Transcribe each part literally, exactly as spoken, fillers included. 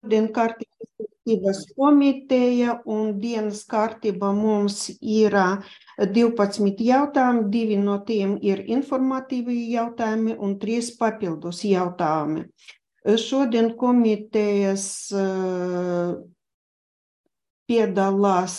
Šodien kārtības komiteja un dienas kārtība mums ir divpadsmit jautājumi, divi no tiem ir informatīvi jautājumi un trīs papildus jautājumi. Šodien komitejas piedalās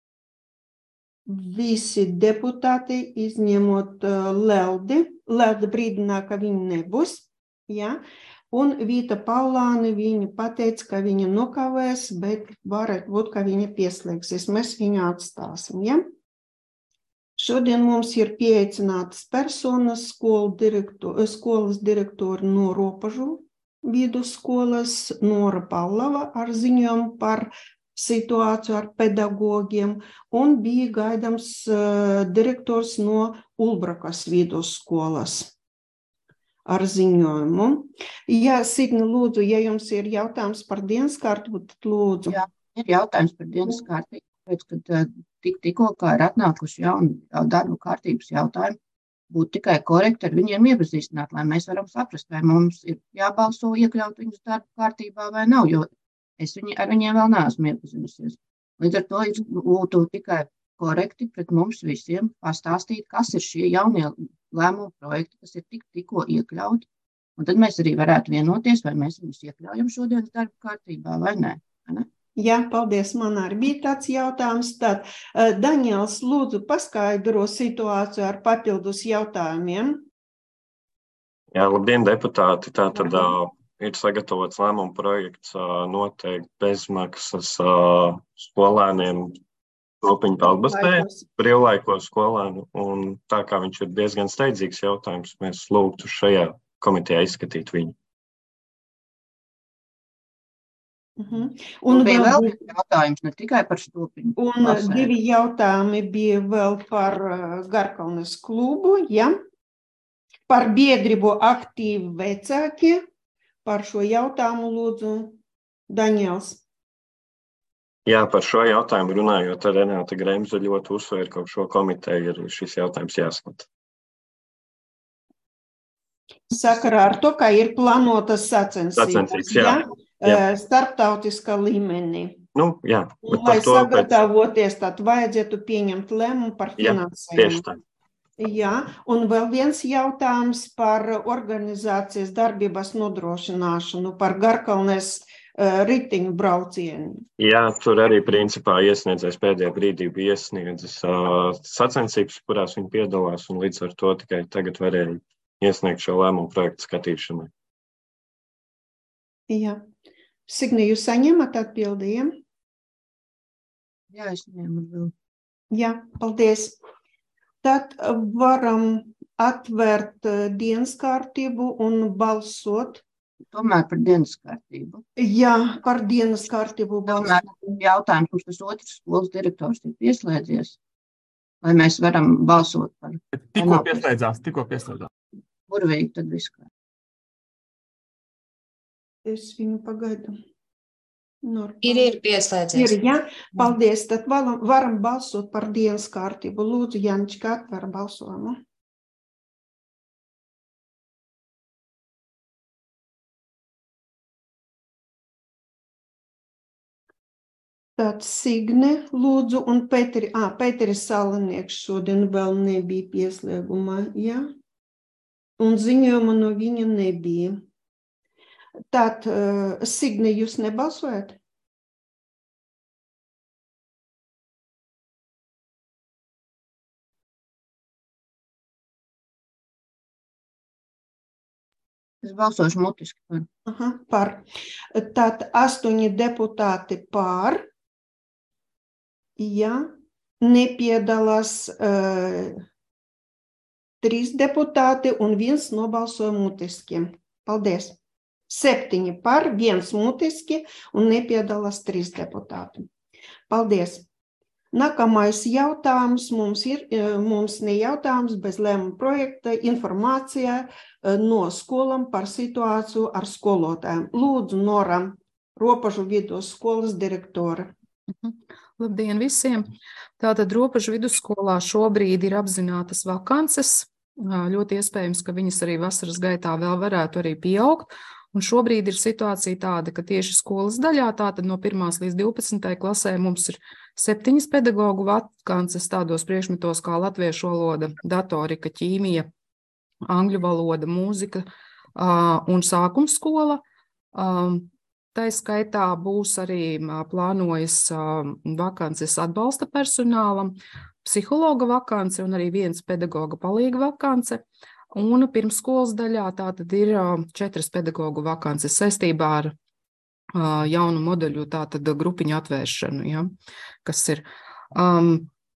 visi deputāti, izņemot Leldi. Leldi brīdinā, ka viņi nebūs, ja? Un Vīta Paulāne, viņa pateica, ka viņa nokavēs, bet varētu būt, ka viņa pieslēgsies. Mēs viņu atstāsim, ja? Šodien mums ir pieaicinātas personas, skolu direktor, skolas direktori no Ropažu vidusskolas, Nora Pallava ar ziņojumu par situāciju ar pedagogiem, un bija gaidams uh, direktors no Ulbrakas vidusskolas ar ziņojumu. Jā, Signe, lūdzu, ja jums ir jautājums par dienas kārtību, tad lūdzu. Jā, ir jautājums par dienas kārtību, pēc, kad tik, tikko kā ir atnākuši jauni darbu kārtības jautājumi, būtu tikai korekti ar viņiem iepazīstināt, lai mēs varam saprast, vai mums ir jābalso iekļaut viņus darbu kārtībā vai nav, jo es viņi, ar viņiem vēl neesmu iepazinusies. Līdz ar to būtu tikai korekti pret mums visiem pastāstīt, kas ir šie jaunie lēmumu projekti, kas ir tik, tikko iekļauti. Un tad mēs arī varētu vienoties, vai mēs viņus iekļaujam šodienas darba kārtībā vai nē. ne? Jā, paldies, man arī bija tāds jautājums. Tad, Daniels, lūdzu, paskaidro situāciju ar papildus jautājumiem. Jā, labdien, deputāti. Tātad uh, ir sagatavots lēmuma projekts uh, noteikti bezmaksas uh, skolēniem Ropiņu peldbastē, brīvlaikos skolēnu. Un tā kā viņš ir diezgan steidzīgs jautājums, mēs lūgtu šajā komitejā izskatīt viņu. Uh-huh. Un, un bija vēl viens jautājums, ne tikai par Stopiņu. Un lasēm. Divi jautājumi bija vēl par Garkalnes klubu, ja? Par biedrību aktīvi vecākie. Par šo jautājumu lūdzu Daniels. Jā, par šo jautājumu runājot, Renāta Gremza ļoti uzsvēra, ka šo komiteju ir šis jautājums jāskata. Sakarā ar to, ka ir plānotas sacensības, Sacensības, jā. Ja? Starptautiskā līmenī. Nu, jā. Un, lai sagatavoties, tad vajadzētu pieņemt lēmumu par finansējumu. Jā, tieši tā. Jā, un vēl viens jautājums par organizācijas darbības nodrošināšanu, par Garkalnes uh, ritiņu braucienu. Jā, tur arī principā iesniedzējs pēdējā brīdī bija iesniedzis uh, sacensības, kurās viņi piedalās, un līdz ar to tikai tagad varēja iesniegt šo lēmumu projektu skatīšanai. Jā. Signe, jūs saņemat atbildījumu? Jā, es saņemu atbildi. Jā, paldies. Tad varam atvērt dienas kārtību un balsot. Tomēr par dienas kārtību. Jā, par dienas kārtību balsot. Tomēr jautājums, kurš tas otrs skolas direktors ir pieslēdzies, lai mēs varam balsot par. Tikko pieslēdzās, tikko pieslēdzās. Burvīgi tad viskā. Es viņu pagaidu. Nor. Ir, ir pieslēdzies. Ir, jā. Paldies. Tad varam, varam balsot par dienas kārtību. Lūdzu, Jančika, atver balsojumu. Tad Signe, lūdzu, un Pēteri, ā, Pēteris Salanieks šodien vēl nebija pieslēgumā, jā. Un ziņojuma no viņa nebija. Tad, uh, Signe, jūs nebalsojat? Es balsošu mutiski par. Aha, par. Tad astoņi deputāti par. Ja nepiedalās uh, trīs deputāti un viens nobalsoja mutiski. Paldies. Septiņi par, viens mutiski un nepiedalās trīs deputāti. Paldies. Nākamais jautājums mums ir, mums ne jautājums, bez lēmuma projekta, informācija no skolām par situāciju ar skolotājiem. Lūdzu, Nora, Ropažu vidusskolas direktore. Labdien visiem! Tātad Ropažu vidusskolā šobrīd ir apzinātas vakances. Ļoti iespējams, ka viņas arī vasaras gaitā vēl varētu arī pieaugt. Un šobrīd ir situācija tāda, ka tieši skolas daļā, tātad no pirmās līdz divpadsmitajai klasē mums ir septiņas pedagogu vakances tādos priekšmetos kā latviešu valoda, datorika, ķīmija, angļu valoda, mūzika un sākumskola. Tā skaitā būs arī plānojas vakances atbalsta personālam, psihologa vakance un arī viens pedagoga palīga vakance. Un pirmsskolas daļā tātad ir četras pedagogu vakances saistībā ar uh, jaunu modeļu tātad grupiņu atvēršanu, ja, kas ir. Um,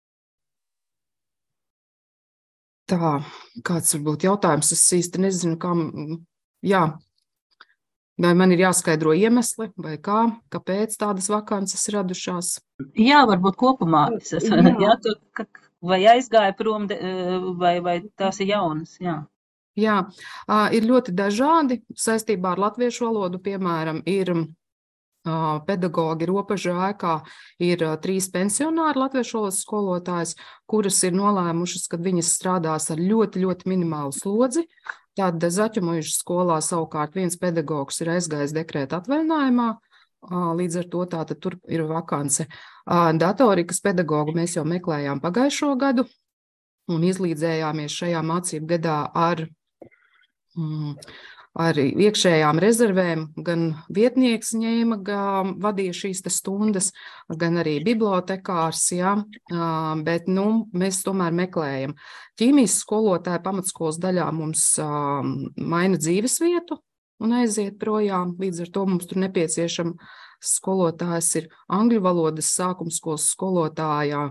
tā, kāds varbūt jautājums, es īsti nezinu, kā, jā, vai man ir jāskaidro iemesli, vai kā, kāpēc tādas vakances radušās? Jā, varbūt kopumā, jā, tu, ka, vai aizgāja prom, vai, vai tās ir jaunas, jā. Jā, ir ļoti dažādi saistībā ar latviešu valodu, piemēram, ir pedagogi Ropažu ēkā, ir trīs pensionāri latviešu valodas skolotājs, kuras ir nolēmušas, ka viņas strādās ar ļoti, ļoti minimālu slodzi. Tad Zaķumuižas skolā savukārt viens pedagogs ir aizgājis dekrēta atvaļinājumā, līdz ar to tātad tur ir vakance. Datorikas pedagogu mēs jau meklējām pagājušo gadu un izlīdzējāmies šajā mācību gadā ar, ar iekšējām rezervēm. Gan vietnieks ņēma, gan vadīja šīs te stundas, gan arī bibliotekārs, ja, bet nu, mēs tomēr meklējam. Ķīmijas skolotāja pamatskolas daļā mums maina dzīves vietu un aiziet projām, līdz ar to mums tur nepieciešama skolotājs ir angļu valodas sākumskolas skolotājā,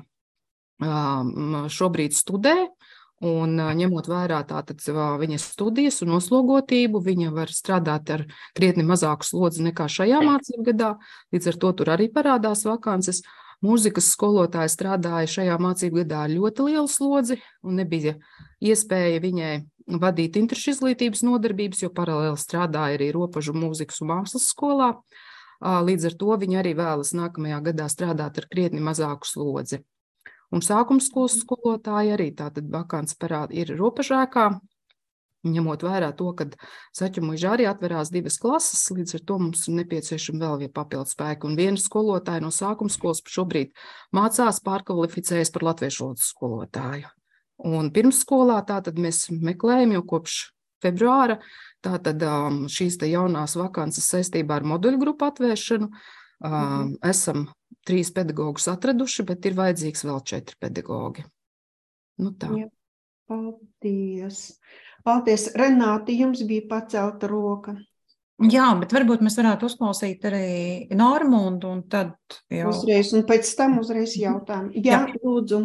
šobrīd studē, un ņemot vērā tātad viņas studijas un noslogotību, viņa var strādāt ar krietni mazāku slodzi nekā šajā mācību gadā, līdz ar to tur arī parādās vakances. Mūzikas skolotāja strādāja šajā mācību gadā ar ļoti lielu slodzi, un nebija iespēja viņai vadīt interešu izglītības nodarbības, jo paralēli strādāja arī Ropažu mūzikas un mākslas skolā. Līdz ar to viņa arī vēlas nākamajā gadā strādāt ar krietni mazāku slodzi. Un sākumskolas skolotāji arī tātad vakants parāda ir Ropažēkā, ņemot vērā to, ka Zaķumuižā arī atverās divas klases, līdz ar to mums ir nepieciešama vēl viena papildu spēka. Un viena skolotāja no sākumskolas šobrīd mācās pārkvalificējas par latviešu valodas skolotāju. Un pirmsskolā tātad mēs meklējam jau kopš februāra tātad šīs te jaunās vakances saistībā ar moduļu grupu atvēršanu. Um, esam trīs pedagogus atraduši, bet ir vajadzīgs vēl četri pedagogi. Nu tā. Jā, paldies. Paldies. Renāti, jums bija pacelta roka. Jā, bet varbūt mēs varētu uzklausīt arī Normu un, un tad jau... Uzreiz, un pēc tam uzreiz jautājumu. Jā, jā. Lūdzu.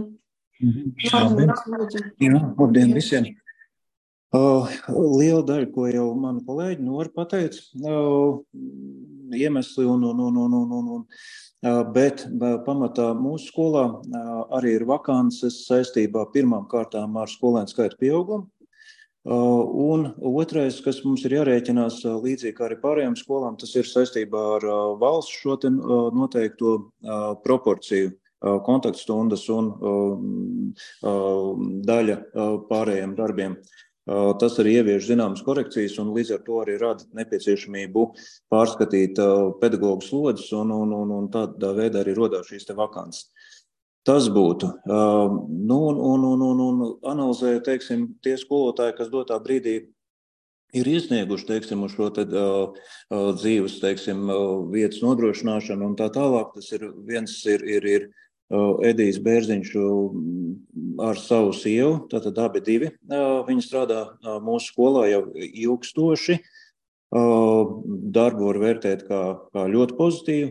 Norma, lūdzu. Jā, labdien visiem. Uh, liela daļa, ko jau mani kolēģi Nora pateica, uh, iemesli un, un, un, un, un, un uh, bet uh, pamatā mūsu skolā uh, arī ir vakances saistībā pirmām kārtām ar skolēnu skaitu pieaugumu. Uh, un otrais, kas mums ir jārēķinās uh, līdzīgi kā arī pārējām skolām, tas ir saistībā ar uh, valsts šo te, uh, noteikto uh, proporciju. Uh, kontaktstundas un uh, uh, daļa uh, pārējiem darbiem. Uh, tas arī ievieš zināmas korekcijas un līdz ar to arī rada nepieciešamību pārskatīt uh, pedagogu slodzes un, un, un, un tādā veidā arī rodās šīs te vakances. Tas būtu. Uh, nu, un, un, un, un, un analizēja, teiksim, tie skolotāji, kas dotā brīdī ir iesnieguši, teiksim, uz šo te, uh, uh, dzīves, teiksim, uh, vietas nodrošināšanu un tā tālāk. Tas ir viens ir, ir, ir Edijs Bērziņš ar savu sievu, tātad abi divi. Viņi strādā mūsu skolā jau ilgstoši. Darbu var vērtēt kā, kā ļoti pozitīvu.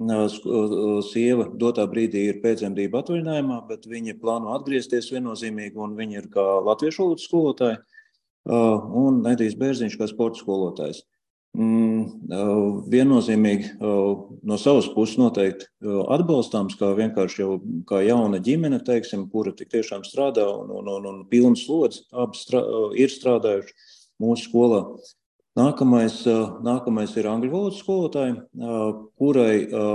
Sieva dotā brīdī ir pēcdzemdību atvaļinājumā, bet viņa plāno atgriezties viennozīmīgi, un viņa ir kā latviešu valodas skolotāja, un Edijs Bērziņš kā sporta skolotājs. Mm, viennozīmīgi no savas puses noteikti atbalstāms, kā vienkārši jau kā jauna ģimene, teiksim, kura tik tiešām strādā un, un, un, un pilnu slodzi abi strā, ir strādājuši mūsu skolā. Nākamais, nākamais ir angļu valodas skolotāji, kurai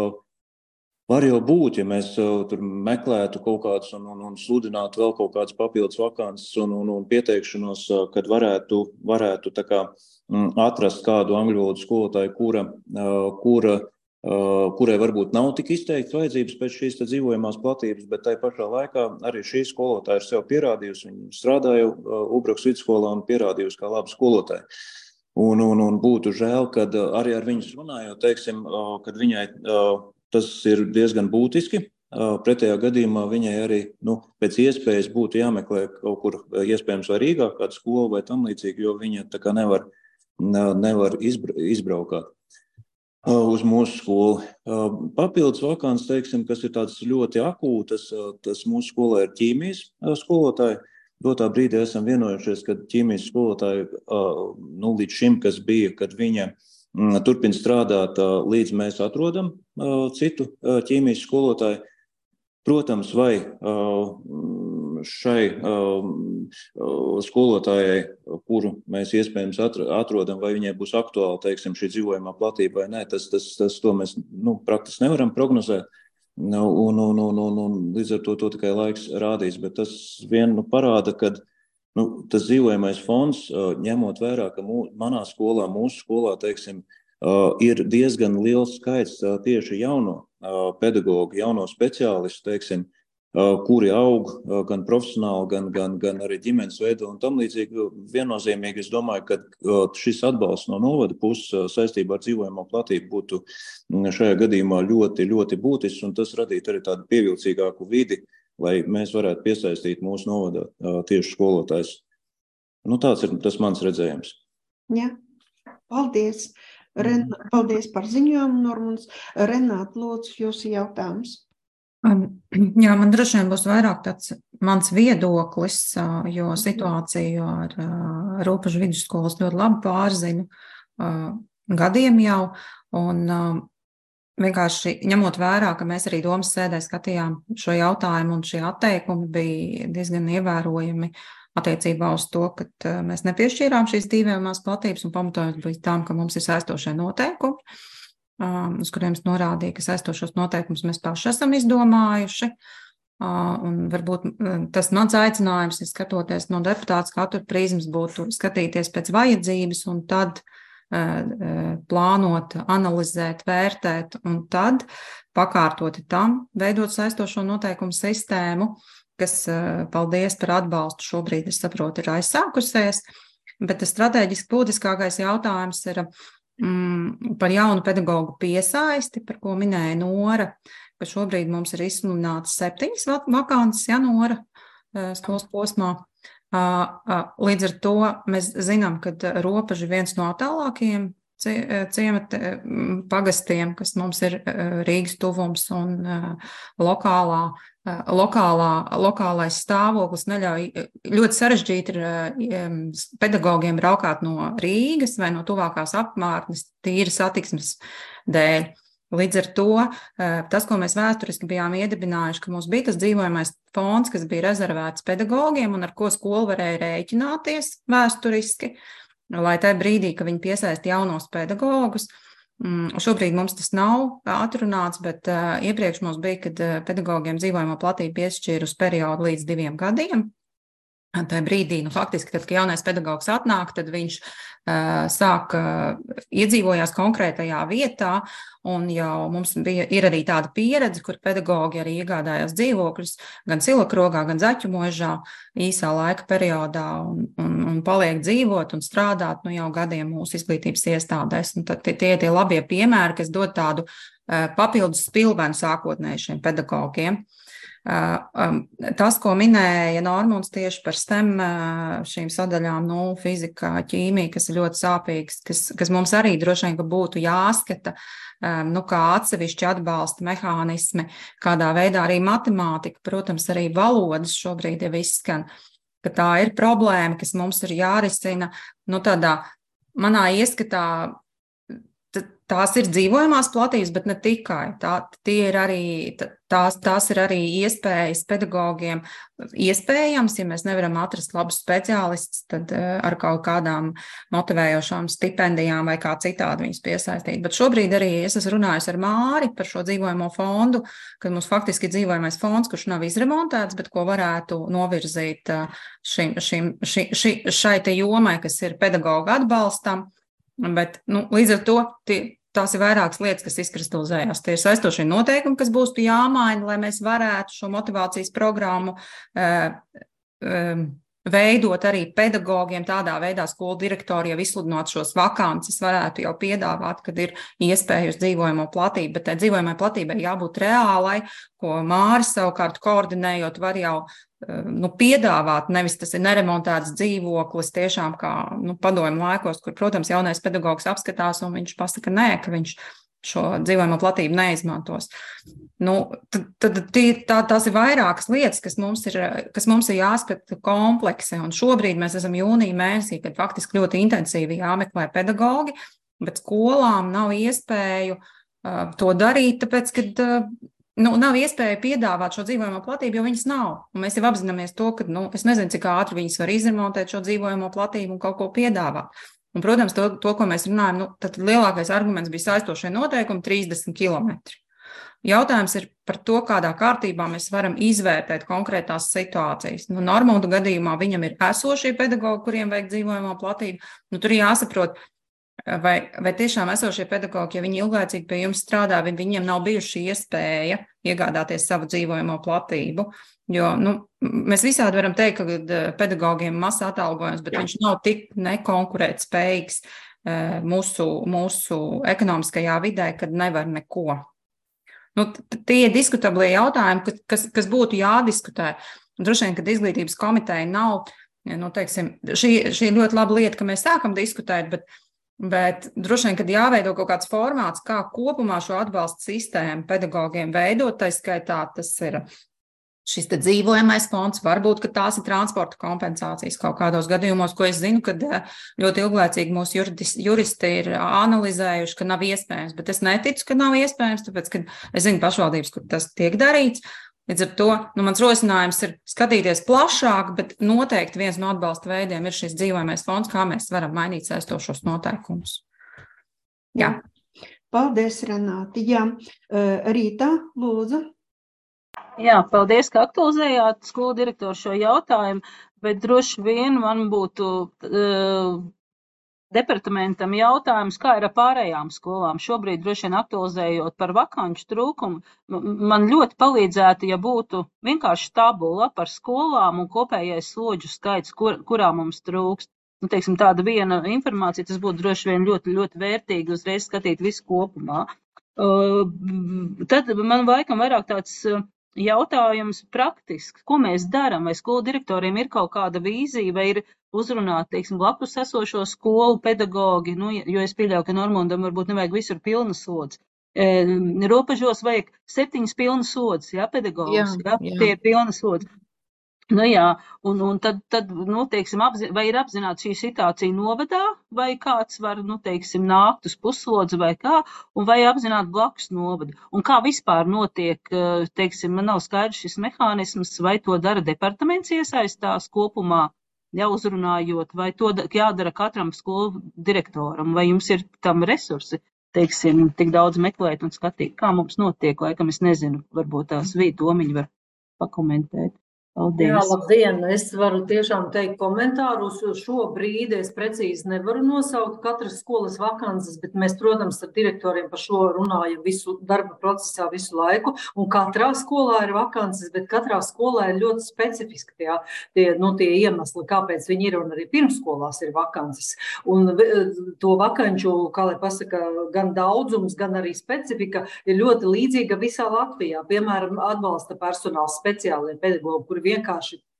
var jau būt, ja mēs tur meklētu kaut kādus un, un, un sludinātu vēl kaut kādas papildus vakances un, un, un pieteikšanos, kad varētu, varētu tā kā atrast kādu angļu valodas skolotāju, kura, kura, kurai varbūt nav tik izteikts vajadzības pēc šīs dzīvojamās platības, bet tai pašā laikā arī šī skolotāja ir sev pierādījusi. Viņa strādāja Ubraks vidusskolā un pierādījusi kā laba skolotāja. Un, un, un būtu žēl, kad arī ar viņas runājot, teiksim, kad viņai tas ir diezgan būtiski. Pretējā gadījumā viņai arī nu, pēc iespējas būtu jāmeklē kaut kur iespējams vai Rīgā kāda skola vai tam līdzīgi, jo viņa tā kā nevar, nevar izbra, izbraukāt uz mūsu skolu. Papildus vakants, teiksim, kas ir tāds ļoti akūtas, tas mūsu skolā ir ķīmijas skolotāji. Dotā brīdī esam vienojušies, ka ķīmijas skolotāji nu, līdz šim, kas bija, kad viņa turpina strādāt, līdz mēs atrodam citu ķīmijas skolotāju. Protams, vai šai skolotājai, kuru mēs iespējams atrodam, vai viņai būs aktuāli, teiksim, šī dzīvojamā platība vai nē, tas, tas, tas to mēs nu, praktiski nevaram prognozēt. Un, un, un, un, un līdz ar to, to tikai laiks rādīs, bet tas vien nu, parāda, ka nu, tas dzīvojamais fonds, ņemot vērā, ka mū, manā skolā, mūsu skolā, teiksim, ir diezgan liels skaits tieši jauno pedagogu, jauno speciālistu, teiksim, kuri aug gan profesionāli, gan, gan, gan arī ģimenes veidā un tam līdzīgi. Viennozīmīgi es domāju, ka šis atbalsts no novada puses saistībā ar dzīvojamo platību būtu šajā gadījumā ļoti, ļoti būtisks, un tas radītu arī tādu pievilcīgāku vidi, lai mēs varētu piesaistīt mūsu novadā tieši skolotājs. Nu, tāds ir tas mans redzējums. Jā, paldies. Ren, paldies par ziņojumu, Normans. Renāta, lūdzu, jūsu jautājums. Jā, man droši vien būs vairāk tāds mans viedoklis, jo situāciju ar Ropažu vidusskolas ļoti labi pārzinu gadiem jau, un vienkārši ņemot vērā, ka mēs arī domas sēdē skatījām šo jautājumu, un šie atteikumi bija diezgan ievērojami attiecībā uz to, ka mēs nepiešķīrām šīs dzīvojamās platības un pamatojot līdz tām, ka mums ir saistošie noteikumi, uz kuriem es norādīju, ka saistošos noteikumus mēs paši esam izdomājuši. Un varbūt tas mans aicinājums ir skatoties no deputāta skatu prizmas būtu skatīties pēc vajadzības un tad plānot, analizēt, vērtēt un tad pakārtoti tam veidot saistošo noteikumu sistēmu, kas, paldies par atbalstu, šobrīd, es saprotu, ir aizsākusies, bet tas strateģiski būtiskākais jautājums ir mm, par jaunu pedagogu piesaisti, par ko minēja Nora, ka šobrīd mums ir izsludinātas septiņas vakances, ja, Nora, skolas posmā. Līdz ar to mēs zinām, ka Ropaži viens no tālākajiem ciemata pagastiem, kas mums ir Rīgas tuvums un lokālā, lokālā, lokālais stāvoklis neļauj, ļoti sarežģīti ir pedagogiem braukāt no Rīgas vai no tuvākās apmārtnes tīri satiksmes dēļ. Līdz ar to tas, ko mēs vēsturiski bijām iedibinājuši, ka mums bija tas dzīvojamais fonds, kas bija rezervēts pedagogiem un ar ko skola varēja rēķināties vēsturiski, lai tajā brīdī, ka viņi piesaista jaunos pedagogus. Šobrīd mums tas nav atrunāts, bet iepriekš mums bija, kad pedagogiem dzīvojamo platību piešķīra uz periodu līdz diviem gadiem. Tajā brīdī, nu, faktiski, tad, kad jaunais pedagogs atnāk, tad viņš uh, sāk uh, iedzīvojās konkrētajā vietā, un jau mums bija, ir arī tāda pieredze, kur pedagogi arī iegādājās dzīvokļus gan Silakrogā, gan Zaķumožā īsā laika periodā un, un, un paliek dzīvot un strādāt nu, jau gadiem mūsu izglītības iestādēs. Un tad tie ir tie labie piemēri, kas dod tādu uh, papildus spilvenu sākotnēji šiem pedagogiem. Tas, ko minēja Normons tieši par STEM šīm sadaļām, nu, fizika, ķīmija, kas ir ļoti sāpīgs, kas, kas mums arī droši vien būtu jāskata, nu, kā atsevišķi atbalsta mehānismi, kādā veidā arī matemātika, protams, arī valodas šobrīd jau izskan, ka tā ir problēma, kas mums ir jārisina, nu, tādā manā ieskatā, tās ir dzīvojamās platības, bet ne tikai. Tā, tie ir arī, tās, tās ir arī iespējas pedagogiem. Iespējams, ja mēs nevaram atrast labus speciālistus, tad ar kaut kādām motivējošām stipendijām vai kā citādi viņus piesaistīt. Bet šobrīd arī es esmu runājusi ar Māri par šo dzīvojamo fondu, kad mums faktiski ir dzīvojamais fonds, kurš nav izremontēts, bet ko varētu novirzīt šim, šim, ši, ši, šai te jomai, kas ir pedagoga atbalstam. Bet, nu, līdz ar to tie, tās ir vairākas lietas, kas izkristalizējās. Tie ir saistošie noteikumi, kas būs jāmaina, lai mēs varētu šo motivācijas programmu uh, um, veidot arī pedagogiem tādā veidā skolu direktori jau izsludinot šos vakances varētu jau piedāvāt, kad ir iespēja uz dzīvojamo platību, bet tai dzīvojamai platībai jābūt reālai, ko Māris savukārt koordinējot var jau nu, piedāvāt, nevis tas ir neremontēts dzīvoklis tiešām kā nu, padomju laikos, kur, protams, jaunais pedagogs apskatās un viņš pasaka nē, ka viņš šo dzīvojamo platību neizmantos. Nu, tad, tad tā, tās ir vairākas lietas, kas mums ir, kas mums ir jāskata kompleksi, un šobrīd mēs esam jūnija mēnesī, kad faktiski ļoti intensīvi jāmeklē pedagogi, bet skolām nav iespēju uh, to darīt, tāpēc, kad uh, Nu, nav iespēja piedāvāt šo dzīvojamo platību, jo viņas nav. Un mēs jau apzināmies to, ka, nu, es nezinu, cik ātri viņas var izremontēt šo dzīvojamo platību un kaut ko piedāvāt. Un, protams, to, to ko mēs runājam, nu, tad lielākais arguments bija saistošie noteikumi trīsdesmit kilometri. Jautājums ir par to, kādā kārtībā mēs varam izvērtēt konkrētās situācijas. Nu, Normundu gadījumā viņam ir esošie pedagogi, kuriem vajag dzīvojamo platību. Nu, tur jāsaprot, Vai, vai tiešām esošie pedagogi, ja viņi ilglaicīgi pie jums strādā, viņiem nav bijuši iespēja iegādāties savu dzīvojamo platību, jo nu, mēs visādi varam teikt, ka pedagogiem masa atalgojums, bet viņš nav tik nekonkurēt spējīgs mūsu, mūsu ekonomiskajā vidē, kad nevar neko. Nu, tie ir diskutablie jautājumi, kas, kas būtu jādiskutē. Droši vien, kad izglītības komiteja nav, nu, teiksim, šī, šī ir ļoti laba lieta, ka mēs sākam diskutēt, bet Bet droši vien, kad jāveido kaut kāds formāts, kā kopumā šo atbalstu sistēmu pedagogiem veidot, tā skaitā tas ir šis te dzīvojamais fonds, varbūt, ka tās ir transporta kompensācijas kaut kādos gadījumos, ko es zinu, kad ļoti ilglaicīgi mūsu juristi ir analizējuši, ka nav iespējams, bet es neticu, ka nav iespējams, tāpēc, ka es zinu pašvaldības, kur tas tiek darīts. Līdz ar to, nu, mans rosinājums ir skatīties plašāk, bet noteikti viens no atbalsta veidiem ir šis dzīvojamais fonds, kā mēs varam mainīt saistošos noteikumus. Jā. Paldies, Renāti. Jā, Rīta, lūdzu. Jā, paldies, ka aktualizējāt skolu direktoru šo jautājumu, bet droši vien man būtu uh, departamentam jautājums, kā ir ar pārējām skolām. Šobrīd droši vien aktualizējot par vakanču trūkumu, man ļoti palīdzētu, ja būtu vienkārši tabula par skolām un kopējais slodžu skaits, kur, kurā mums trūkst. Nu, teiksim, tāda viena informācija, tas būtu droši vien ļoti, ļoti vērtīgi uzreiz skatīt visu kopumā. Uh, tad man laikam vairāk tāds jautājums praktisks, ko mēs darām, vai skolu direktoriem ir kaut kāda vīzija, vai ir uzrunāt, teiksim, blakus esošo skolu pedagogi, nu, jo es pieļauju, ka Normundam varbūt nevajag visur pilnas slodzes. E, robežos vajag septiņas pilnas slodzes, jā, pedagogus, jā, jā, jā. Tie ir pilnas slodzes. Nu jā, un, un tad, tad nu, teiksim, apzi, vai ir apzināta šī situācija novadā, vai kāds var, nu, teiksim, nākt uz puslodzi vai kā, un vai apzināt blakus novadu. Un kā vispār notiek, teiksim, man nav skaidrs šis mehānisms, vai to dara departaments iesaistās kopumā, jau uzrunājot, vai to jādara katram skolu direktoram, vai jums ir tam resursi, teiksim, tik daudz meklēt un skatīt, kā mums notiek, laikam es nezinu, varbūt tās Vītomiņi var pakomentēt. Paldies. Jā, labdien! Es varu tiešām teikt komentārus, jo šo brīdi es precīzi nevaru nosaukt katras skolas vakances, bet mēs, protams, ar direktoriem par šo runājam visu darba procesā visu laiku, un katrā skolā ir vakances, bet katrā skolā ir ļoti specifiski tie, tie, nu, tie iemesli, kāpēc viņi ir, un arī pirmskolās ir vakances. Un to vakanču, kā lai pasaka, gan daudzums, gan arī specifika ir ļoti līdzīga visā Latvijā. Piemēram, atbalsta personāls speciālie pedagogi, kuri vienkārši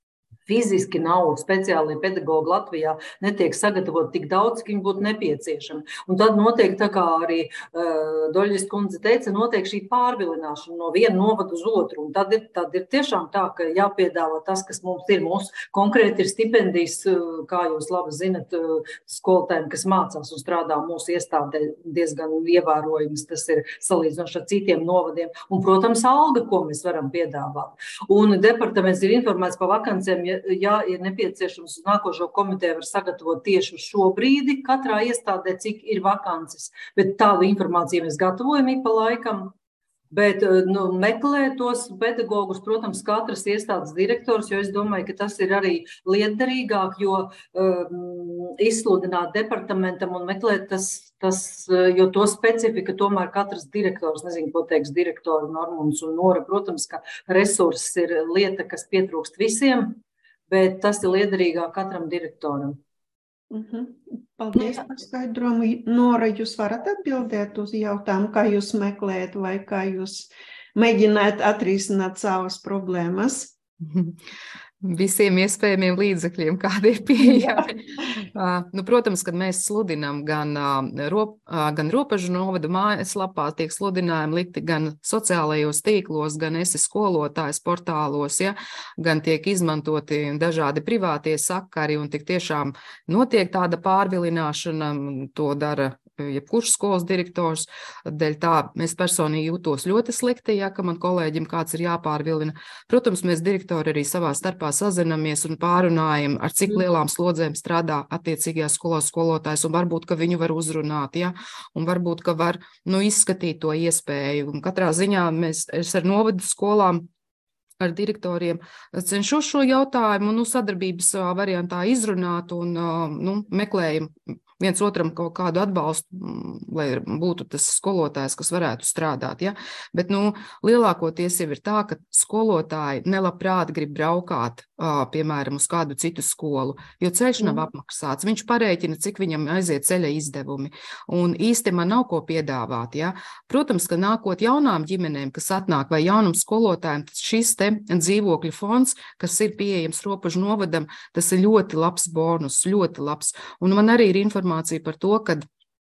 fiziski nav speciāli pedagogi Latvijā, netiek sagatavot tik daudz, cik viņi būtu nepieciešami. Un tad notiek, tā kā arī uh, Doļģis kundze teica, notiek šī pārvilināšana no viena novada uz otru. Un tad ir, tad ir tiešām tā, ka jāpiedāvā tas, kas mums ir. Mums konkrēti ir stipendijas, kā jūs labi zinat, skolotājiem, kas mācās un strādā mūsu iestādē, diezgan ievērojams. Tas ir salīdzinoši ar citiem novadiem. Un, protams, alga, ko mēs varam piedāvāt. Un departaments ir informēts par vakancēm, ja, ja ir nepieciešams uz nākošo komiteju var sagatavot tieši uz šo brīdi katrā iestādē, cik ir vakances. Bet tādu informāciju mēs gatavojam ik pa laikam. Bet nu, meklē tos pedagogus, protams, katras iestādes direktors, jo es domāju, ka tas ir arī lietderīgāk, jo um, izsludināt departamentam un meklēt tas, tas, jo to specifika tomēr katrs direktors, nezinu, ko teiks direktori Normunds un Nora, protams, ka resurss ir lieta, kas pietrūkst visiem, bet tas ir lietderīgāk katram direktoram. Uh-huh. Paldies par skaidrojumu. Nora, jūs varat atbildēt uz jautājumu, kā jūs meklējat vai kā jūs mēģināt atrisināt savas problēmas? Visiem iespējamiem līdzekļiem, kādi ir pieejami. uh, nu, protams, kad mēs sludinām gan, uh, rop, uh, gan robežu novada mājaslapā, tiek sludinājumi likti gan sociālajos tīklos, gan esi skolotājs portālos, ja, gan tiek izmantoti dažādi privātie sakari, un tik tiešām notiek tāda pārvilināšana, to dara jebkurš skolas direktors. Dēļ tā mēs personīgi jūtos ļoti slikti, ja, ka man kolēģim kāds ir jāpārvilina. Protams, mēs direktori arī savā starpā sazinamies un pārunājam, ar cik lielām slodzēm strādā attiecīgajā skolā skolotājs, un varbūt, ka viņu var uzrunāt, ja, un varbūt, ka var, nu, izskatīt to iespēju. Un katrā ziņā mēs, es ar novadu skolām, ar direktoriem cenšos šo jautājumu, nu, sadarbības variantā izrunāt un, nu, meklējam viens otram kaut kādu atbalstu, lai būtu tas skolotājs, kas varētu strādāt. Ja? Bet nu, lielākoties jau ir tā, ka skolotāji nelabprāt grib braukāt, piemēram, uz kādu citu skolu, jo ceļš nav apmaksāts. Viņš parēķina, cik viņam aiziet ceļa izdevumi. Un īsti man nav ko piedāvāt. Ja? Protams, ka nākot jaunām ģimenēm, kas atnāk, vai jaunam skolotājiem, šis te dzīvokļu fonds, kas ir pieejams robežu novadam, tas ir ļoti labs bonus, ļoti labs. Un man arī ir informācija par to, ka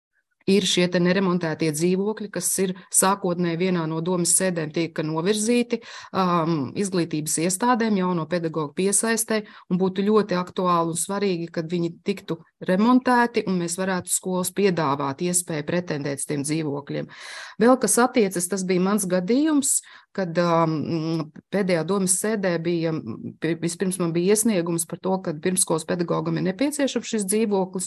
ir šie te neremontētie dzīvokļi, kas ir sākotnēji vienā no domas sēdēm tiek novirzīti um, izglītības iestādēm, jauno pedagogu piesaistē, un būtu ļoti aktuāli un svarīgi, kad viņi tiktu remontēti, un mēs varētu skolas piedāvāt iespēju pretendēt tiem dzīvokļiem. Vēl, kas attiecas, tas bija mans gadījums, kad um, pēdējā domas sēdē bija, vispirms man bija iesniegums par to, ka pirmskolas pedagogam ir nepieciešams šis dzīvoklis,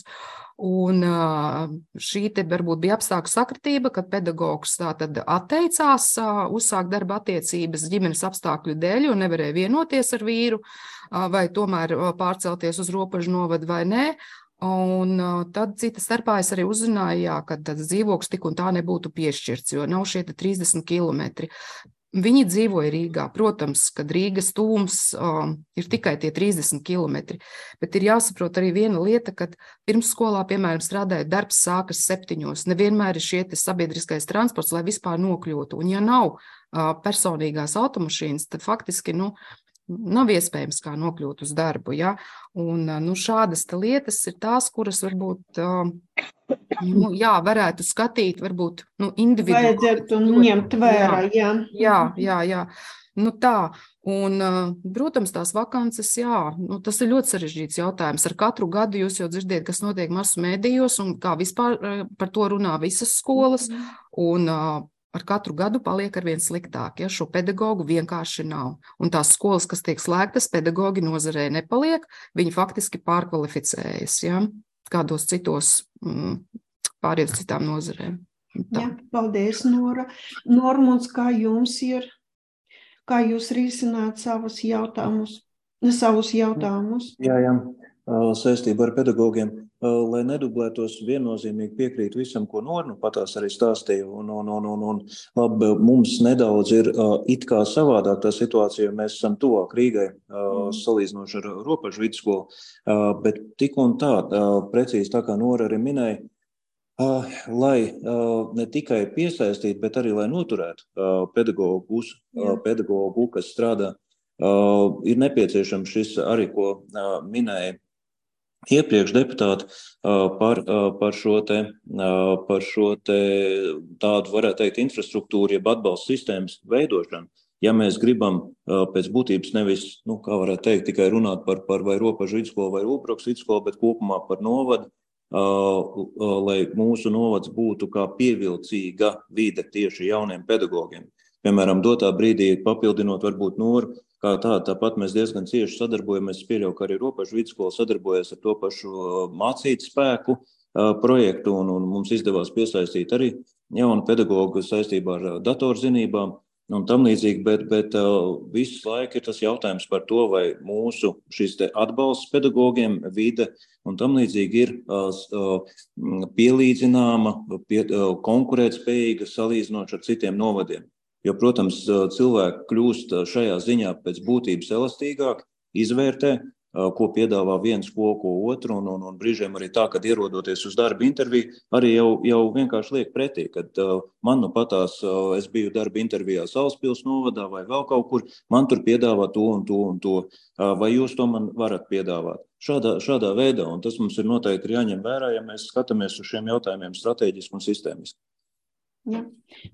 un uh, šī te varbūt bija apstākļu sakritība, kad pedagogs tā tad atteicās uh, uzsākt darba attiecības ģimenes apstākļu dēļ, un nevarēja vienoties ar vīru, uh, vai tomēr uh, pārcelties uz robežu novadu vai nē. Un uh, tad cita starpā es arī uzzināju, jā, ka tas dzīvoklis tik un tā nebūtu piešķirts, jo nav šie trīsdesmit kilometri. Viņi dzīvoja Rīgā. Protams, kad Rīgas tūms um, ir tikai tie trīsdesmit kilometri, bet ir jāsaprot arī viena lieta, kad pirmsskolā, piemēram, strādājot darbs sākas septiņos. Nevienmēr ir šie sabiedriskais transports, lai vispār nokļūtu. Un ja nav uh, personīgās automašīnas, tad faktiski, nu, nav iespējams kā nokļūt uz darbu. Ja? Un nu, šādas lietas ir tās, kuras varbūt uh, nu, jā, varētu skatīt, varbūt nu, individuāli. Vajadzētu ņemt vērā, jā. Jā, jā, jā. Nu tā, un, protams, tās vakances, jā, nu, tas ir ļoti sarežģīts jautājums. Ar katru gadu jūs jau dzirdiet, kas notiek masu mēdījos, un kā vispār par to runā visas skolas, un uh, ar katru gadu paliek arvien sliktāk, ja šo pedagogu vienkārši nav. Un tās skolas, kas tiek slēgtas, pedagogi nozarē nepaliek, viņi faktiski pārkvalificējas, ja, kādos citos mm, pāriet uz citām nozarēm. Tā. Jā, paldies, Nora. Normunds, kā jums ir, kā jūs risināt savus jautājumus, savus jautājumus? Jā, jā. Saistībā ar pedagogiem, lai nedublētos, viennozīmīgi piekrīt visam, ko Nora nu patās arī stāstīja. Un, un, un, un, un labi, mums nedaudz ir it kā savādāk tā situācija, jo mēs esam tuvāk Rīgai, mm. salīdzinoši ar robežu vidusskolu, bet tik un tā, precīzi tā kā Nora arī minēja, lai ne tikai piesaistītu, bet arī lai noturētu pedagogus, pedagogu, kas strādā. uh, ir nepieciešams šis arī, ko uh, minēja iepriekš deputāti uh, par, uh, par šo te, uh, par šo te tādu, varētu teikt, infrastruktūru, jeb atbalsta sistēmas veidošanu. Ja mēs gribam uh, pēc būtības nevis, nu, kā varētu teikt, tikai runāt par, par vai Ropažu vidusskolu vai Rūbrokas vidusskolu, bet kopumā par novadu, uh, uh, lai mūsu novads būtu kā pievilcīga vide tieši jauniem pedagogiem. Piemēram, dotā brīdī papildinot varbūt Noru, kā tā, tāpat mēs diezgan cieši sadarbojamies, pieļauju, ka arī Ropažu vidusskola sadarbojas ar to pašu mācīt spēku uh, projektu, un, un mums izdevās piesaistīt arī jaunu pedagogu saistībā ar datorzinībām un tam līdzīgi, bet, bet uh, visu laiku ir tas jautājums par to, vai mūsu šis te atbalsts pedagogiem, vide un tam līdzīgi ir uh, uh, pielīdzināma, pie, uh, konkurētspējīga salīdzinot ar citiem novadiem. Jo, protams, cilvēki kļūst šajā ziņā pēc būtības elastīgāk, izvērtē, ko piedāvā viens, ko, ko otru, un, un, un brīžiem arī tā, kad ierodoties uz darba interviju, arī jau, jau vienkārši liek pretī, kad man nu patās, es biju darba intervijā Salaspils novadā vai vēl kaut kur, man tur piedāvā to un to un to, vai jūs to man varat piedāvāt. Šādā, šādā veidā, un tas mums ir noteikti jāņem vērā, ja mēs skatāmies uz šiem jautājumiem strateģiski un sistēmiski. Ja.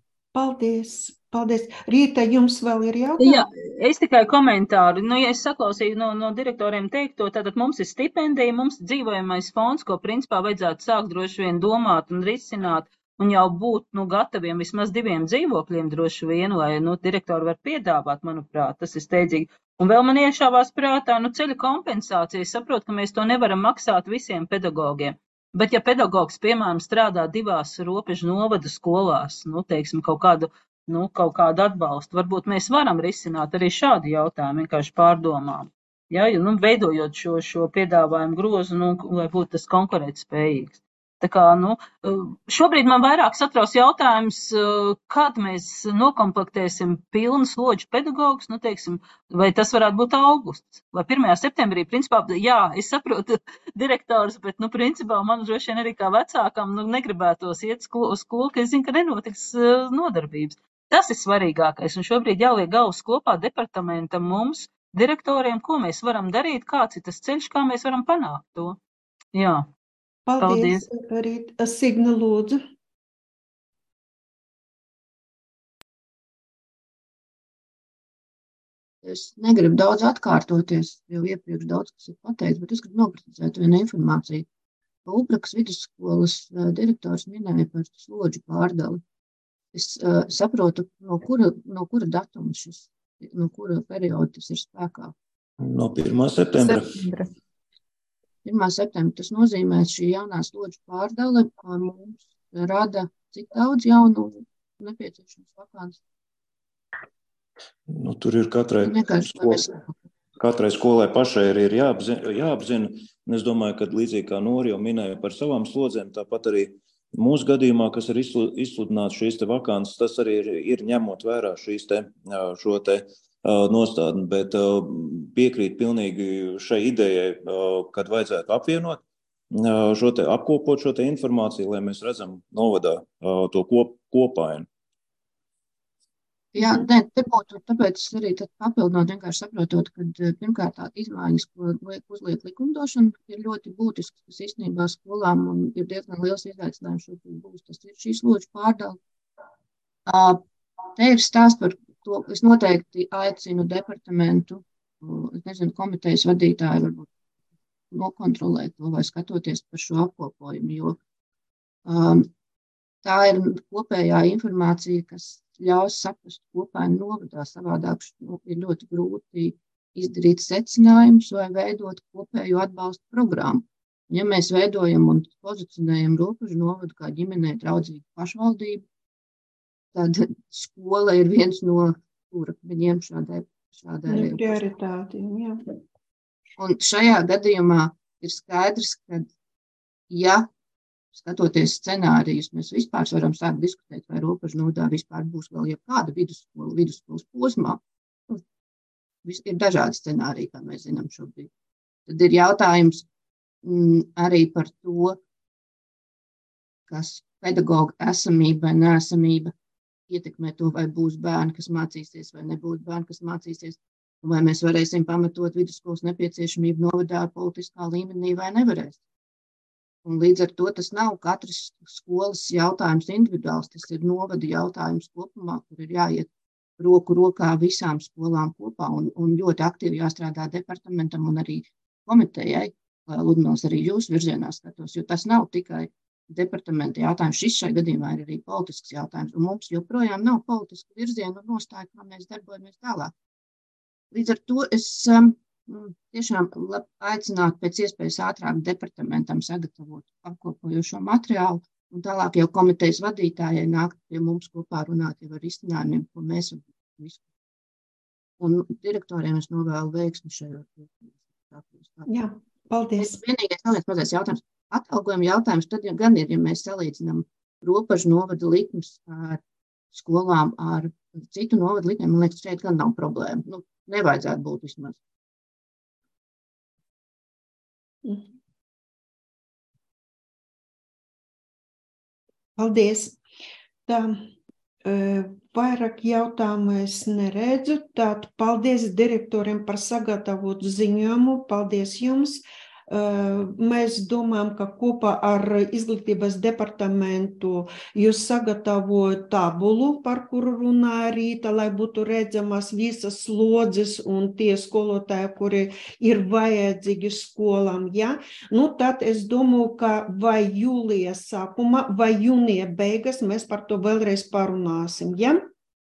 Paldies! Paldies. Rīta, jums vēl ir jautājumi? Jā, es tikai komentāru. Nu, ja es saklausīju no, no direktoriem teikto, tātad mums ir stipendija, mums dzīvojamais fonds, ko principā vajadzētu sākt droši vien domāt un risināt, un jau būt, nu, gataviem vismaz diviem dzīvokļiem droši vien, lai, nu, direktori var piedāvāt, manuprāt, tas ir steidzīgi. Un vēl man iešāvās prātā, nu, ceļa kompensācija, saprot, ka mēs to nevaram maksāt visiem pedagogiem. Bet ja pedagogs, piemēram, strādā divās Ropažu novada skolās, nu, teiksim, kaut kādu, nu, kaut kādu atbalstu, varbūt mēs varam risināt arī šādu jautājumu, vienkārši pārdomām. Ja, nu, veidojot šo, šo piedāvājumu grozu, nu, lai būtu tas konkurētspējīgs. Tā kā, nu, šobrīd man vairāk satrauc jautājums, kad mēs nokomplektēsim pilnu slodžu pedagogus, nu, teiksim, vai tas varētu būt augusts, vai pirmajā septembrī, principā, jā, es saprotu direktors, bet, nu, principā, man droši vien arī kā vecākam, nu, negribētos iet uz skolu, ka es zinu, ka nenotiks nodarbības. Tas ir svarīgākais, un šobrīd jāliek galvas kopā departamentam mums, direktoriem, ko mēs varam darīt, kāds ir tas ceļš, kā mēs varam panākt to. Jā. Paldies, Paldies. Arī Signa lūdzu. Es negribu daudz atkārtoties, jo iepriekš daudz kas ir pateikts, bet es gribu noprecizēt vienu informāciju. Rūbrokas vidusskolas direktors minēja par slodžu pārdali. Es uh, saprotu, no kura, no kura datuma šis, no kura perioda tas ir spēkā. No pirmā septembra. septembra. pirmā septembra tas nozīmē, šī jaunā slodžu pārdale mums rada cik daudz jaunu nepieciešams vakants. Nu, tur ir katrai, skol, katrai skolai pašai ir, ir jāapzina, jāapzina. Es domāju, ka līdzīgi kā Nori jau minēja par savām slodzēm, tāpat arī mūsu gadījumā, kas ir izsludināts šīs te vakants, tas arī ir, ir ņemot vērā šīs te, šo te nostādni, bet piekrīt pilnīgi šai idejai, kad vajadzētu apvienot šo te, apkopot šo te informāciju, lai mēs redzam novadā to kop, kopainu. Jā, ne, te būtu, tāpēc es arī tad papildinot vienkārši saprotot, ka pirmkārt tā izmaiņas, ko uzliek likumdošana, ir ļoti būtisks, kas īstenībā skolām un ir diezgan liels izaicinājums šobrīd būs, tas ir šīs slodžu pārdala. Te ir stāsts par to, es noteikti aicinu departamentu, es nezinu, komitejas vadītāju varbūt nokontrolēt to vai skatoties par šo apkopojumu, jo um, tā ir kopējā informācija, kas ļaus saprast kopainu novadā, savādāk ir ļoti grūti izdarīt secinājumus vai veidot kopēju atbalstu programmu. Ja mēs veidojam un pozicionējam Ropažu novadu kā ģimenei draudzīgu pašvaldību, tad skola ir viens no kura viņiem šādai, šādai prioritātiem, jā. Un šajā gadījumā ir skaidrs, ka ja skatoties scenārijus, mēs vispār varam sākt diskutēt, vai Ropažu novadā vispār būs vēl jebkāda vidusskola, vidusskolas posmā. Ir dažādi scenāriji, kā mēs zinām šobrīd. Tad ir jautājums m, arī par to, kas pedagoga esamība vai neesamība ietekmē to, vai būs bērni, kas mācīsies, vai nebūs bērni, kas mācīsies. vai mēs varēsim pamatot vidusskolas nepieciešamību novadā ar politiskā līmenī vai nevarēsim. Un līdz ar to tas nav katras skolas jautājums individuāls, tas ir novada jautājums kopumā, kur ir jāiet roku rokā visām skolām kopā un, un ļoti aktīvi jāstrādā departamentam un arī komitejai, Ludmils, arī jūsu virzienā skatos, jo tas nav tikai departamenta jautājums, šis šai gadījumā ir arī politisks jautājums, un mums joprojām nav politiska virziena un nostāja, kā mēs darbojamies tālāk. Līdz ar to es um, tiešām aicinātu pēc iespējas ātrāk departamentam sagatavot apkopojošo materiālu, un tālāk jau komitejas vadītājai nākt pie mums kopā runāt jau ar izcinājumiem, ko mēs visu. Un direktoriem es novēlu veiksmi šajā. Jā, paldies. Vienīgais vēl viens mazais jautājums. Atalgojuma jautājums tad ja gan ir, ja mēs salīdzinām robežu novada likmes ar skolām, ar citu novada likmēm, man liekas, šeit gan nav problēma. Nu, nevajadzētu būt vismaz. Paldies. Tā, vairāk jautājumu es neredzu. Tātad paldies direktoriem par sagatavotu ziņojumu. Paldies jums. Mēs domājam, ka kopā ar izglītības departamentu jūs sagatavojat tabulu, par kuru runāja Rīta, lai būtu redzamas visas slodzes un tie skolotāji, kuri ir vajadzīgi skolām. Ja? Nu, tad es domāju, ka vai jūlijas sākuma, vai jūnija beigas mēs par to vēlreiz parunāsim. Ja?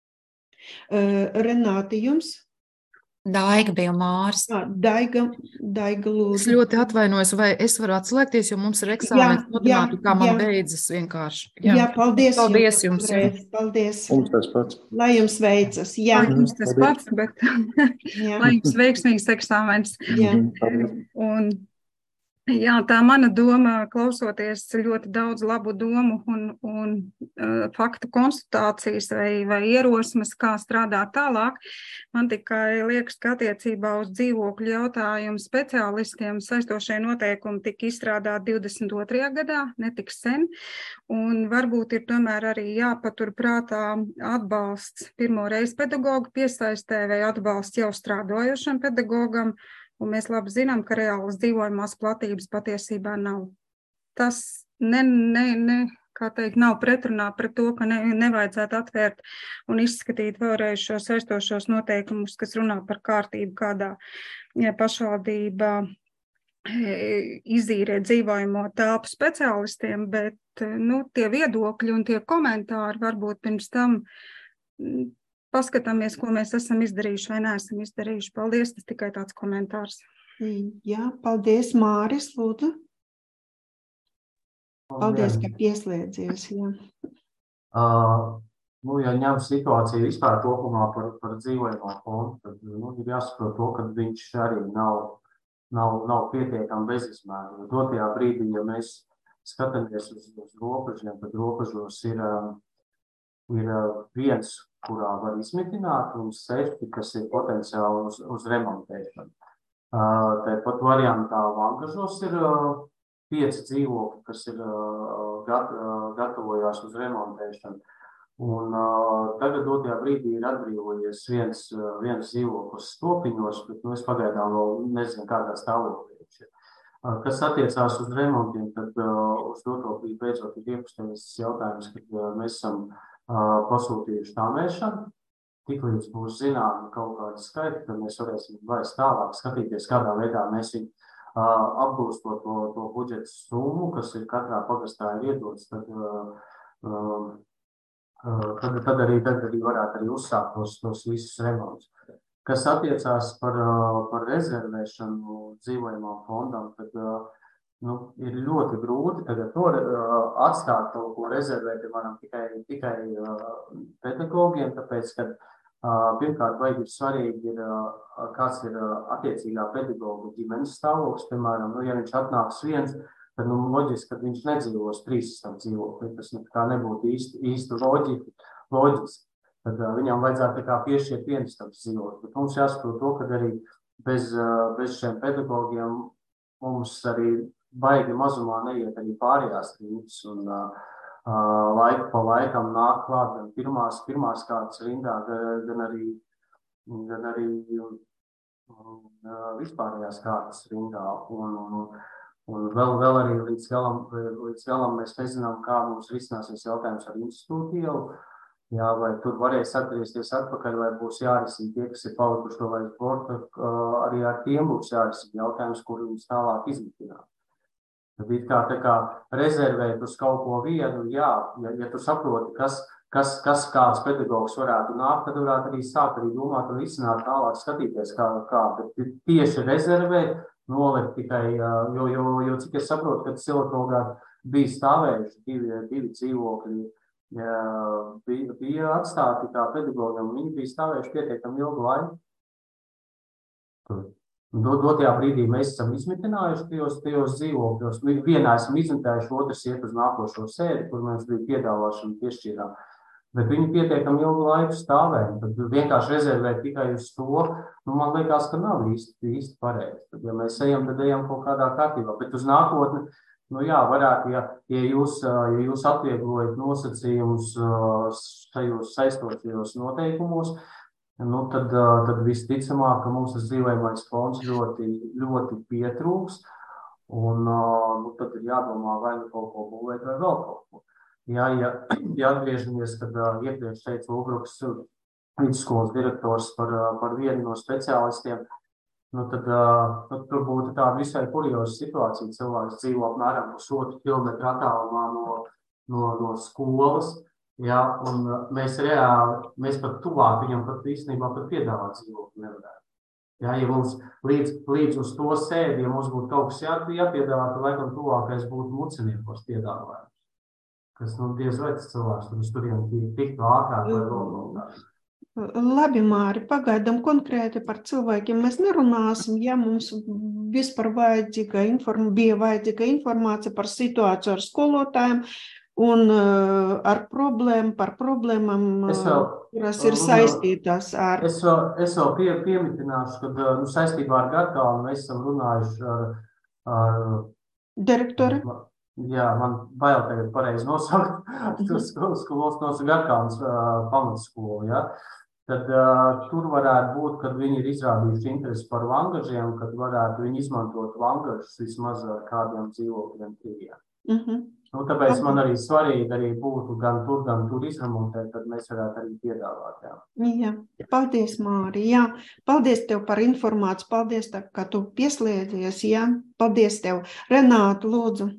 Renāte, jums? Daiga bija Māris. Daiga, Daiga lūdzu. Es ļoti atvainojos, vai es varu atslēgties, jo mums ir eksāmens matemātikā, man beidzas vienkārši. Jā, jā paldies, paldies jums. jums paldies. Mums tas pats. Lai jums veicas. Jā. Lai jums tas pats, bet lai jums veiksmīgs eksāmens. Jā. Un jā, tā mana doma, klausoties ļoti daudz labu domu un, un uh, faktu konstatācijas vai, vai ierosmes, kā strādāt tālāk, man tikai liekas, ka attiecībā uz dzīvokļu jautājumu speciālistiem saistošie noteikumi tika izstrādāti divdesmit otrajā gadā, netik sen, un varbūt ir tomēr arī jāpatur prātā atbalsts pirmo reizi pedagogu piesaistē vai atbalsts jau strādājošam pedagogam. Un mēs labi zinām, ka reālas dzīvojamās platības patiesībā nav. Tas ne, ne, ne, kā teikt, nav pretrunā pret to, ka ne, nevajadzētu atvērt un izskatīt vēlreiz šos saistošos noteikumus, kas runā par kārtību, kādā ja, pašvaldībā izīrē dzīvojamo telpu speciālistiem, bet nu, tie viedokļi un tie komentāri varbūt pirms tam paskatāmies, ko mēs esam izdarījuši vai neesam izdarījuši. Paldies, tas tikai tāds komentārs. Jā, paldies, Māris, lūdzu. Paldies, ka pieslēdzies. Jā. Uh, nu, ja ņem situāciju vispār kopumā par, par dzīvojamo fondu, tad nu, ir jāsaprot to, ka viņš arī nav, nav, nav pietiekami bezizmēru. Dotajā brīdī, ja mēs skatāmies uz, uz robežiem, tad robežos ir, ir viens, kurā var izmitināt, un seši, kas ir potenciāli uz, uz remontēšanu. Uh, Tāpat variantā Vangažos ir uh, pieci dzīvokļi, kas ir uh, gat, uh, gatavojās uz remontēšanu. Un uh, tagad dotajā brīdī ir atbrīvojies viens, uh, viens dzīvoklis Stopiņos, bet nu, es pagaidām vēl nezinu, kādā stāvoklī viņš ir. Uh, kas attiecās uz remontiem, tad uh, uz doto brīdi beidzot ir iekusties jautājums, kad uh, mēs esam pasūtījuši tāmēšanu. Tiklīdz būs zināmi kaut kādi skaiti, tad mēs varēsim vairs tālāk skatīties, kādā veidā mēs viņu apgūstot to, to budžeta summu, kas ir katrā pagastā ir iedots, tad, tad, tad, arī, tad arī varētu arī uzsākt tos, tos visus remontus. Kas attiecās par, par rezervēšanu dzīvojamām fondam, tad Nu, ir ļoti grūti tagad to uh, atstāt kaut ko rezervēt, piemēram, tikai, tikai uh, pedagogiem, tāpēc, ka uh, pirmkārt, vai ir svarīgi, ir, uh, kāds ir uh, attiecīgā pedagoga ģimenes stāvoklis, piemēram, nu, ja viņš atnāks viens, tad nu, loģiski, ka viņš nedzīvos trīs stāv dzīvokļi, tas nekā nebūtu īsti, īsti loģiski, loģiski. Tad uh, viņam vajadzētu tā kā piešķirt viens stāv dzīvokļi, bet mums jāsaprot to, ka arī bez, uh, bez šiem pedagogiem mums arī baigi mazumā neiet arī pārējās rītas un uh, laiku pa laikam nāk klāt gan pirmās, pirmās kārtas rindā, gan, gan arī, gan arī un vispārējās kārtas rindā. Un, un, un vēl, vēl arī līdz galam, līdz galam mēs nezinām, kā mums risināsies jautājums ar institūtu ielu. Jā, vai tur varēs atgriezties atpakaļ, vai būs jārisina tie, kas ir palikuši no vairs borta, arī ar tiem būs jārisina jautājums, kur viņus tālāk izmitināt. Tad it kā, tā kā rezervēt uz kaut ko vienu, jā, ja, ja tu saproti, kas, kas, kas kāds pedagogs varētu nākt, tad varētu arī sākt arī domāt un izcināt tālāk skatīties, kā, kā, bet tieši rezervēt, nolikt tikai, jo, jo, jo cik es saprotu, ka Silakrogā bija stāvējuši divi, divi dzīvokļi, ja, bija, bija atstāti kā pedagogam, viņi bija stāvējuši pietiekami ilgu laiku. Dotajā brīdī mēs esam izmitinājuši tajos, tajos dzīvokļos. Vienā esam izmitinājuši, otrs iet uz nākošo sēdi, kur mēs bija piedāvāšana piešķīrām. Bet viņi pietiekami ilgu laiku stāvēja. Tad vienkārši rezervēt tikai uz to, nu, man liekas, ka nav īsti, īsti pareizi. Tad, ja mēs ejam, tad ejam kaut kādā kārtībā. Bet uz nākotni, nu jā, varētu, ja, ja, jūs, ja jūs atvieglojat nosacījumus šajos saistošajos noteikumos, nu, tad, tad visticamāk, ka mums tas dzīvojamais fonds ļoti, ļoti pietrūks, un nu, tad ir jādomā vai nu kaut ko būvēt vai vēl kaut ko. Jā, ja, ja atgriežamies, kad iepriekš teica Lūbruks vidusskolas direktors par, par vienu no speciālistiem, nu, tad nu, tur būtu tāda visai kurioza situācija. Cilvēks dzīvo apmēram pusotru kilometru attālumā no, no, no skolas. Jā, un mēs reāli, mēs pat tuvāk viņam pat īstenībā pat piedāvāt dzīvokli nevarētu. Jā, ja mums līdz, līdz uz to sēdi, ja mums būtu kaut kas jā, jāpiedāvāt, tad laikam tuvākais būtu Muceniekos piedāvājums. Kas, nu, diez vai tas cilvēks tur uz turien tiktu ātrāk vai vēl. Labi, Māri, pagaidām konkrēti par cilvēkiem mēs nerunāsim, ja mums vispār vajadzīga inform, bija vajadzīga informācija par situāciju ar skolotājiem, un uh, ar problēmu, par problēmām, vēl, kuras ir saistītas ar... Es vēl, es vēl pie, piemitināšu, ka nu, saistībā ar Garkalnu mēs esam runājuši ar... ar direktori? Jā, man bail tagad pareizi nosaukt. Tas skolas nosaukt Garkalnas uh, pamatskolu, jā. Tad uh, tur varētu būt, kad viņi ir izrādījuši interesi par vangažiem, kad varētu viņi izmantot vangažus vismaz ar kādiem dzīvokļiem pieejā. Mhm. Nu, tāpēc man arī svarīgi arī būtu gan tur, gan tur izremontēt, tad mēs varētu arī piedāvāt. Jā, jā. Paldies, Māri. Jā. Paldies tev par informāciju. Paldies, tā, ka tu pieslēdzies. Jā. Paldies tev. Renāta, lūdzu.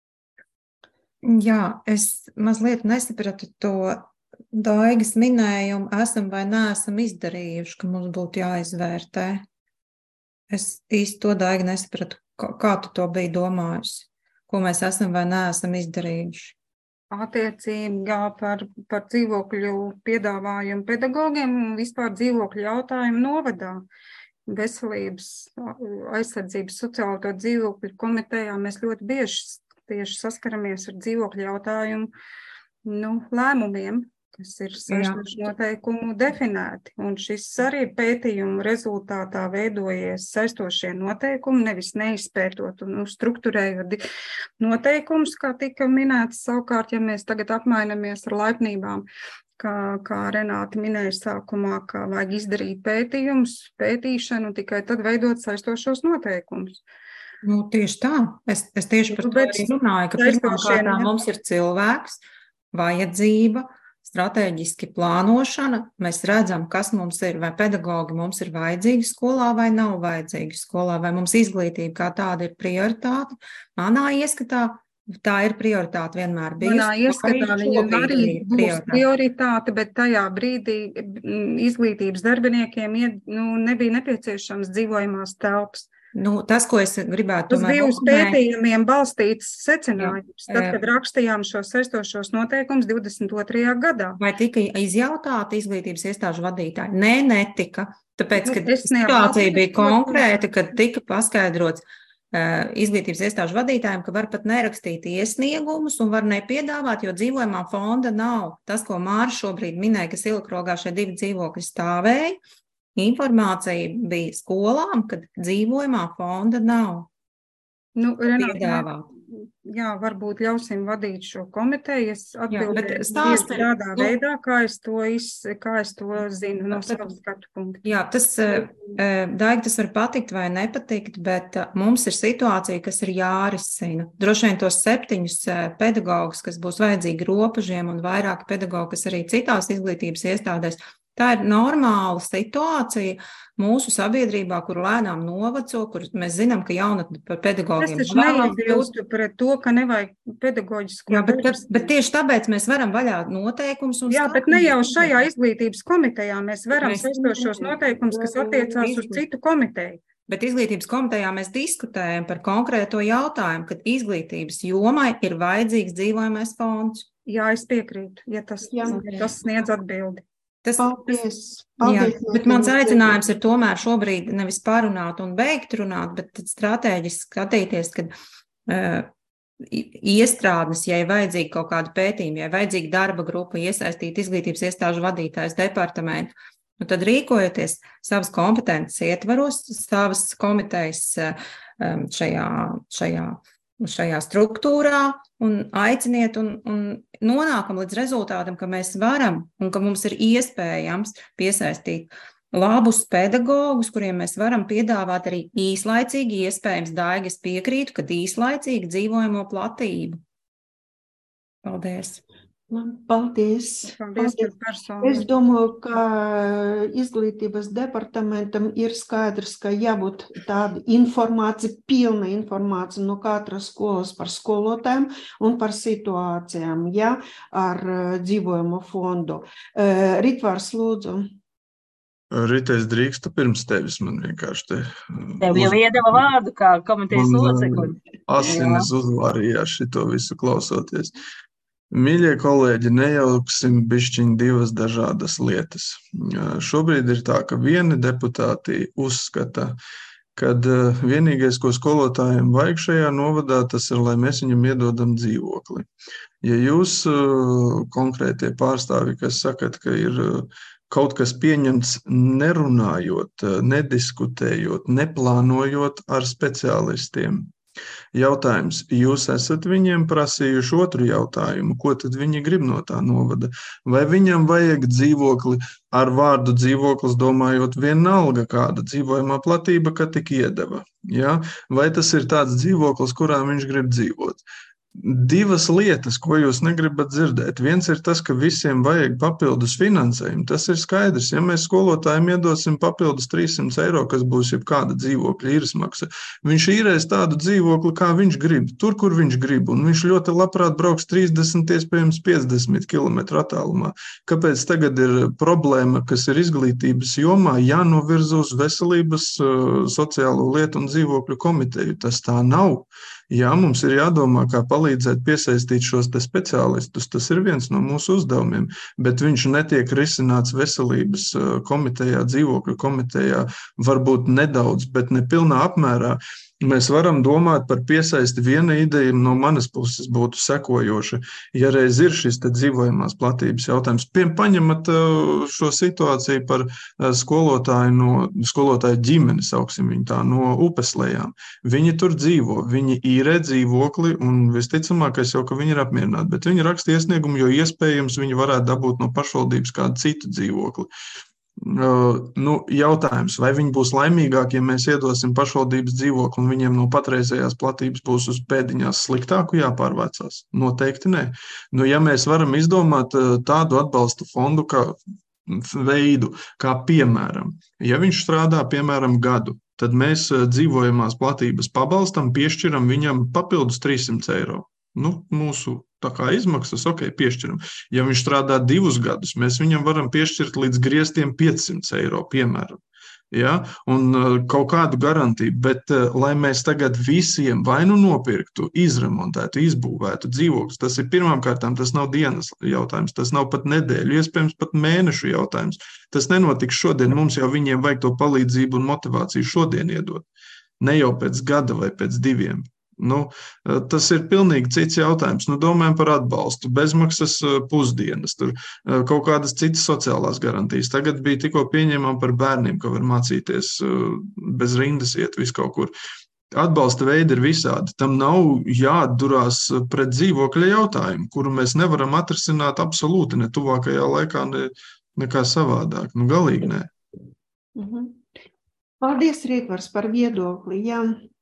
Jā, es mazliet nesapratu to Daigas minējumu, esam vai neesam izdarījuši, ka mums būtu jāizvērtē. Es īsti to Daiga nesapratu, kā, kā tu to biji domājusi. Ko mēs esam vai neesam izdarījuši. Attiecīgā par, par dzīvokļu piedāvājumu pedagogiem un vispār dzīvokļu jautājumu novadā. Veselības aizsardzības sociālo to dzīvokļu komitejā mēs ļoti bieži tieši saskaramies ar dzīvokļu jautājumu nu, lēmumiem, kas ir saistošu noteikumu definēti. Un šis arī pētījumu rezultātā veidojies saistošie noteikumi, nevis neizpētot un nu, strukturējot noteikumus, kā tika minēts. Savukārt, ja mēs tagad apmainamies ar laipnībām, kā, kā Renāta minēja sākumā, ka vajag izdarīt pētījumus, pētīšanu, tikai tad veidot saistošos noteikumus. Nu, tieši tā. Es, es tieši par to arī runāju, ka pirmkārt mums ir cilvēks, vajadzība, stratēģiski plānošana, mēs redzam, kas mums ir, vai pedagogi mums ir vajadzīgi skolā vai nav vajadzīgi skolā, vai mums izglītība kā tāda ir prioritāte. Manā ieskatā tā ir prioritāte vienmēr bijusi. Manā ieskatā viņa arī būs prioritāte, bet tajā brīdī izglītības darbiniekiem nu, nebija nepieciešams dzīvojamās telpas. Nu, tas, ko es gribētu... Tas bija uz pētījumiem balstīts secinājums, tad, kad rakstījām šos saistošos noteikumus divdesmit otrajā gadā. Vai tika izjautāta izglītības iestāžu vadītāji? Nē, netika. Tāpēc, kad situācija bija konkrēta, kad tika paskaidrots uh, izglītības iestāžu vadītājiem, ka var pat nerakstīt iesniegumus un var nepiedāvāt, jo dzīvojamā fonda nav. Tas, ko Māra šobrīd minēja, ka Silakrogā šie divi dzīvokļi stāvēja, informācija bija skolām, kad dzīvojamā fonda nav. Nu, Renāta, jā, varbūt ļausim vadīt šo komiteju. Es atbildēju stāsti, tieši tādā nu, veidā, kā es to, iz, kā es to zinu no savas skatu punkta. Jā, tas, Daigi, tas var patikt vai nepatikt, bet mums ir situācija, kas ir jārisina. Droši vien tos septiņus pedagogus, kas būs vajadzīgi robežiem un vairāki pedagogi, kas arī citās izglītības iestādēs. Tā ir normāla situācija mūsu sabiedrībā, kur lēnām noveco, kur mēs zinām, ka jaunatne par pedagogiem. Es taču neiebilstu pret to, ka nevajag pedagoģisko. Jā, bet, bet, bet tieši tāpēc mēs varam vaļā noteikums. Un Jā, bet ne jau šajā izglītības komitejā mēs varam saistošos noteikumus, kas attiecās uz citu komiteju. Bet izglītības komitejā mēs diskutējam par konkrēto jautājumu, kad izglītības jomai ir vajadzīgs dzīvojamais fonds. Jā, es piekrītu, ja tas, ja tas sniedz atbildi. Tas, paldies, paldies, jā, bet mans aicinājums ir tomēr šobrīd nevis parunāt un beigt runāt, bet strateģiski skatīties, kad uh, iestrādnes, ja ir vajadzīgi kaut kādu pētījumu, ja ir vajadzīga darba grupa, iesaistīt izglītības iestāžu vadītājs departamentu, nu tad rīkojoties savas kompetences ietvaros, savas komitejas um, šajā, šajā šajā struktūrā un aiciniet un, un nonākam līdz rezultātam, ka mēs varam un ka mums ir iespējams piesaistīt labus pedagogus, kuriem mēs varam piedāvāt arī īslaicīgi, iespējams, Daigi, es piekrītu, kad īslaicīgi dzīvojamo platību. Paldies! Paldies. Paldies, Paldies. Es domāju, ka izglītības departamentam ir skaidrs, ka jābūt tāda informācija, pilna informācija no katras skolas par skolotājiem un par situācijām, ja, ar dzīvojamo fondu. Ritvārs, lūdzu. Rita, es drīkstu pirms tevis, man vienkārši te... Tev jau iedeva vārdu kā komitejas locekli. Asinis uzvārījās šito visu klausoties. Mīļie kolēģi, nejauksim bišķiņ divas dažādas lietas. Šobrīd ir tā, ka vieni deputāti uzskata, kad vienīgais, ko skolotājiem vajag šajā novadā, tas ir, lai mēs viņam iedodam dzīvokli. Ja jūs konkrētie pārstāvi, kas sakat, ka ir kaut kas pieņemts nerunājot, nediskutējot, neplānojot ar speciālistiem, jautājums, jūs esat viņiem prasījuši otru jautājumu, ko tad viņi grib no tā novada? Vai viņam vajag dzīvokli ar vārdu dzīvoklis, domājot vienalga kāda dzīvojamā platība, ka tik iedeva? Ja? Vai tas ir tāds dzīvoklis, kurā viņš grib dzīvot? Divas lietas, ko jūs negribat dzirdēt. Viens ir tas, ka visiem vajag papildus finansējumu. Tas ir skaidrs. Ja mēs skolotājiem iedosim papildus trīs simti eiro, kas būs jebkāda dzīvokļa īres maksa, viņš īrēs tādu dzīvokli, kā viņš grib, tur, kur viņš grib, un viņš ļoti labprāt brauks trīsdesmit, iespējams piecdesmit kilometru attālumā. Kāpēc tagad ir problēma, kas ir izglītības jomā, jānovirza uz veselības, sociālo lietu un dzīvokļu komiteju? Tas tā nav. Jā, mums ir jādomā, kā palīdzēt piesaistīt šos te speciālistus. Tas ir viens no mūsu uzdevumiem, bet viņš netiek risināts veselības komitejā, dzīvokļu komitejā, varbūt nedaudz, bet ne pilnā apmērā. Mēs varam domāt par piesaisti. Viena ideja no manas puses būtu sekojoša. Ja reiz ir šis te dzīvojamās platības jautājums, paņemat šo situāciju par skolotāju no skolotāju ģimeni, sauksim viņu tā, no Upeslejām. Viņi tur dzīvo, viņi īrē dzīvokli un visticamākais jau, ka viņi ir apmierināti, bet viņi raksta iesniegumu, jo iespējams viņi varētu dabūt no pašvaldības kādu citu dzīvokli. Uh, nu, jautājums, vai viņi būs laimīgāki, ja mēs iedosim pašvaldības dzīvokli un viņiem no patreizējās platības būs uz pēdiņās sliktāku jāpārvācās? Noteikti nē. Nu, ja mēs varam izdomāt uh, tādu atbalsta fondu kā veidu, kā piemēram, ja viņš strādā piemēram gadu, tad mēs uh, dzīvojamās platības pabalstam piešķiram viņam papildus trīs simti eiro. Nu, mūsu tā kā izmaksas, ok, piešķiram. Ja viņš strādā divus gadus, mēs viņam varam piešķirt līdz griestiem piecsimt eiro, piemēram. Ja? Un uh, kaut kādu garantiju, bet uh, lai mēs tagad visiem vai nu nopirktu, izremontētu, izbūvētu dzīvokļus, tas ir pirmām kārtām, tas nav dienas jautājums, tas nav pat nedēļu, iespējams pat mēnešu jautājums. Tas nenotiks šodien, mums jau viņiem vajag to palīdzību un motivāciju šodien iedot. Ne jau pēc gada vai pēc diviem. Nu, tas ir pilnīgi cits jautājums. Nu, domājam par atbalstu, bezmaksas pusdienas, tur kaut kādas citas sociālās garantijas. Tagad bija tikko pieņemam par bērniem, ka var mācīties bez rindas iet visu kaut kur. atbalsta veidi ir visādi. Tam nav jāatdurās pret dzīvokļa jautājumu, kuru mēs nevaram atrisināt absolūti ne tuvākajā laikā, ne, nekā savādāk. Nu, galīgi nē. Mhm. Paldies, Rītvars, par viedokli. Jā.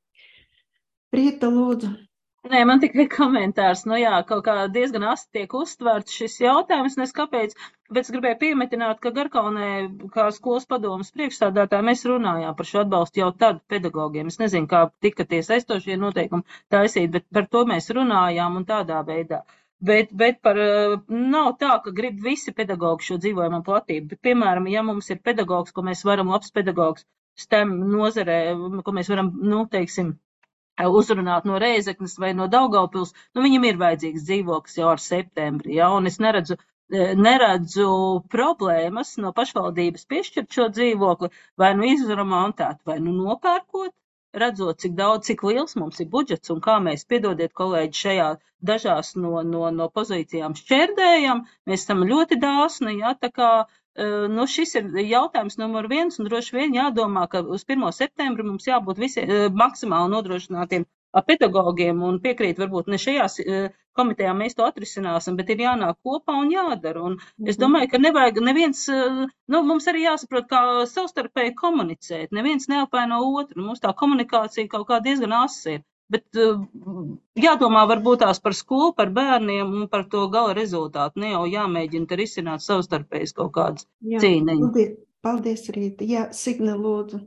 Rīta, lūdzu. Nē, man tikai komentārs. Nu jā, kaut kā diezgan asti tiek uztverts šis jautājums, nes kāpēc, bet es gribēju piemetināt, ka Garkalnē, kā skolas padomas priekšstādātāji, mēs runājām par šo atbalstu jau tad pedagogiem. Es nezinu, kā tika tie saistošie noteikumi taisīt, bet par to mēs runājām un tādā veidā. Bet, bet par, nav tā, ka grib visi pedagogi šo dzīvojumu platību, bet, piemēram, ja mums ir pedagogs, ko mēs varam, labs pedagogs, STEM nozarē, ko mēs varam, nu, teiksim, uzrunāt no Rēzeknes vai no Daugavpils, nu viņam ir vajadzīgs dzīvoklis jau ar septembri, ja, un es neredzu, neredzu problēmas no pašvaldības piešķirt šo dzīvokli, vai nu izremontēt, vai nu nopērkot, redzot, cik daudz, cik liels mums ir budžets un kā mēs, piedodiet kolēģi, šajā dažās no, no, no pozīcijām šķērdējam, mēs esam ļoti dāsni, ja, tā kā nu, šis ir jautājums numur viens, un droši vien jādomā, ka uz pirmo septembri mums jābūt visiem maksimāli nodrošinātiem pedagogiem, un piekrīt, varbūt ne šajās komitejā mēs to atrisināsim, bet ir jānāk kopā un jādara. Un es domāju, ka nevajag neviens, nu, mums arī jāsaprot, kā savstarpēji komunicēt, neviens neapvaino otru, mums tā komunikācija kaut kā diezgan asa ir. Bet uh, jādomā varbūt tās par skolu, par bērniem un par to gala rezultātu. Ne jau jāmēģina te risināt savstarpējas kaut kādas cīniņas. Paldies, paldies, Rīta. Jā, Signe, lūdzu.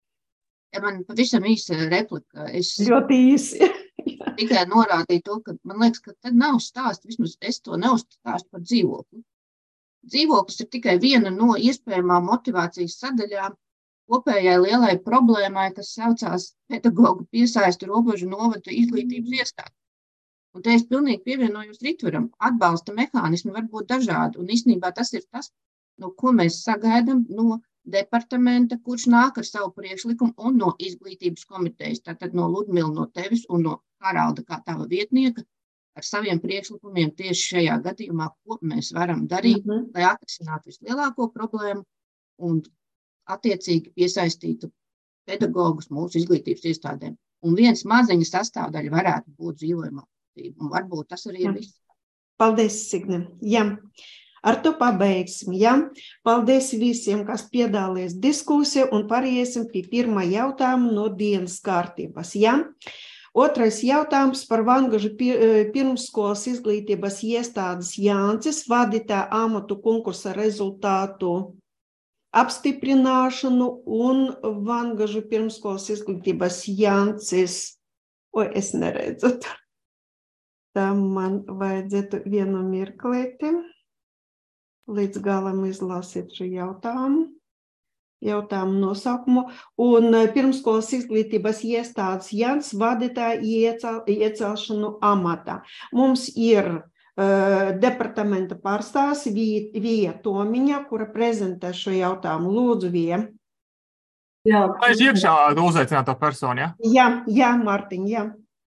Ja man pavisam īsa replika. Es ļoti īsi. tikai norādīju to, ka man liekas, ka tad nav stāst, vismaz es to neuzstāstu par dzīvokli. Dzīvoklis ir tikai viena no iespējamām motivācijas sadaļām kopējai lielai problēmai, kas saucās pedagogu piesaistu robežu novada izglītības iestādi. Un te es pilnīgi pievienojos Ritvaram. Atbalsta mehānismi var būt dažādi, un īstenībā tas ir tas, no ko mēs sagaidām no departamenta, kurš nāk ar savu priekšlikumu, un no izglītības komitejas, tātad no Ludmila, no tevis un no Haralda kā tava vietnieka, ar saviem priekšlikumiem tieši šajā gadījumā, ko mēs varam darīt, mm-hmm. lai atrisinātu vislielāko problēmu un attiecīgi piesaistītu pedagogus mūsu izglītības iestādēm. Un viens maziņa sastāvdaļa varētu būt dzīvojumā. Un varbūt tas arī ir viss. Paldies, Signe. Jā, ar to pabeigsim. Jā. Paldies visiem, kas piedalīs diskusiju, un pāriesim pie pirmā jautājuma no dienas kārtības. Jā. Otrais jautājums par Vangažu pirmsskolas izglītības iestādes Jānces vadītāja amatu konkursa rezultātu apstiprināšanu un Vangažu pirmsskolas izglītības Jānces. Oi, es neredzu. Tā man vajadzētu vienu mirklēti, līdz galam izlasīt šo jautājumu, jautājumu nosaukumu. Un pirmsskolas izglītības iestādes Jāns vadītāja iecel, iecelšanu amatā. Mums ir uh, departamenta pārstāvs Vija Tomiņa, kura prezentē šo jautājumu. Lūdzu, Vija. Jā. Aiz iekšā uzaicināto personu, ja? Jā, jā, Mārtiņ, jā.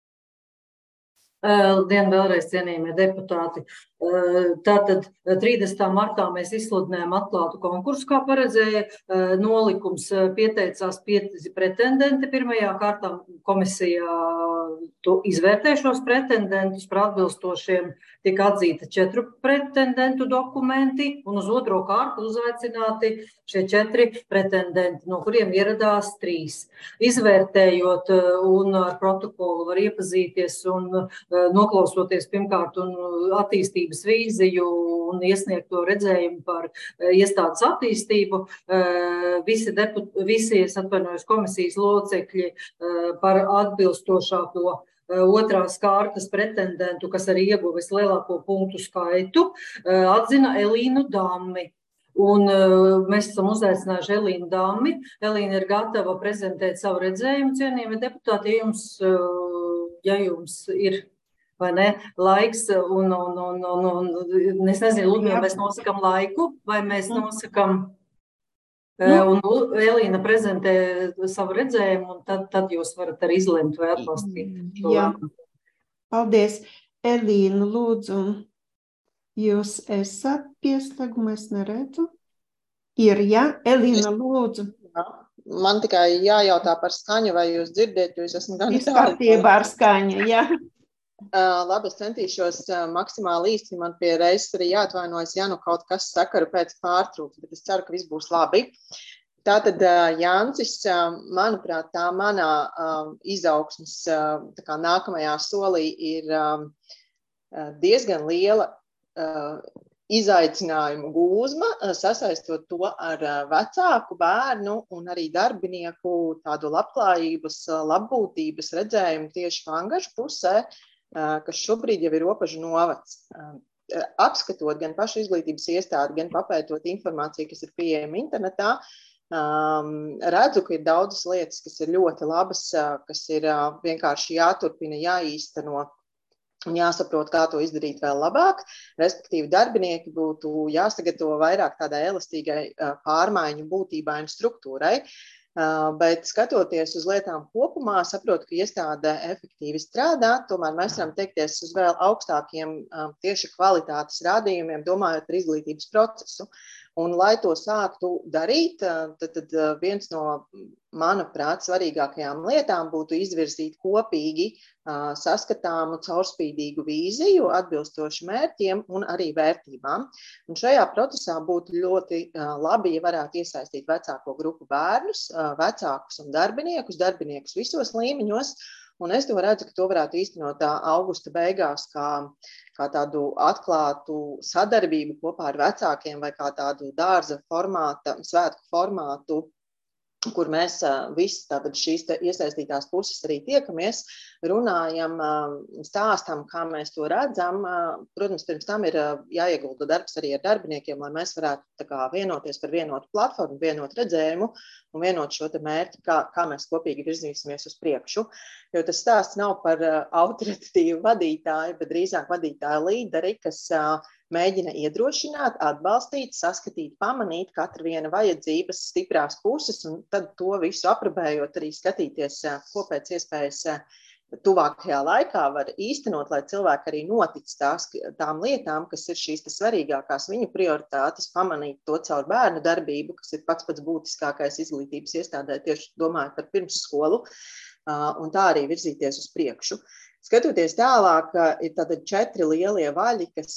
Labdien, vēlreiz cienījamie deputāti. Tātad trīsdesmitā martā mēs izsludinājām atklātu konkursu, kā paredzēja nolikums. Pieteicās pieci pretendenti. Pirmajā kārtā komisija izvērtē šos pretendentus par atbilstošiem. Tika atzīta četru pretendentu dokumenti, un uz otro kārtu uzaicināti šie četri pretendenti, no kuriem ieradās trīs. Izvērtējot un ar protokolu var iepazīties un noklausoties pirmkārt un attīstības vīziju un iesniegto redzējumu par iestādes attīstību, visi, deput, visi es atvainojos komisijas locekļi par atbilstošāko otrās kārtas pretendentu, kas arī ieguvis lielāko punktu skaitu, atzina Elīnu Dammi. Un mēs esam uzaicinājuši Elīnu Dammi. Elīna ir gatava prezentēt savu redzējumu, cienījamie deputāti, ja jums, ja jums ir vai ne, laiks, un, un, un, un, un es nezinu, Ludmila, mēs nosakam laiku, vai mēs nosakam, un Elīna prezentē savu redzējumu, un tad, tad jūs varat arī izlemt vai atbalstīt. Jā, paldies. Elīna, lūdzu, jūs esat pieslēguma, es neredzu. Ir, jā, Elīna, lūdzu. Jā, Man tikai jājautā par skaņu, vai jūs dzirdiet, jo es esmu gan Viss kārtībā ar skaņu, jā. Uh, labi, es centīšos uh, maksimāli īsti, man pie reizes arī jāatvainojas, ja nu kaut kas sakaru pēc pārtrūks, bet es ceru, ka viss būs labi. Tātad uh, Jāncis, uh, manuprāt, tā manā uh, izaugsmes uh, tā kā nākamajā solī ir uh, diezgan liela uh, izaicinājumu gūzma, sasaistot to ar vecāku bērnu un arī darbinieku tādu labklājības, labbūtības redzējumu tieši Vangažu pusē, kas šobrīd jau ir Ropažu novads. Apskatot gan pašu izglītības iestādi, gan papētot informāciju, kas ir pieejama internetā, redzu, ka ir daudzas lietas, kas ir ļoti labas, kas ir vienkārši jāturpina, jāīsteno. Un jāsaprot, kā to izdarīt vēl labāk, respektīvi darbinieki būtu jāsagatavo vairāk tādai elastīgai pārmaiņu būtībai un struktūrai, bet skatoties uz lietām kopumā, saprotu, ka iestāde efektīvi strādā, tomēr mēs varam teikties uz vēl augstākiem tieši kvalitātes rādījumiem, domājot par izglītības procesu. Un, lai to sāktu darīt, tad, tad viens no, manuprāt, svarīgākajām lietām būtu izvirzīt kopīgi saskatāmu, caurspīdīgu vīziju, atbilstoši mērķiem un arī vērtībām. Un šajā procesā būtu ļoti labi, ja varētu iesaistīt vecāko grupu bērnus, vecākus un darbiniekus, darbiniekus visos līmeņos. Un es to redzu, ka to varētu īstenot augusta beigās kā, kā tādu atklātu sadarbību kopā ar vecākiem vai kā tādu dārza formāta, svētku formātu, kur mēs visi tātad šīs iesaistītās puses arī tiekamies, runājam, stāstam, kā mēs to redzam. Protams, pirms tam ir jāiegulda darbs arī ar darbiniekiem, lai mēs varētu tā kā vienoties par vienotu platformu, vienotu redzējumu un vienotu šo te mērķi, kā, kā mēs kopīgi virzīsimies uz priekšu. Jo tas stāsts nav par autoritatīvu vadītāju, bet drīzāk vadītāju līderi, kas mēģina iedrošināt, atbalstīt, saskatīt, pamanīt katru viena vajadzības stiprās puses un tad to visu aprobējot arī skatīties, ko pēc iespējas tuvākajā laikā var īstenot, lai cilvēki arī notic tās, tām lietām, kas ir šīs svarīgākās viņu prioritātes, pamanīt to caur bērnu darbību, kas ir pats pats būtiskākais izglītības iestādē, tieši domājot par pirmsskolu, un tā arī virzīties uz priekšu. Skatoties tālāk, ir tātad četri lielie vaļi, kas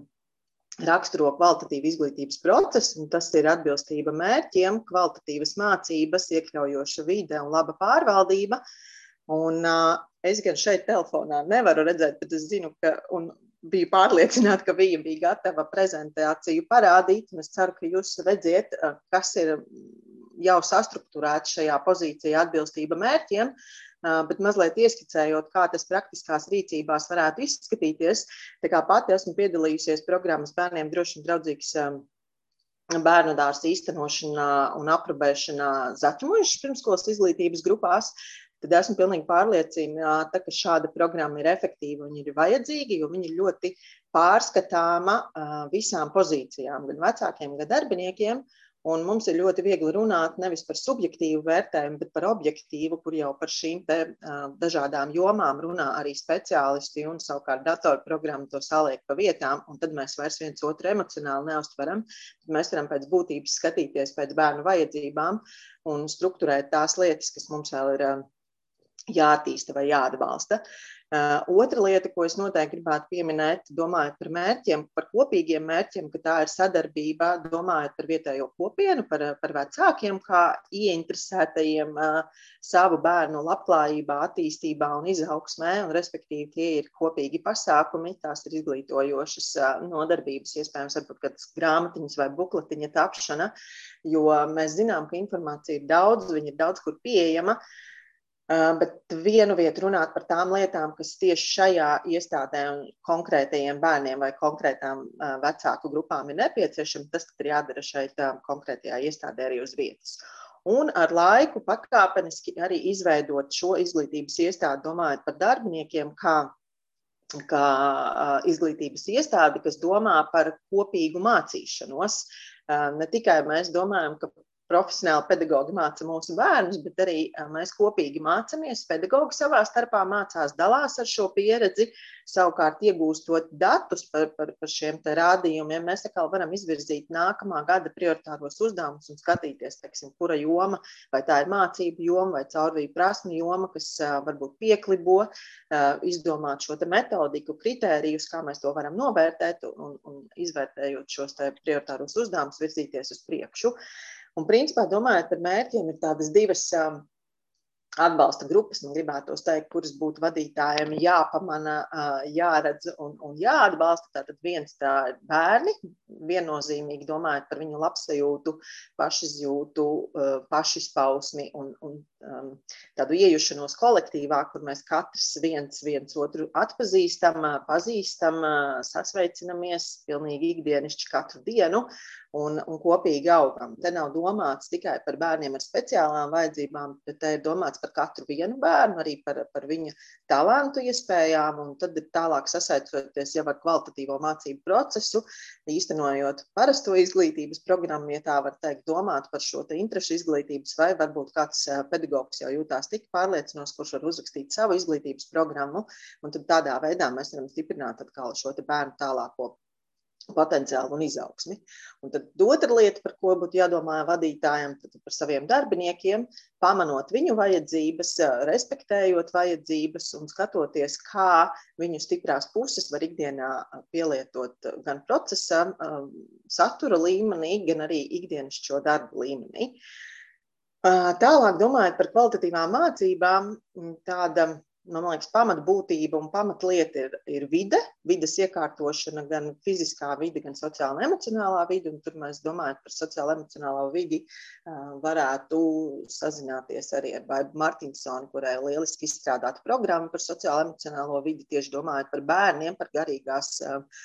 raksturo kvalitatīvu izglītības procesu, un tas ir atbilstība mērķiem, kvalitatīvas mācības, iekļaujoša vide un laba pārvaldība. Un uh, es gan šeit telefonā nevaru redzēt, bet es zinu, ka un biju pārliecināta, ka viņa bija gatava prezentāciju parādīt, un es ceru, ka jūs redziet, uh, kas ir jau sastrukturēts šajā pozīcijā atbilstība mērķiem, uh, bet mazliet ieskicējot, kā tas praktiskās rīcībās varētu izskatīties. Tā kā pati esmu piedalījusies programmas Bērniem droši un draudzīgs um, bērnu dārza īstenošanā un aprobēšanā Zaķumojušas pirmskolas izglītības grupās, tad esmu pilnīgi pārliecināta, ka šāda programma ir efektīva un ir vajadzīga, jo viņa ir ļoti pārskatāma visām pozīcijām, gan vecākiem, gan darbiniekiem. Un mums ir ļoti viegli runāt nevis par subjektīvu vērtējumu, bet par objektīvu, kur jau par šīm te dažādām jomām runā arī speciālisti un savukārt datorprogramma to saliek pa vietām, un tad mēs vairs viens otru emocionāli neuztveram. Mēs varam pēc būtības skatīties pēc bērnu vajadzībām un strukturēt tās lietas, kas mums vēl ir jāattīsta vai jāatbalsta. Uh, otra lieta, ko es noteikti gribētu pieminēt, domājot par mērķiem, par kopīgiem mērķiem, ka tā ir sadarbība, domājot par vietējo kopienu, par, par vecākiem, kā ieinteresētajiem uh, savu bērnu labklājībā, attīstībā un izaugsmē, un respektīvi tie ir kopīgi pasākumi, tās ir izglītojošas uh, nodarbības, iespējams, varbūt kādas grāmatiņas vai bukletiņa tapšana, jo mēs zinām, ka informācija ir daudz, viņa ir daudz kur pieejama. Bet vienu vietu runāt par tām lietām, kas tieši šajā iestādē un konkrētajiem bērniem vai konkrētām vecāku grupām ir nepieciešama, tas tad ir jādara šeit konkrētajā iestādē arī uz vietas. Un ar laiku pakāpeniski arī izveidot šo izglītības iestādi, domājot par darbiniekiem, kā, kā izglītības iestādi, kas domā par kopīgu mācīšanos. Ne tikai mēs domājam, ka profesionāli pedagogi māca mūsu bērnus, bet arī mēs kopīgi mācāmies. Pedagogi savā starpā mācās, dalās ar šo pieredzi, savukārt iegūstot datus par, par, par šiem te rādījumiem. Mēs atkal varam izvirzīt nākamā gada prioritāros uzdevumus un skatīties, teiksim, kura joma, vai tā ir mācību joma vai caurvīju prasmu joma, kas varbūt pieklibo, izdomāt šo te metodiku, kritērijus, kā mēs to varam novērtēt un, un izvērtējot šos te prioritāros uzdevumus virzīties uz priekšu. Un, principā, domājot par mērķiem, ir tādas divas um, atbalsta grupas, man gribētos teikt, kuras būtu vadītājiem jāpamana, uh, jāredz un, un jāatbalsta. Tātad viens tā ir bērni, viennozīmīgi domājot par viņu labsajūtu, pašizjūtu, uh, pašizpausmi un, un um, tādu iejušanos kolektīvā, kur mēs katrs viens, viens otru atpazīstam, pazīstam, sasveicinamies pilnīgi ikdienišķi katru dienu. Un, un kopīgi augam. Te nav domāts tikai par bērniem ar speciālām vajadzībām, bet te ir domāts par katru vienu bērnu, arī par, par viņa talantu iespējām, un tad ir tālāk sasaicoties jau ar kvalitatīvo mācību procesu, īstenojot parasto izglītības programmu, ja tā var teikt, domāt par šo te interešu izglītības, vai varbūt kāds pedagogs jau jūtās tik pārliecinos, kurš var uzrakstīt savu izglītības programmu, un tad tādā veidā mēs varam stiprināt atkal šo te bērnu tālāko potenciālu un izaugsmi. Un tad otra lieta, par ko būtu jādomā vadītājiem, tad par saviem darbiniekiem, pamanot viņu vajadzības, respektējot vajadzības un skatoties, kā viņu stiprās puses var ikdienā pielietot gan procesa satura līmenī, gan arī ikdienišķo darbu līmenī. Tālāk domājot par kvalitatīvām mācībām, tāda man liekas, pamatbūtība un pamatlieta ir, ir vide, vides iekārtošana, gan fiziskā vide, gan sociāla un emocionālā vide, un tur mēs domājam par sociālo emocionālo vidi, varētu sazināties arī ar Baibu Martinsoni, kurai ir lieliski izstrādāta programma par sociālo emocionālo vidi, tieši domājot par bērniem, par garīgās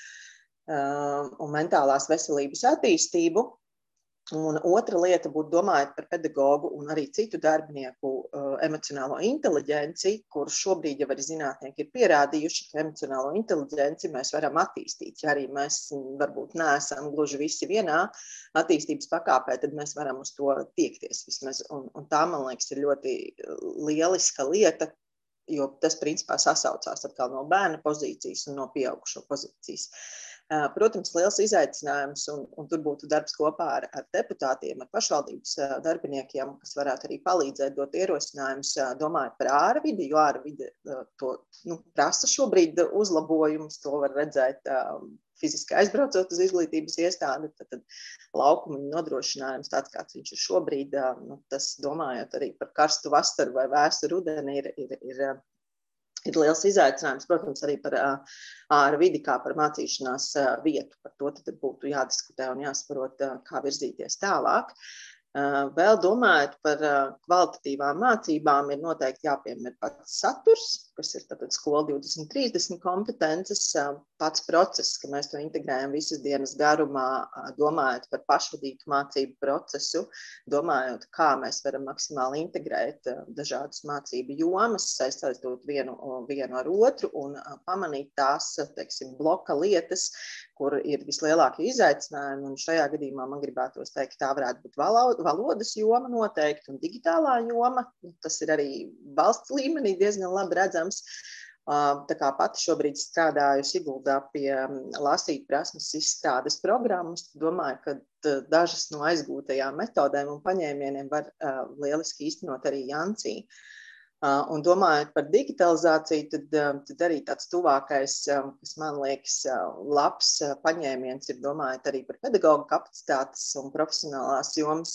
un mentālās veselības attīstību. Un otra lieta būtu domājot par pedagogu un arī citu darbinieku uh, emocionālo inteliģenci, kur šobrīd jau arī zinātnieki ir pierādījuši, ka emocionālo inteliģenci mēs varam attīstīt. Ja arī mēs varbūt neesam gluži visi vienā attīstības pakāpē, tad mēs varam uz to tiekties vismaz. Un, un tā, man liekas, ir ļoti lieliska lieta, jo tas principā sasaucās atkal no bērna pozīcijas un no pieaugušo pozīcijas. Protams, liels izaicinājums, un, un tur būtu darbs kopā ar, ar deputātiem, ar pašvaldības darbiniekiem, kas varētu arī palīdzēt dot ierosinājumus, domājot par āra vidi, jo āra vide to nu, prasa šobrīd uzlabojumus, to var redzēt fiziski aizbraucot uz izglītības iestādi, tad, tad laukuma nodrošinājums tāds, kāds viņš ir šobrīd, nu, tas domājot arī par karstu vasaru vai vēsu rudeni, ir, ir, ir ir liels izaicinājums, protams, arī par āra vidi, kā par mācīšanās vietu. Par to tad būtu jādiskutē un jāsaprot, kā virzīties tālāk. Vēl domājot par kvalitatīvām mācībām, ir noteikti jāpiemēr pats saturs, kas ir tātad skola divdesmit trīsdesmit kompetences, pats process, ka mēs to integrējam visas dienas garumā, domājot par pašvadītu mācību procesu, domājot, kā mēs varam maksimāli integrēt dažādas mācību jomas, saistot vienu, vienu ar otru un pamanīt tās, teiksim, bloka lietas, kur ir vislielākie izaicinājumi, un šajā gadījumā man gribētos teikt, tā varētu būt valodas joma noteikti un digitālā joma. Tas ir arī valsts līmenī diezgan labi redzams. Tā kā pati šobrīd strādāju Siguldā pie lasīt prasmes izstrādes programmas, domāju, ka dažas no aizgūtajām metodēm un paņēmieniem var lieliski īstenot arī Jancī. Un domājot par digitalizāciju, tad, tad arī tāds tuvākais, kas man liekas labs paņēmiens, ir domājot arī par pedagoģu kapacitātes un profesionālās jomas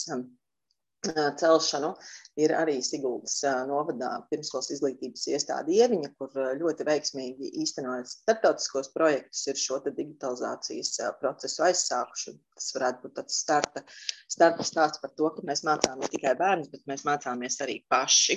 celšanu, ir arī Siguldas novadā pirmskolas izglītības iestāde Ieviņa, kur ļoti veiksmīgi īstenojot starptautiskos projektus ir šo te digitalizācijas procesu aizsākuši. Tas varētu būt tāds starta, starta stāsts par to, ka mēs mācām ne tikai bērnus, bet mēs mācāmies arī paši.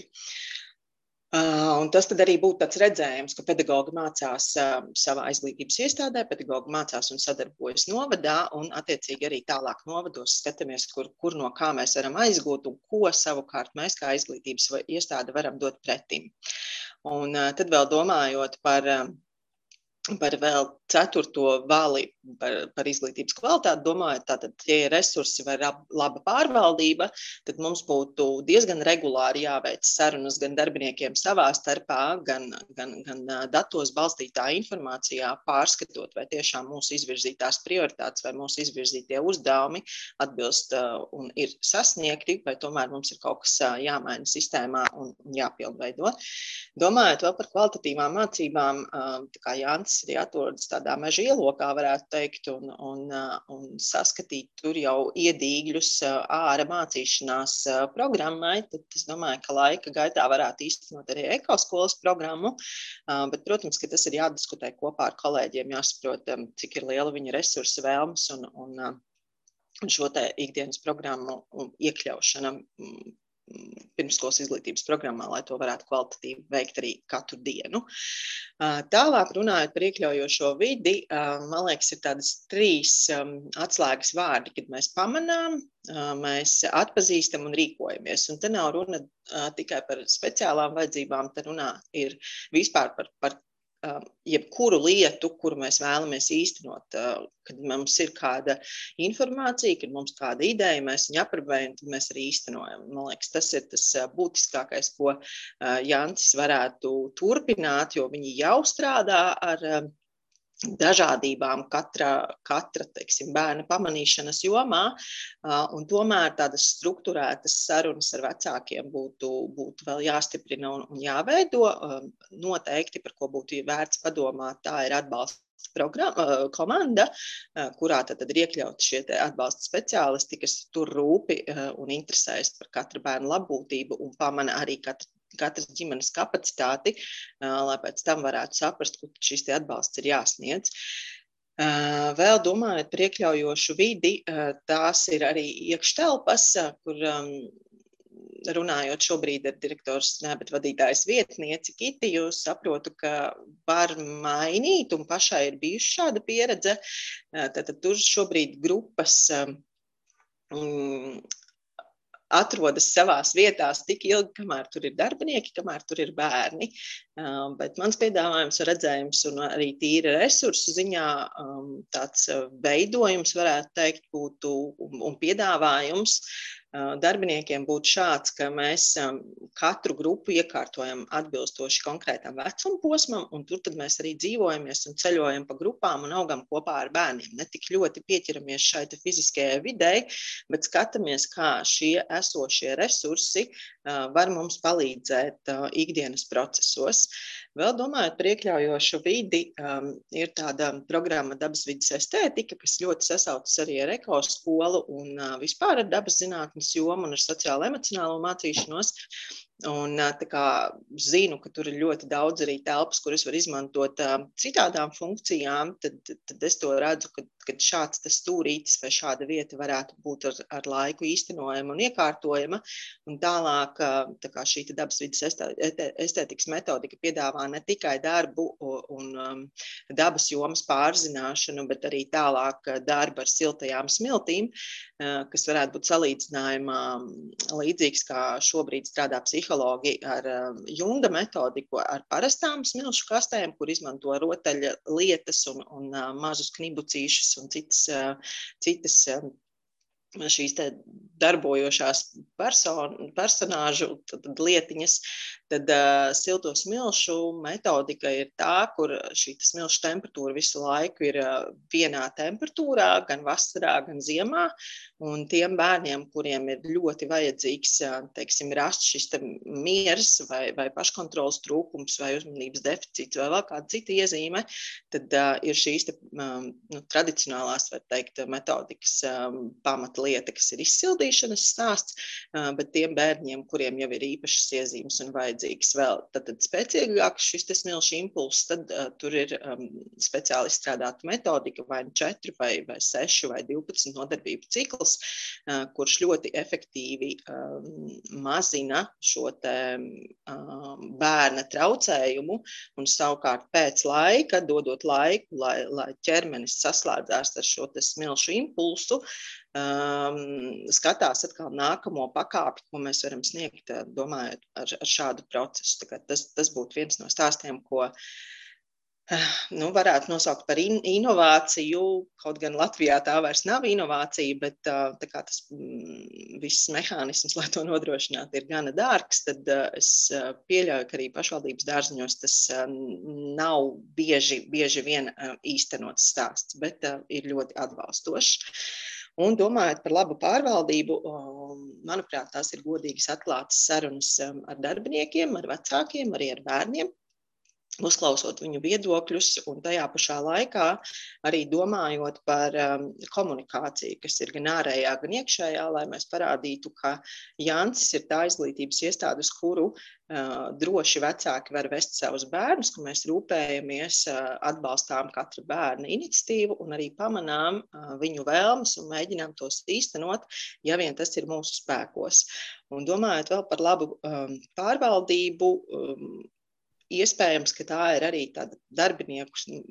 Uh, un tas tad arī būtu tāds redzējums, ka pedagogi mācās uh, savā izglītības iestādē, pedagogi mācās un sadarbojas novadā, un attiecīgi arī tālāk novados skatāmies, kur, kur no kā mēs varam aizgūt un ko savukārt mēs kā izglītības iestāde varam dot pretim. Un uh, tad vēl domājot par uh, par vēl ceturto vali par, par izglītības kvalitāti, domājot, tātad tie resursi vai laba pārvaldība, tad mums būtu diezgan regulāri jāveic sarunas gan darbiniekiem savā starpā, gan, gan, gan datos balstītā informācijā, pārskatot, vai tiešām mūsu izvirzītās prioritātes vai mūsu izvirzītie uzdevumi atbilst un ir sasniegti, vai tomēr mums ir kaut kas jāmaina sistēmā un jāpildveido. Domājot vēl par kvalitatīvām mācībām, tā kā Jānis arī atrodas tādā meža ielokā, varētu teikt, un, un, un saskatīt tur jau iedīgļus āra mācīšanās programmai, tad es domāju, ka laika gaitā varētu īstenot arī ekoskolas programmu, bet, protams, ka tas ir jādiskutē kopā ar kolēģiem, jāsaprot, cik ir liela viņa resursa vēlmes un, un, un šo te ikdienas programmu iekļaušana pirmsskolas izglītības programmā, lai to varētu kvalitatīvi veikt arī katru dienu. Tālāk runājot par iekļaujošo vidi, man liekas, ir tādas trīs atslēgas vārdi, kad mēs pamanām, mēs atpazīstam un rīkojamies. Un te nav runa tikai par speciālām vajadzībām, te runā ir vispār par, par jebkuru lietu, kuru mēs vēlamies īstenot, kad mums ir kāda informācija, kad mums kāda ideja, mēs viņu aprobējam, tad mēs arī īstenojam. Man liekas, tas ir tas būtiskākais, ko Jancis varētu turpināt, jo viņi jau strādā ar dažādībām katra, katra teiksim, bērna pamanīšanas jomā, un tomēr tādas strukturētas sarunas ar vecākiem būtu, būtu vēl jāstiprina un, un jāveido. Noteikti, par ko būtu vērts padomāt, tā ir atbalsta programma, komanda, kurā tad, tad ir iekļauti šie atbalsta speciālisti, kas tur rūpi un interesējas par katra bērna labbūtību un pamana arī katru katras ģimenes kapacitāti, lai pēc tam varētu saprast, kur šis te atbalsts ir jāsniedz. Vēl domājot par iekļaujošu vidi, tās ir arī iekštelpas, kur runājot šobrīd ar direktors, ne, bet vadītājas vietnieci Kiti, jūs saprotu, ka var mainīt, un pašai ir bijuši šāda pieredze. Tātad tur šobrīd grupas um, atrodas savās vietās tik ilgi, kamēr tur ir darbinieki, kamēr tur ir bērni. Um, bet mans piedāvājums un redzējums un arī tīra resursu ziņā um, tāds veidojums, varētu teikt, būtu un, un piedāvājums uh, darbiniekiem būtu šāds, ka mēs um, katru grupu iekārtojam atbilstoši konkrētam vecuma posmam, un tur tad mēs arī dzīvojamies un ceļojam pa grupām un augam kopā ar bērniem. Ne tik ļoti pieķeramies šai te fiziskajai videi, bet skatāmies, kā šie esošie resursi uh, var mums palīdzēt uh, ikdienas procesos. Vēl domājot par iekļaujošu vidi, um, ir tāda programma dabas vides estētika, kas ļoti sasaucas arī ar ekoskolu un uh, vispār ar dabas zinātnes jomu un ar sociālo emocionālo mācīšanos. Un tā kā zinu, ka tur ir ļoti daudz arī telpas, kuras var izmantot uh, citādām funkcijām, tad, tad es to redzu, ka, kad šāds tas stūrītis vai šāda vieta varētu būt ar, ar laiku īstenojama un iekārtojama. Un tālāk tā kā šī dabas vides estētikas metodika piedāvā ne tikai darbu un um, dabas jomas pārzināšanu, bet arī tālāk darbu ar siltajām smiltīm, uh, kas varētu būt salīdzinājumā līdzīgs, kā šobrīd strādā psihologi ar um, Junga metodiku, ar parastām smilšu kastēm, kur izmanto rotaļa lietas un, un uh, mazus knibucīšus un citas, uh, citas uh, šīs te darbojošās person, personāžu tad, lietiņas, tad uh, silto smilšu metodika ir tā, kur šī smilšu temperatūra visu laiku ir uh, vienā temperatūrā, gan vasarā, gan ziemā, un tiem bērniem, kuriem ir ļoti vajadzīgs, uh, teiksim, rast šis te miers vai, vai paškontrolas trūkums vai uzmanības deficīts vai vēl kāda cita iezīme, tad uh, ir šīs te, um, nu, tradicionālās, var teikt, metodikas um, pamatlieta, kas ir izsildīšanas stāsts, uh, bet tiem bērniem, kuriem jau ir īpašas iezīmes un vajadzīgs vēl tad, tad spēcīgāks šis te smilšu impulss, tad uh, tur ir um, speciāli izstrādāta metodika, vai četri, vai, vai seši, vai divpadsmit nodarbību cikls, uh, kurš ļoti efektīvi um, mazina šo te um, bērna traucējumu, un savukārt pēc laika, dodot laiku, lai, lai ķermenis saslēdzās ar šo te smilšu impulsu, Um, skatās atkal nākamo pakāpi, ko mēs varam sniegt, domājot ar, ar šādu procesu. Tā kā tas, tas būtu viens no stāstiem, ko nu, varētu nosaukt par in inovāciju, kaut gan Latvijā tā vairs nav inovācija, bet tā kā tas mm, viss mehānisms, lai to nodrošinātu, ir gana dārgs, tad uh, es pieļauju, ka arī pašvaldības dārziņos tas uh, nav bieži, bieži vien uh, īstenots stāsts, bet uh, ir ļoti atbalstošs. Un domājot par labu pārvaldību, um, manuprāt, tās ir godīgas atklātas sarunas um, ar darbiniekiem, ar vecākiem, arī ar bērniem, uzklausot viņu viedokļus un tajā pašā laikā arī domājot par um, komunikāciju, kas ir gan ārējā, gan iekšējā, lai mēs parādītu, ka Jancis ir tā izglītības iestāde, uz kuru uh, droši vecāki var vest savus bērnus, ka mēs rūpējamies, uh, atbalstām katra bērna iniciatīvu un arī pamanām uh, viņu vēlmes un mēģinām tos īstenot, ja vien tas ir mūsu spēkos. Un domājot vēl par labu um, pārvaldību, um, iespējams, ka tā ir arī tāda darbinieku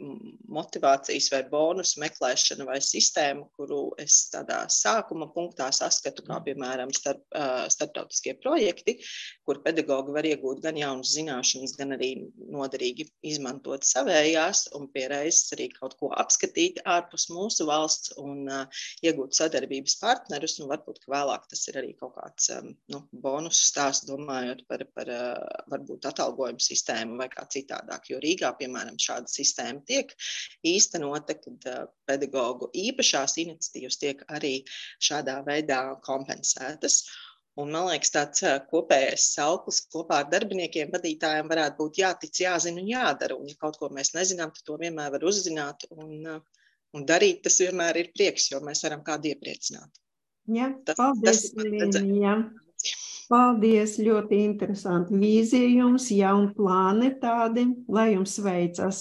motivācijas vai bonusu meklēšana vai sistēma, kuru es tādā sākuma punktā saskatu, kā piemēram starp, uh, starptautiskie projekti, kur pedagogi var iegūt gan jaunas zināšanas, gan arī noderīgi izmantot savējās un pie reizes arī kaut ko apskatīt ārpus mūsu valsts un uh, iegūt sadarbības partnerus, un varbūt, ka vēlāk tas ir arī kaut kāds um, nu, bonusu stāsts, domājot par, par uh, varbūt atalgojumu sistēmu vai kā citādāk, jo Rīgā, piemēram, šāda sistēma tiek īstenota, kad uh, pedagogu īpašās iniciatīvas tiek arī šādā veidā kompensētas. Un, man liekas, tāds uh, kopējais sauklis kopā ar darbiniekiem, vadītājiem varētu būt jātic, jāzina un jādara. Un, ja kaut ko mēs nezinām, tad to vienmēr var uzzināt un, uh, un darīt. Tas vienmēr ir prieks, jo mēs varam kādu iepriecināt. Jā, tas, paldies, Līnija. Paldies, ļoti interesanti vīzija jums, jauni plāni tādi, lai jums veicas.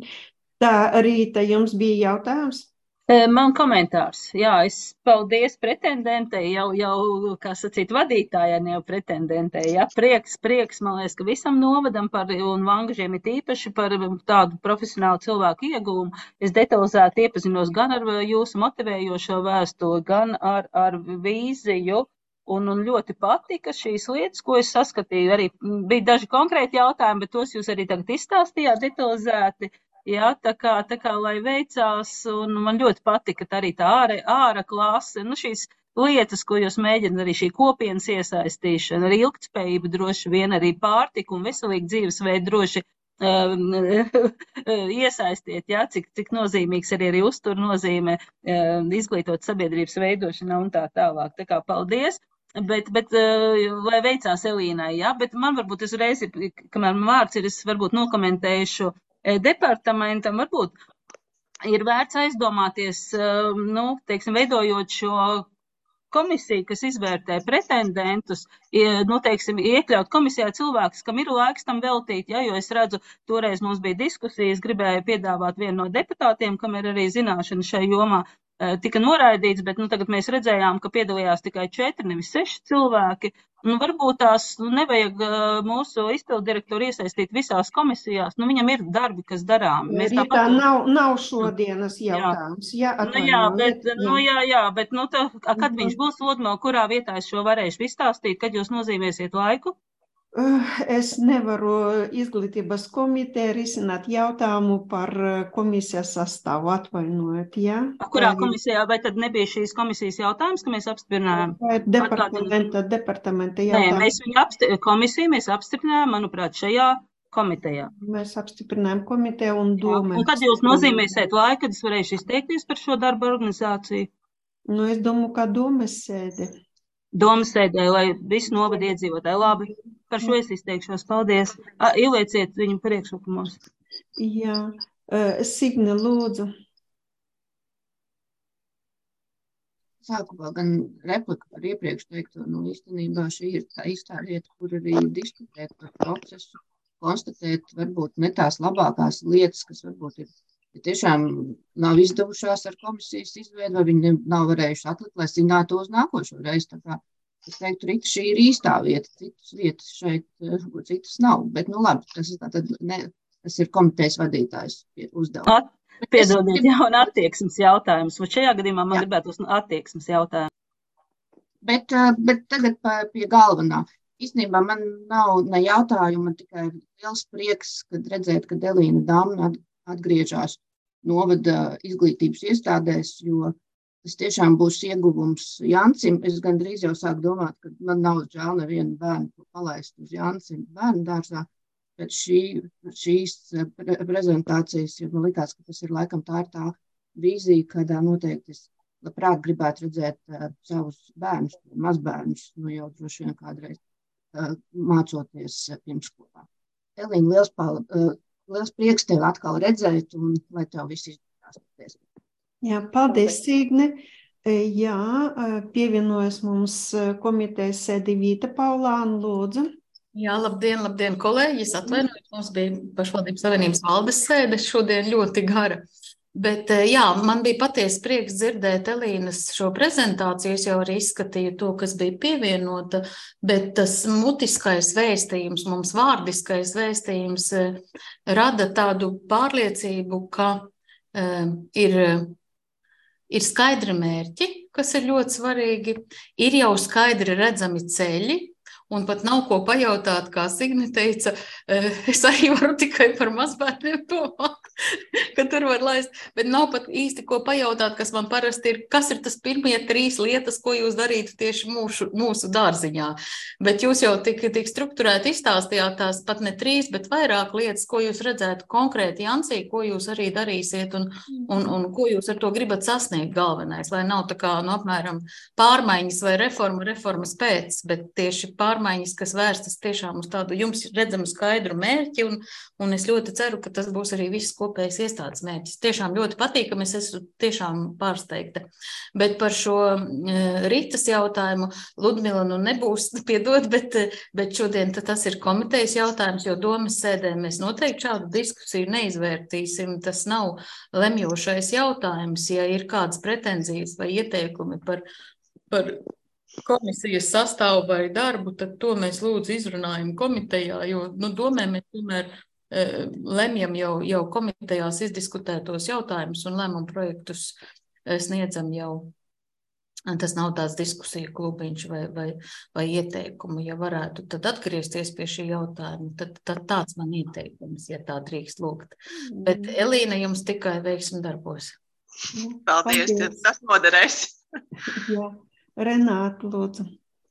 Tā, Rīta, jums bija jautājums? Man komentārs. Jā, es paldies pretendentei, jau, jau kā sacīt, vadītājai, ne jau pretendentei. Jā, prieks, prieks, man liekas, ka visam novadam par, un Vangažiem ir īpaši par tādu profesionālu cilvēku ieguvumu. Es detalizēti iepazinos gan ar jūsu motivējošo vēstuli, gan ar, ar vīziju. Un, un ļoti patika šīs lietas, ko es saskatīju. Arī bija daži konkrēti jautājumi, bet tos jūs arī tagad izstāstījāt detalizēti. Jā, tā kā, tā kā lai veicās, un man ļoti patika arī tā āra, āra klase. Nu, šīs lietas, ko jūs mēģināt, arī šī kopienas iesaistīšana, arī ilgtspējība droši vien, arī pārtika un veselīgi dzīvesveidu droši um, iesaistiet, jā, cik, cik nozīmīgs arī, arī uztur nozīmē um, izglītot sabiedrības veidošanā un tā tālāk. Tā kā paldies. Bet, bet, lai veicās Elīnai, jā, bet man varbūt es reizi, kamēr man vārds ir, es varbūt nokomentējušu departamentam, varbūt ir vērts aizdomāties, nu, teiksim, veidojot šo komisiju, kas izvērtē pretendentus, nu, teiksim, iekļaut komisijā cilvēkus, kam ir laiks tam veltīt, ja, jo es redzu, toreiz mums bija diskusijas, gribēju piedāvāt vienu no deputātiem, kam ir arī zināšana šai jomā, tika noraidīts, bet nu, tagad mēs redzējām, ka piedalījās tikai četri, nevis seši cilvēki. Nu, varbūt tās nu, nevajag mūsu izpildirektoru iesaistīt visās komisijās. Nu, viņam ir darbi, kas darām. Mēs Rītā tāpat... nav, nav šodienas jautājums. Jā, nu, jā, bet, nu, jā, jā, bet nu, tā, kad mm-hmm. viņš būs Lodmā, kurā vietā es šo varēšu izstāstīt, kad jūs nozīmēsiet laiku? Es nevaru izglītības komiteja risināt jautājumu par komisijas sastāvu, atvainojiet, jā? Kurā komisijā, vai tad nebija šīs komisijas jautājums, ka mēs apstiprinājām? Departamenta, departamenta jautājums. Nē, mēs viņu apsti komisiju mēs apstiprinājām, manuprāt, šajā komitejā. Mēs apstiprinājām komiteju un domāju. Un kad jūs nozīmēsiet laiku, kad es varēšu izteikties par šo darbu organizāciju? Nu, es domāju, ka domas sēde. Domas sēdē, lai visi novada iedzīvotāji. Labi, par šo es izteikšos. Paldies. Ielieciet viņu priekšlikumos. Jā. Uh, Signe, lūdzu. Sākumā gan replika par iepriekš teikto, nu īstenībā šī ir tā īstā lieta, kur arī diskutēt par procesu, konstatēt varbūt ne tās labākās lietas, kas varbūt ir ja tiešām nav izdevušās ar komisijas izveidu, vai viņi nav varējuši atlikt, lai zinātu uz nākošo reizi. Tā kā es teiktu, Rita, šī ir īstā vieta, citas vietas šeit, citas nav. Bet, nu labi, tas, tad, ne, tas ir komitejas vadītājs uzdevums. Piedodiet, jau un attieksmes jautājums. Vai šajā gadījumā man jā. Gribētu uz attieksmes jautājumu? Bet, bet tagad pie galvenā. Īstenībā man nav ne jautājuma, tikai liels prieks, kad redzēt, ka Elīna Dāma atgriežās novada izglītības iestādēs, jo tas tiešām būs ieguvums Jancim. Es gandrīz jau sāku domāt, ka man nav žēl nevienu bērnu palaist uz Jancim bērnu dārzā, bet šī, šīs pre prezentācijas, jo man likās, ka tas ir laikam tā ir tā vīzija, kādā noteikti es labprāt gribētu redzēt uh, savus bērnus, mazbērnus, nu jau droši vien kādreiz uh, mācoties uh, pirmskolā. Elīna, liels, pal, uh, liels prieks tevi atkal redzēt un lai tev viss izdevās. Jā, paldies, Signe. Jā, pievienojas mums komitejas sēdī Vīta Paulāna, lūdzu. Jā, labdien, labdien, kolēģis. Atvainojos, mums bija pašvaldības savienības valdes sēde šodien ļoti gara. Bet jā, man bija patiesi prieks dzirdēt Elīnas šo prezentāciju. Es jau arī izskatīju to, kas bija pievienota, bet tas mutiskais vēstījums, mums vārdiskais vēstījums rada tādu pārliecību, ka uh, ir, ir skaidri mērķi, kas ir ļoti svarīgi, ir jau skaidri redzami ceļi, un pat nav ko pajautāt, kā Signe teica, es arī varu tikai par mazbērniem domāt, ka tur var laist, bet nav pat īsti ko pajautāt, kas man parasti ir, kas ir tas pirmie trīs lietas, ko jūs darītu tieši mūsu, mūsu dārziņā. Bet jūs jau tik, tik strukturēti izstāstījāt tās pat ne trīs, bet vairāk lietas, ko jūs redzētu konkrēti Jancī, ko jūs arī darīsiet un, un, un ko jūs ar to gribat sasniegt galvenais, lai nav tā kā, nu, apmēram pārmaiņas vai reforma, reformas pēc, bet tieši pārmaiņas pārmaiņas, kas vērstas tiešām uz tādu jums redzamu skaidru mērķi, un, un es ļoti ceru, ka tas būs arī viss kopējais iestādes mērķis. Tiešām ļoti patīkami, es esmu tiešām pārsteigta. Bet par šo uh, Ritas jautājumu Ludmila nu nebūs piedod, bet, bet šodien tas ir komitejas jautājums, jo domas sēdē mēs noteikti šādu diskusiju neizvērtīsim. Tas nav lemjošais jautājums, ja ir kādas pretenzijas vai ieteikumi par, par komisijas sastāvu vai darbu, tad to mēs lūdzu izrunājam komitejā, jo, nu, domē mēs tomēr e, lemjam jau, jau komitejās izdiskutētos jautājumus un lēmumu projektus sniedzam jau. Tas nav tāds diskusiju klubiņš vai, vai, vai ieteikumu, ja varētu tad atgriezties pie šī jautājuma, tad, tad tāds man ieteikums, ja tā drīkst lūgt. Bet Elīna, jums tikai veiksmi darbos. Paldies, Paldies. Tas noderēs. Jā. Renāta, lūdzu.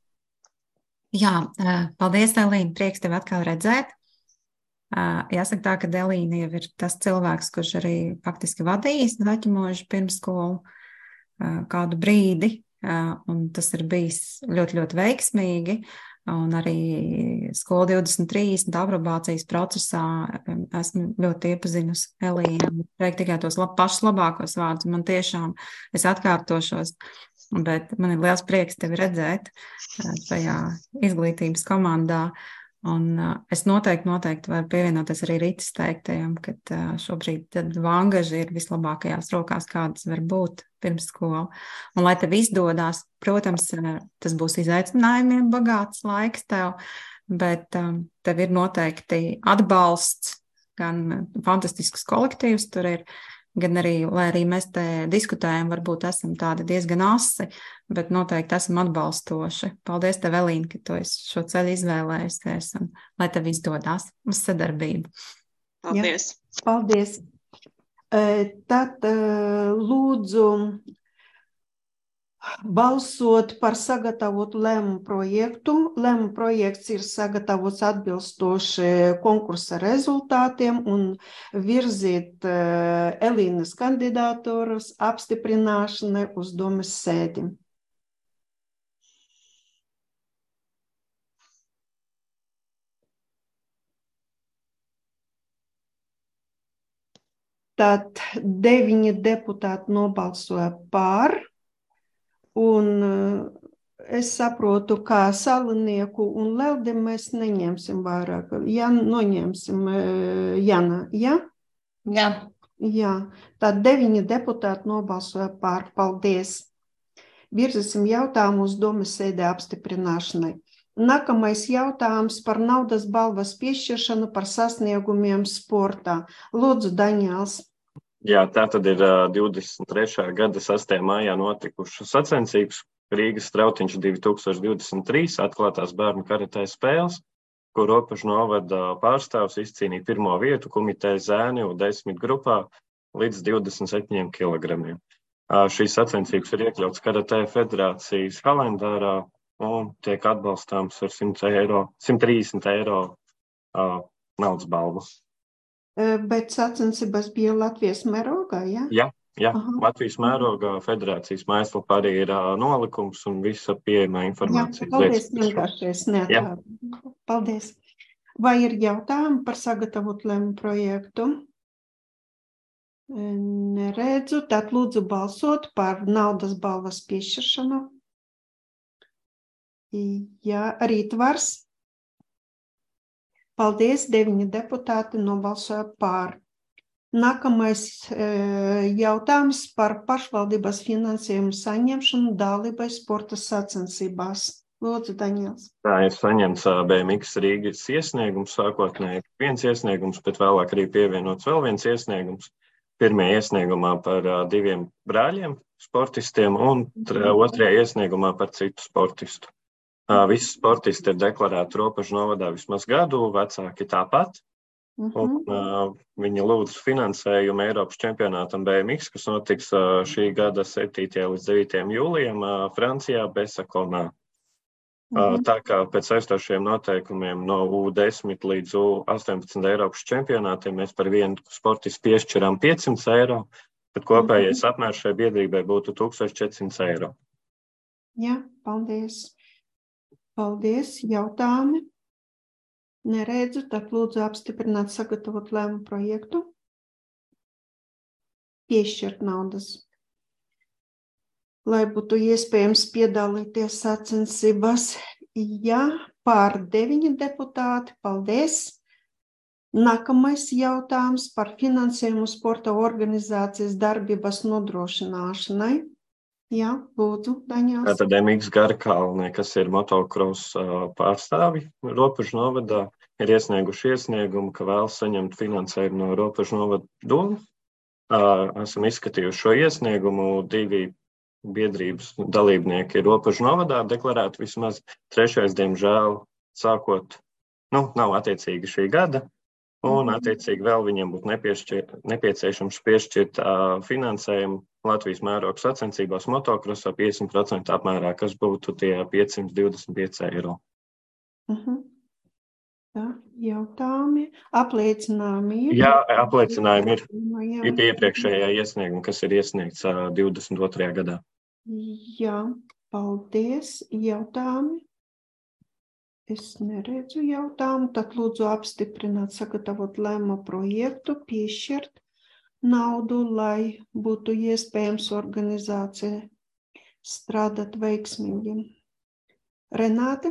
Jā, paldies, Elīna. Prieks tevi atkal redzēt. Jāsaka tā, ka Elīna jau ir tas cilvēks, kurš arī faktiski vadījis Daķimožu pirmskolu kādu brīdi, un tas ir bijis ļoti, ļoti veiksmīgi. Un arī skola divdesmit trīsdesmit aprobācijas procesā esmu ļoti iepazinusi Elīnu. Teikt tikai tos lab, pašus labākos vārdus. Man tiešām, es atkārtošos, bet man ir liels prieks tevi redzēt šajā izglītības komandā. Un es noteikti, noteikti varu pievienoties arī Ritas teiktajam, ka šobrīd Vangaži ir vislabākajās rokās, kādas var būt pirms skola. Un lai tev izdodās, protams, tas būs izaicinājumiem bagāts laiks tev, bet tev ir noteikti atbalsts, gan fantastisks kolektīvs tur ir, gan arī, lai arī mēs te diskutējam, varbūt esam tādi diezgan asi, bet noteikti esam atbalstoši. Paldies tev, Elīna, ka tu esi šo ceļu izvēlējusies, un lai tev izdodās uz sadarbību. Paldies. Jā, paldies. Tad lūdzu balsot par sagatavotu lēmumu projektu. Lēmumu projekts ir sagatavots atbilstoši konkursa rezultātiem un virzīt Elīnas kandidatūras apstiprināšanai uz domas sēdi. Tad deviņi deputāti nobalsoja par. Un es saprotu, kā Salinieku un Leldi mēs neņemsim vairāk. Ja noņemsim Jana, ja? Jā. Jā. Tad deviņi deputāti nobalsoja pār. Paldies. Virzīsim jautājumu uz domas sēdē apstiprināšanai. Nākamais jautājums par naudas balvas piešķiršanu par sasniegumiem sportā. Lūdzu, Daņēls. Jā, tā tad ir divdesmit trešā gada sastajā maijā notikušas sacensības Rīgas Strautiņš divi tūkstoši divdesmit trīs atklātās bērnu karatē spēles, kur Ropažu novada pārstāvs izcīnīja pirmo vietu Kumiteja Zēni U desmit grupā līdz divdesmit septiņiem kilogramiem. Šīs sacensības ir iekļauts Karatē federācijas kalendārā un tiek atbalstāms ar simt eiro, simt trīsdesmit eiro uh, naudas balvu. Bet sacensības bija Latvijas mērogā, ja? Jā, jā. Aha. Latvijas mērogā federācijas mājaslapā arī ir uh, nolikums un visa pieejamā informācija. Jā, paldies, vienkārši es neatādu. Paldies. Vai ir jautājumi par sagatavot lēmumu projektu? Neredzu, tad lūdzu balsot par naudas balvas piešķiršanu. Jā, Rītvars. Paldies, deviņi deputāti nobalsoja pār. Nākamais e, jautājums par pašvaldības finansējumu saņemšanu dalībai sporta sacensībās. Lūdzu, Daņels. Tā ir saņemts B M X Rīgas iesniegums, sākotnēji viens iesniegums, bet vēlāk arī pievienots vēl viens iesniegums. Pirmajā iesniegumā par uh, diviem brāļiem sportistiem un otrajā iesniegumā par citu sportistu. Uh, visi sportisti ir deklarēti Ropažu novadā vismaz gadu, vecāki tāpat. Uh-huh. Un, uh, viņi lūdz finansējumu Eiropas čempionātam B M X, kas notiks uh, šī gada septītajā līdz devītajam jūlijam uh, Francijā, Besakonā. Uh-huh. Uh, tā kā pēc aizstošiem noteikumiem no U desmit līdz U astoņpadsmit Eiropas čempionātiem mēs par vienu sportistu piešķirām piecsimt eiro, tad kopējais uh-huh. apmērs šai biedrībai būtu tūkstoš četri simti eiro. Jā, paldies. Paldies. Jautājumi? Neredzu, tad lūdzu apstiprināt sagatavot lēmumu projektu. Piešķirt naudas. Lai būtu iespējams piedalīties sacensībās. Jā, pār deviņi deputāti. Paldies. Nākamais jautājums par finansējumu sporta organizācijas darbības nodrošināšanai. Jā, lūdzu, Daņās. Tātad M X Garkalne, kas ir motocross pārstāvi Ropažu novadā, ir iesnieguši iesniegumu, ka vēlas saņemt finansējumu no Ropažu novada domu. Esam izskatījuši šo iesniegumu, divi biedrības dalībnieki ir Ropažu novadā deklarēti vismaz trešais, diemžēl, sākot, nu, nav attiecīgi šī gada. Un, attiecīgi, vēl viņiem būtu nepieciešams piešķirt uh, finansējumu Latvijas mēroga sacensībās motokrosā piecdesmit procenti apmērā, kas būtu tie piecsimt divdesmit pieci eiro. Uh-huh. Tā, jautājumi, apliecinājumi ir? Jā, apliecinājumi ir. Ir iepriekšējā iesnieguma, kas ir iesniegts uh, divdesmit otrajā gadā. Jā, paldies. Jautājumi? Es neredzu jautājumu, tad lūdzu apstiprināt, sagatavot lēmumu projektu, piešķirt naudu, lai būtu iespējams organizācija strādāt veiksmīgi. Renāte?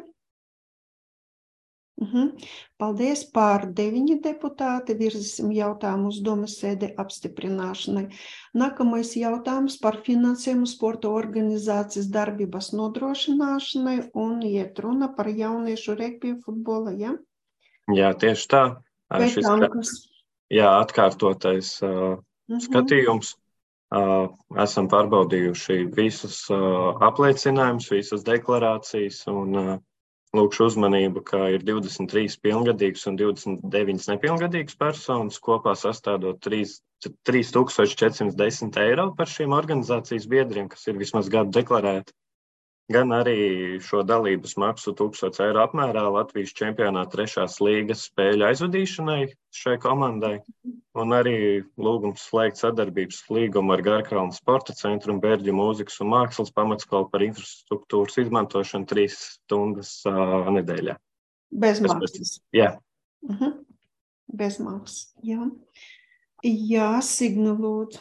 Uh-huh. Paldies, pār deviņi deputāti, virzīsim jautājumu uz domas sēdi apstiprināšanai. Nākamais jautājums par finansējumu sporta organizācijas darbības nodrošināšanai un iet runa par jauniešu regbija futbola, ja? Jā, tieši tā. Šis, jā, atkārtotais uh, uh-huh. skatījums. Uh, esam pārbaudījuši visas uh, apliecinājumus, visas deklarācijas un uh, lūkšu uzmanību, ka ir divdesmit trīs pilngadīgas un divdesmit deviņas nepilngadīgas personas, kopā sastādot trīs tūkstoši četri simti desmit eiro par šiem organizācijas biedriem, kas ir vismaz gadu deklarēti, gan arī šo dalības maksu tūkstoš eiro apmērā Latvijas čempionāta trešās līgas spēļu aizvadīšanai šai komandai, un arī lūgums slēgt sadarbības līgumu ar Garkalnes sporta centru un Bērģu mūzikas un mākslas pamatskolu par infrastruktūras izmantošanu trīs stundas uh, nedēļā. Bez maksas? Jā. Uh-huh. Bez maksas, jā. Jā, Signa, lūdzu.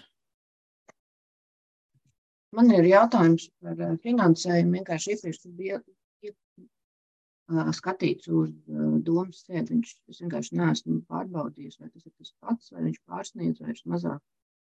Man ir jautājums par finansējumu. Vienkārši iepriekš bija skatīts uz domas sēdi. Viņš, es vienkārši neesmu pārbaudījis, vai tas ir tas pats, vai viņš pārsniedz, vai viņš mazāk.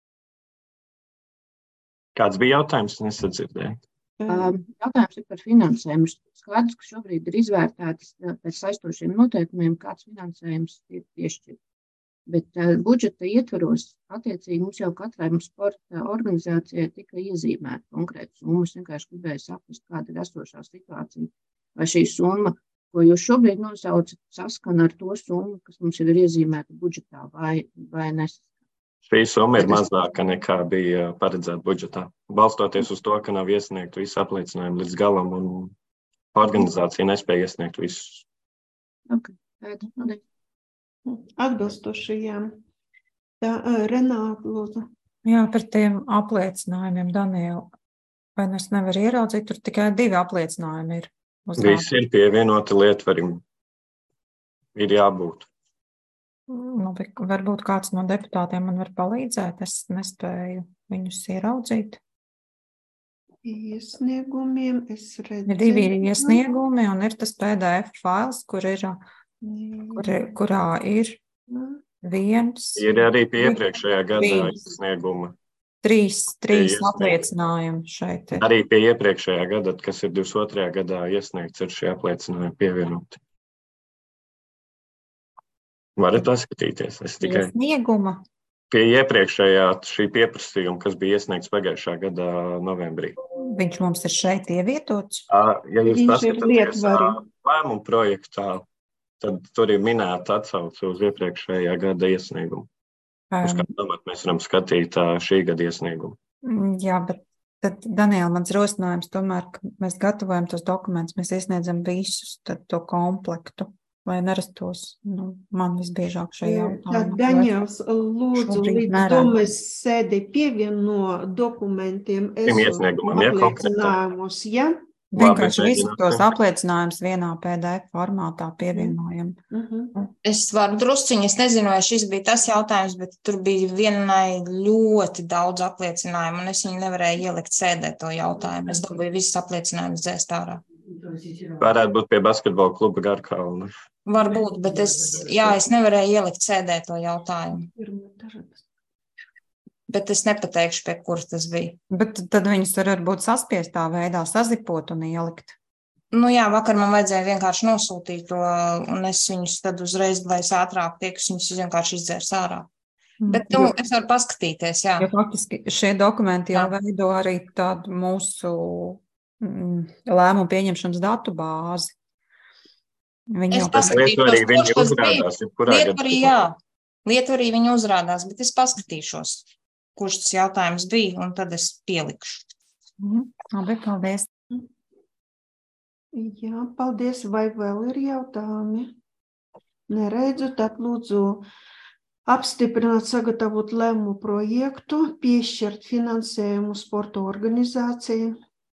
Kāds bija jautājums? Nesadzirdēju. Jautājums ir par finansējumu. Skaidrs, ka šobrīd ir izvērtētas pēc saistošiem noteikumiem, kāds finansējums ir piešķirts. Bet uh, budžeta ietvaros, attiecīgi, mums jau katrai mums sporta organizācijai tika iezīmēta konkrēta summa. Es vienkārši gribēju saprast, kāda ir esošā situācija. Vai šī summa ko jūs šobrīd nosaucat, saskana ar to summu, kas mums jau ir iezīmēta budžetā, vai, vai nesaskana? Šī summa ir mazāka nekā bija paredzēta budžetā. Balstoties uz to, ka nav iesniegt visu apliecinājumu līdz galam un organizācija nespēja iesniegt visus. Okay. Atbilstoši, jā. Tā, Renāta, lūdzu. Jā, par tiem apliecinājumiem, Daniela, vai es nevaru ieraudzīt, tur tikai divi apliecinājumi ir. Visi ir pievienoti lietvarim. Ir jābūt. Nu, varbūt kāds no deputātiem man var palīdzēt, es nespēju viņus ieraudzīt. Iesniegumiem es redzu. Ir divi iesniegumi un ir tas P D F fails, kur ir, kur, kurā ir viens. Ir arī pie iepriekšējā gadā iesnieguma. Trīs, trīs apliecinājumi šeit ir. Arī pie iepriekšējā gada, kas ir divdesmit otrajā gadā iesniegts, ir šie apliecinājumi pievienoti. Varat paskatīties. Es tikai Iesnieguma. Pie iepriekšējā šī pieprasījuma, kas bija iesniegts pagājušā gada novembrī. Viņš mums ir šeit ievietots? Ja jūs paskatāties lēmumu projektā, tad tur ir minēta atsauce uz iepriekšējā gada iesniegumu. Um, uz kādu domāt, mēs varam skatīt šī gada iesniegumu. Jā, bet tad, Daniela, mans rosinājums tomēr, ka mēs gatavojam tos dokumentus, mēs iesniedzam visus, tad to komplektu. Lai nerastos, nu, man visbiežāk šajā jautājumā. Tad, Daņēls, lūdzu, līdz domes sēdē pievieno dokumentiem apliecinājumus, ja? Vienkārši visus tos apliecinājumus vienā P D F formātā pievienojam. Uh-huh. Es varu drusciņi, es nezinu, vai šis bija tas jautājums, bet tur bija vienai ļoti daudz apliecinājumu, un es viņu nevarēju ielikt sēdē to jautājumu. Es dabūju visus apliecinājumus dzēst ārā. Varētu būt pie basketbola kluba Garkalna. Varbūt, bet es, jā, es nevarēju ielikt sēdē to jautājumu. Bet es nepateikšu, pie kuras tas bija. Bet tad viņus var varbūt saspiestā veidā sazipot un ielikt. Nu jā, vakar man vajadzēja vienkārši nosūtīt to, un es viņus tad uzreiz, lai es ātrāk tiek, viņus vienkārši izdzērs ārā. Bet, nu, es varu paskatīties, jā. Jo faktiski šie dokumenti jau veido arī tādu mūsu lēmumu pieņemšanas datu bāzi. Viņi es paskatīšos, kurš tas bija. Lietvarī, jā. Lietvarī viņi uzrādās, bet es paskatīšos, kurš tas jautājums bija, un tad es pielikšu. Mm, labi, paldies. Jā, paldies. Vai vēl ir jautājumi? Neredzu, tad lūdzu apstiprināt, sagatavot lēmumu projektu, piešķirt finansējumu sporta organizācijai.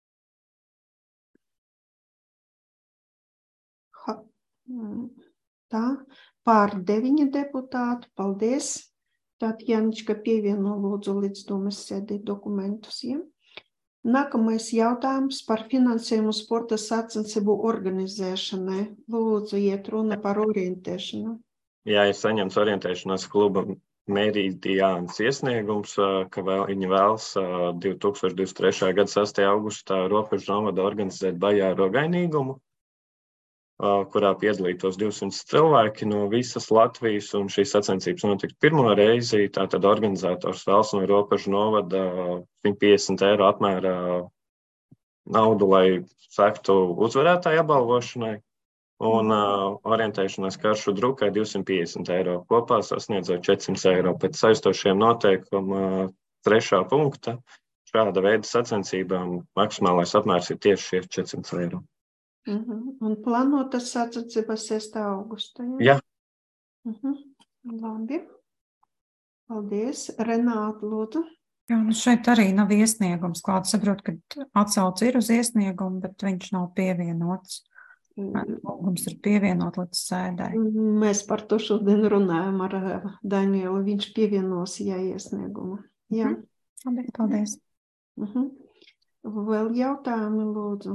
Tā, pār deviņi deputāti, paldies. Tātad Janička pievieno lūdzu līdz domes sēdē dokumentus. Ja? Nākamais jautājums par finansējumu sporta sacensību organizēšanai. Lūdzu, iet runa par orientēšanu. Jā, ir saņemts orientēšanās kluba Meridiāns iesniegums, ka vēl, viņi vēlas divi tūkstoši divdesmit trešā gada sastajā augustā Robežu novada organizēt Bajā rogainīgumu, kurā piedalītos divsimt cilvēki no visas Latvijas, un šīs sacensības notiks pirmo reizi. Tātad organizators vēlas no Robežu novada simt piecdesmit eiro apmērā naudu, lai sektu uzvarētāju apbalvošanai, un uh, orientēšanās karšu drukai divsimt piecdesmit eiro. Kopā sasniedzot četrsimt eiro. Pēc saistošiem noteikumā trešā punkta šāda veida sacensībām maksimālais apmērs ir tieši šie četrsimt eiro. Uh-huh. Un plānotas sacensības sestā augustā, ja? Jā. Uh-huh. Labi. Paldies. Renāta, lūdzu. Jā, nu šeit arī nav iesniegums. Klāt saprot, ka atsauce ir uz iesniegumu, bet viņš nav pievienots. Lūgums ir pievienot līdz sēdē. Mēs par to šodien runājam ar Danielu. Viņš pievienos, ja iesniegumu. Jā. Labi, paldies. Uh-huh. Vēl jautājumi, lūdzu.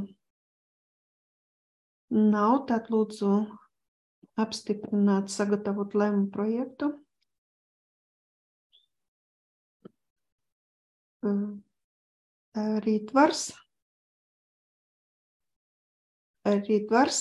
Nav, tad lūdzu apstiprināt, sagatavot lēmumu projektu. Rītvars. Rītvars.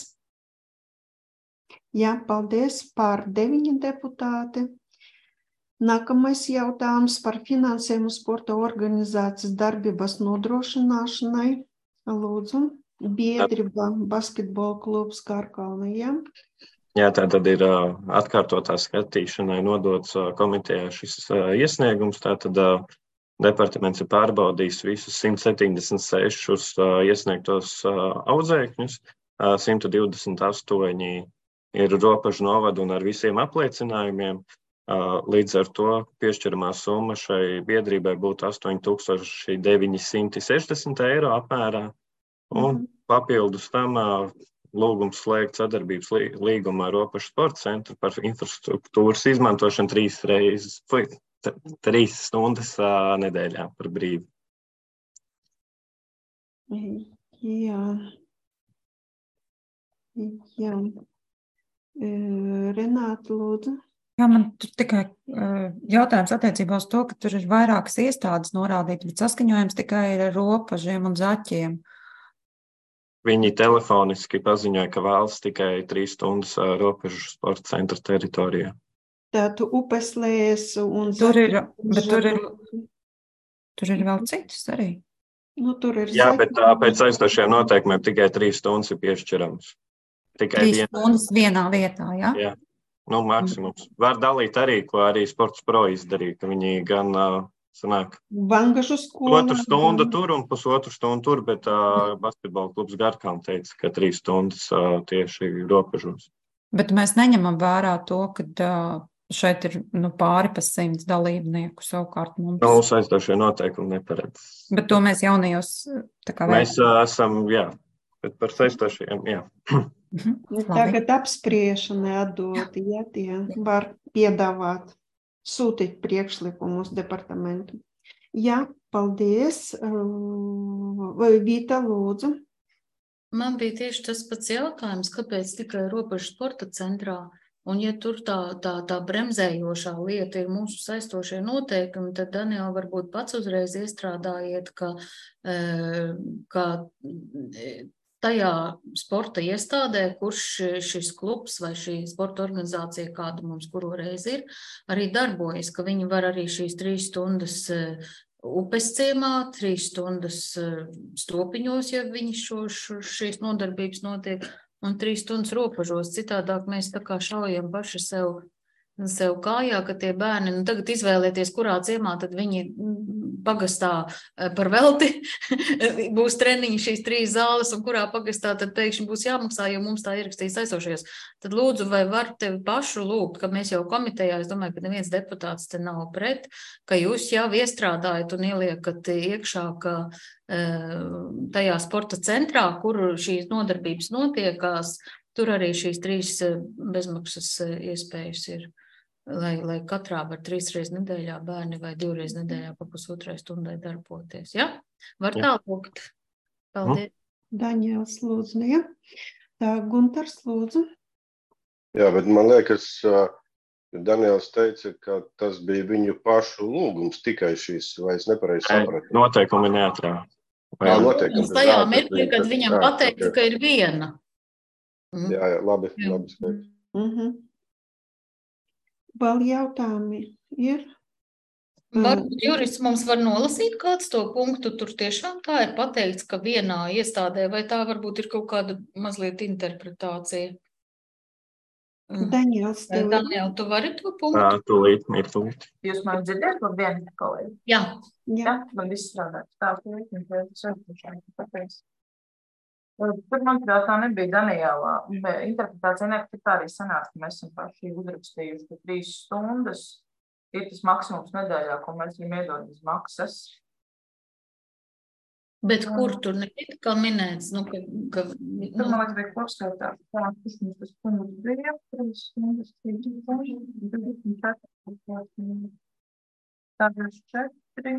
Jā, paldies. Pār deviņi deputāti. Nākamais jautājums par finansējumu sporta organizācijas darbības nodrošināšanai. Lūdzu. biedrība basketbola klubs Karkalna, ja? Jā, tā tad ir uh, atkārtotā skatīšanai nodots uh, komitejā šis uh, iesniegums. Tātad uh, departaments ir pārbaudījis visus simt septiņdesmit sešus uh, iesniegtos uh, audzēkņus, uh, simt divdesmit astoņi ir robežu novada un ar visiem apliecinājumiem. Uh, līdz ar to piešķiramā summa šai biedrībai būtu astoņi tūkstoši deviņi simti sešdesmit eiro apmērā. Un papildus tam uh, lūgums slēgt sadarbības līgumu ar Ropašu sporta centru par infrastruktūras izmantošanu trīs reizes, trīs stundas uh, nedēļā par brīvu. Jā. Jā. Renāta, lūdzu. Jā, man tur tikai jautājums attiecībā uz to, ka tur ir vairākas iestādes norādītas, bet saskaņojums tikai ir ar Ropažiem un Zaķiem. Viņi telefoniski paziņoja, ka vēlas tikai trīs stundas Ropažu sporta centra teritorijā. Tātad Upeslējas un tur ir, bet tur ir, tur ir vēl citas arī. Nu, tur ir Jā, bet tā, pēc aizstošajiem noteikumiem tikai trīs stundas ir piešķirams. Tikai trīs viena. Stundas vienā vietā, jā? Jā, nu maksimums. Var dalīt arī, ko arī Sports Pro izdarīja, ka viņi gan uh, sanāk Vangažu skola. Otru stundu tur un pusotru stundu tur, bet uh, basketbola klubs Garkalna teica, ka trīs stundas uh, tieši Ropažos. Bet mēs neņemam vērā to, ka uh, šeit ir nu, pāri pa simts dalībnieku savukārt mums. Mums aizstošie noteikumi neparedz. Bet to mēs jaunajos tā kā mēs uh, esam, jā, bet par aizstošiem, jā. Tagad apspriešanai atdoti, ja tie var piedāvāt, sūtīt priekšlikumus departamentu. Jā, paldies. Vai Vita, lūdzu? Man bija tieši tas pats jautājums, kāpēc tikai Ropažu sporta centrā, un ja tur tā, tā, tā bremzējošā lieta ir mūsu saistošie noteikumi, tad Daniela varbūt pats uzreiz iestrādājiet, ka, ka tajā sporta iestādē, kurš šis klubs vai šī sporta organizācija, kāda mums kuru reizi ir, arī darbojas, ka viņi var arī šīs trīs stundas upes ciemā, trīs stundas stopiņos, ja viņi šo, šo, šīs nodarbības notiek, un trīs stundas Ropažos. Citādāk mēs tā kā šaujam paši sev, sev kājā, ka tie bērni, nu tagad izvēlēties, kurā ciemā, tad viņi pagastā par velti būs treniņi šīs trīs zāles, un kurā pagastā tad pēkšņi būs jāmaksā, jo mums tā ierakstīs aizsošajos. Tad lūdzu, vai var tevi pašu lūgt, ka mēs jau komitejā, es domāju, ka neviens deputāts te nav pret, ka jūs jau iestrādājat un ieliekat iekšā, ka tajā sporta centrā, kur šīs nodarbības notiekās, tur arī šīs trīs bezmaksas iespējas ir. Lai, lai katrā var trīs reizes nedēļā bērni vai divreiz nedēļā pa pusotrai stundai darboties. Ja? Var tā lūgt. Paldies. Daņēls, lūdzu, ja? Tā, Guntars, lūdzu. Jā, bet man liekas, Daniels teica, ka tas bija viņu pašu lūgums tikai šīs, vai es nepareizi sapratu. Noteikumi neatrā. Jā, noteikumi. Tajā mirklī, kad viņam pateica, ka ir viena. Mm. Jā, jā, labi, labi skaidrs. Mm-hmm. Vēl jautājumi ir? Varbūt jurists mums var nolasīt kāds to punktu, tur tiešām tā ir pateikts, ka vienā iestādē, vai tā varbūt ir kaut kāda mazliet interpretācija? Daniels, tev. Daniel, tu vari to punktu? Tā, tūlīt, mirklīt. Jūs man dzirdiet, labdien, kolēģi? Jā. Jā, man viss strādāt. Tā, tūlīt, mirklīt, tāpēc. Tur, manuprāt, tā nebija Daniela, bet interpretācija ne, tā arī sanāk, ka mēs esam paši uzrakstījuši, ka trīs stundas ir tas maksimums nedēļā, ko mēs viņam iedodam uz maksas. Bet kur tur nebija kā minēts? Nu, ka, ka, nu... Tur, man liekas, bija kopskaitā. Tā, tas mums tas punkts bija, trīs stundas, trīs stundas, tā ir četri.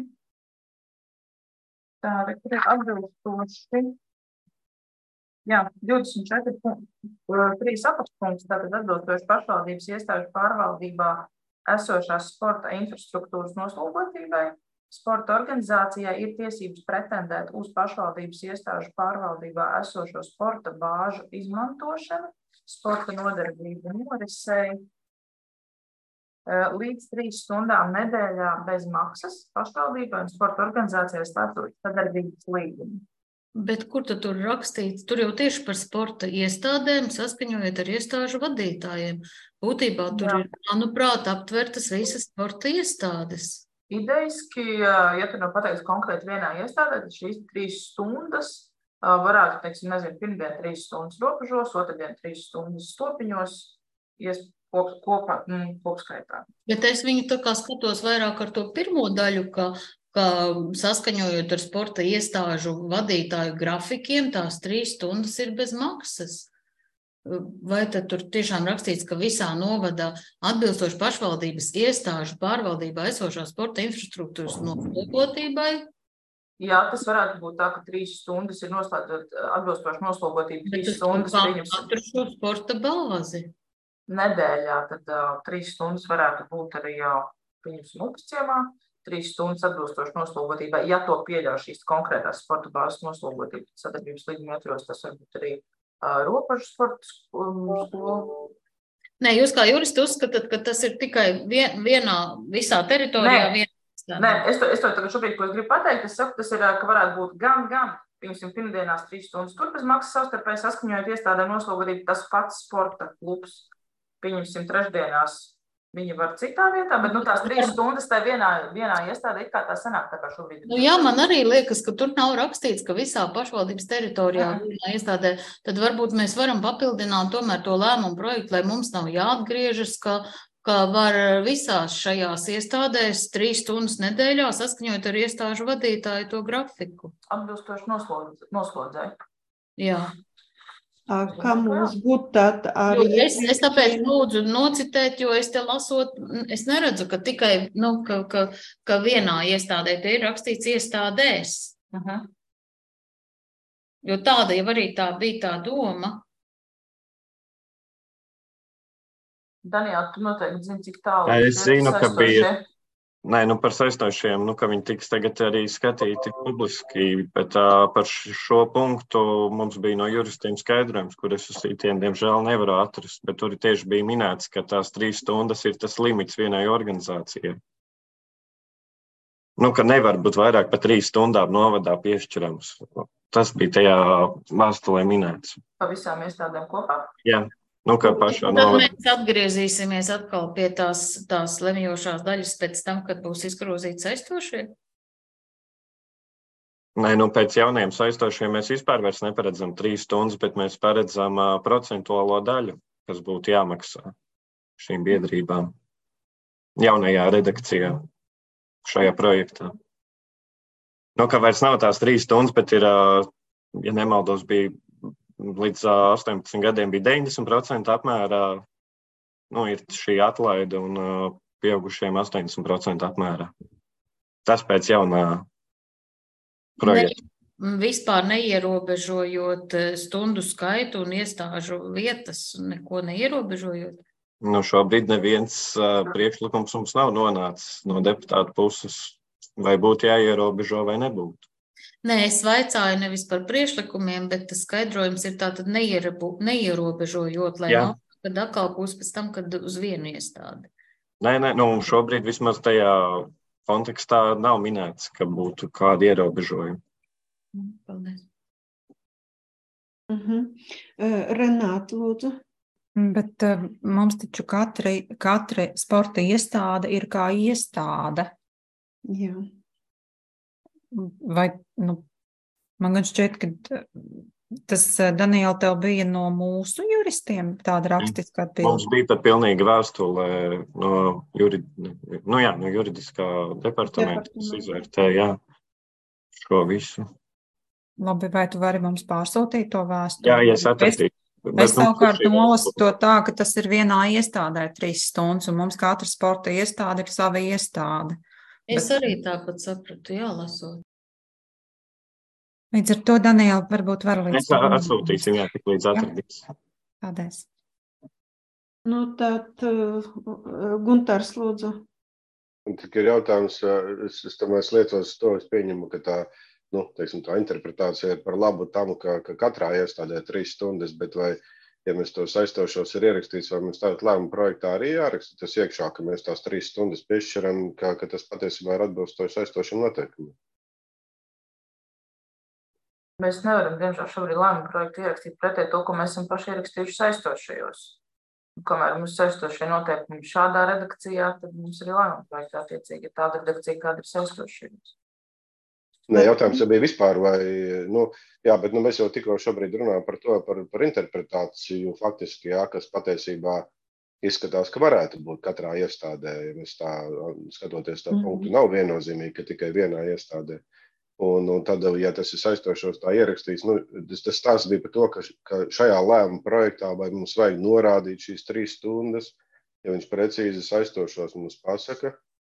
Tā, tur ir atbilstoši. Jā, divdesmit četri trīs apakšpunkts, tātad atbilstoši pašvaldības iestāžu pārvaldībā esošās sporta infrastruktūras noslogotībai. Sporta organizācijai ir tiesības pretendēt uz pašvaldības iestāžu pārvaldībā esošo sporta bāžu izmantošanu, sporta nodarbību norisei līdz trīs stundām nedēļā bez maksas pašvaldībai un sporta organizācijai statūta sadarbības līgumu. Bet kur tad tur rakstīts? Tur jau tieši par sporta iestādēm, saskaņojot ar iestāžu vadītājiem. Būtībā tur Jā. ir, manuprāt, aptvertas visas sporta iestādes. Idejiski, ja tu nav pateicis konkrēti vienā iestādē, tad šīs trīs stundas varētu, teiksim, nezinu, pirmdien trīs stundas robežos, otrdien trīs stundas stopiņos, ies kop, kopā, mm, kopskaitā. Bet es viņu tā kā skatos vairāk ar to pirmo daļu, ka ka saskaņojot ar sporta iestāžu vadītāju grafikiem, tās trīs stundas ir bez maksas. Vai tad tur tiešām rakstīts, ka visā novadā atbilstoši pašvaldības iestāžu pārvaldībā esošā sporta infrastruktūras noslogotībai? Jā, tas varētu būt tā, ka trīs stundas ir noslēdzot atbilstoši noslogotību. Trīs stundas pieņemsim. Katru šo sporta bāzi. Nedēļā, tad uh, trīs stundas varētu būt arī jau pieņemsim upasciemā. Trīs stundas atbilstoši noslogotībai. Ja to pieļauj šīs konkrētās sporta bāzes noslogotība, tad sadarbības līguma ietvaros tas varbūt arī uh, robežu sporta skola. Nē, jūs kā juristi uzskatāt, ka tas ir tikai vien, vienā, visā teritorijā? Nē, vienā Nē es to, es to tagad šobrīd, ko es gribu pateikt, es saku, tas ir, ka varētu būt gan, gan, piemēram, pirmdienās trīs stundas tur bez maksas savstarpēji saskaņojot iestādēm noslogotību tas pats sporta klubs. Pieņemsim, trešdienās viņi var citā vietā, bet nu, tās trīs stundas tā vienā, vienā iestādē it kā tā sanāk, tā kā šobrīd. Nu, jā, man arī liekas, ka tur nav rakstīts, ka visā pašvaldības teritorijā vienā iestādē, tad varbūt mēs varam papildināt tomēr to lēmumu projektu, lai mums nav jāatgriežas, ka, ka var visās šajās iestādēs trīs stundas nedēļā saskaņot ar iestāžu vadītāju to grafiku. Atbilstoši noslodzēji. Jā. Kā mums būtu tāda arī... Es, es tāpēc lūdzu nocitēt, jo es te lasot, es neredzu, ka tikai, nu, ka, ka, ka vienā iestādē te ir rakstīts iestādēs. Uh-huh. Jo tāda jau arī tā bija tā doma. Daniela, tu noteikti zini, cik tālu. Es zinu, ka bija... Nē, nu par saistošiem, nu, ka viņi tiks tagad arī skatīti publiski, bet uh, par šo punktu mums bija no juristiem skaidrojums, kur es uz citiem, diemžēl, nevaru atrast, bet tur tieši bija minēts, ka tās trīs stundas ir tas limits vienai organizācijai. Nu, ka nevar būt vairāk par trīs stundām novadā piešķirams. Tas bija tajā vēstulē minēts. Pa visām iestādēm kopā? Jā. Nu, Tad mēs atgriezīsimies atkal pie tās, tās lemjošās daļas pēc tam, kad būs izgrozīti saistošie? Nē, nu pēc jauniem saistošiem mēs vispār vairs neparedzam trīs stundas, bet mēs paredzam uh, procentuālo daļu, kas būtu jāmaksā šīm biedrībām jaunajā redakcijā šajā projektā. Nu, ka vairs nav tās trīs stundas, bet ir, uh, ja nemaldos, bija līdz astoņpadsmit gadiem bija deviņdesmit procenti apmērā, nu, ir šī atlaide un uh, pieaugušiem astoņdesmit procenti apmērā. Tas pēc jaunā projekta. Ne, vispār neierobežojot stundu skaitu un iestāžu vietas, neko neierobežojot? Nu, šobrīd neviens uh, priekšlikums mums nav nonācis no deputāta puses, vai būtu jāierobežo vai nebūtu. Nē, es vaicāju nevis par priekšlikumiem, bet tas skaidrojums ir tātad neierobežojot, lai nav, kad atkal būs pēc tam, kad uz vienu iestādi. Nē, nē, nu šobrīd vismaz tajā kontekstā nav minēts, ka būtu kādi ierobežojumi. Paldies. Uh-huh. Uh, Renāta, lūdzu. Bet uh, mums taču katrai, katrai sporta iestāde ir kā iestāde. Jā. Vai, nu, man gan šķiet, ka tas, Daniela, tev bija no mūsu juristiem tāda rakstiskā atbilde? Mums bija pat pilnīgi vēstule no, jurid, nu jā, no juridiskā departamenta, kas izvērtē, jā, šo visu. Labi, vai tu vari mums pārsūtīt to vēstuli? Jā, ja es atrakstīju. Es savukārt nolasu to tā, ka tas ir vienā iestādē trīs stundas, un mums katra sporta iestāde ir sava iestāde. Es Bet... arī tāpat sapratu, jā, lasot. Līdz ar to, Daniela, varbūt var līdz... Mēs atsūtīsim, jā, tik līdz atradīs. Paldies. Nu, tad uh, Guntars, lūdzu. Un tik ir jautājums, es, es tomēr liecos to, es pieņemu, ka tā, nu, teiksim, tā interpretācija ir par labu tam, ka, ka katrā iestādē trīs stundas, bet vai, ja mēs to saistošos ir ierakstīts, vai mums tātad lēmuma projektā arī jāraksta tas iekšā, ka mēs tās trīs stundas piešķiram, ka, ka tas patiesībā ir atbilstoši saistošiem noteikumiem. Mēs nevaram, diemžēl, šobrīd lēmumu projektu ierakstīt pretēji to, ko mēs esam paši ierakstījuši saistošajos. Kamēr mums saistošie noteikumi šādā redakcijā, tad mums arī lēmumu projektā attiecīgi ir tāda redakcija, kāda ir saistošajos. Nē, jautājums jau bija vispār, vai, nu, jā, bet nu, mēs jau tikko šobrīd runājam par to, par, par interpretāciju faktiski, jā, kas patiesībā izskatās, ka varētu būt katrā iestādē, ja mēs tā, skatoties tā punktu, nav viennozīmīgi, ka tikai vienā iestādē. Un, un tad, ja tas ir saistošos tā ierakstīts, nu, tas, tas stāsts bija par to, ka, ka šajā lēmuma projektā vai mums vajag norādīt šīs trīs stundas, ja viņš precīzi saistošos mums pasaka,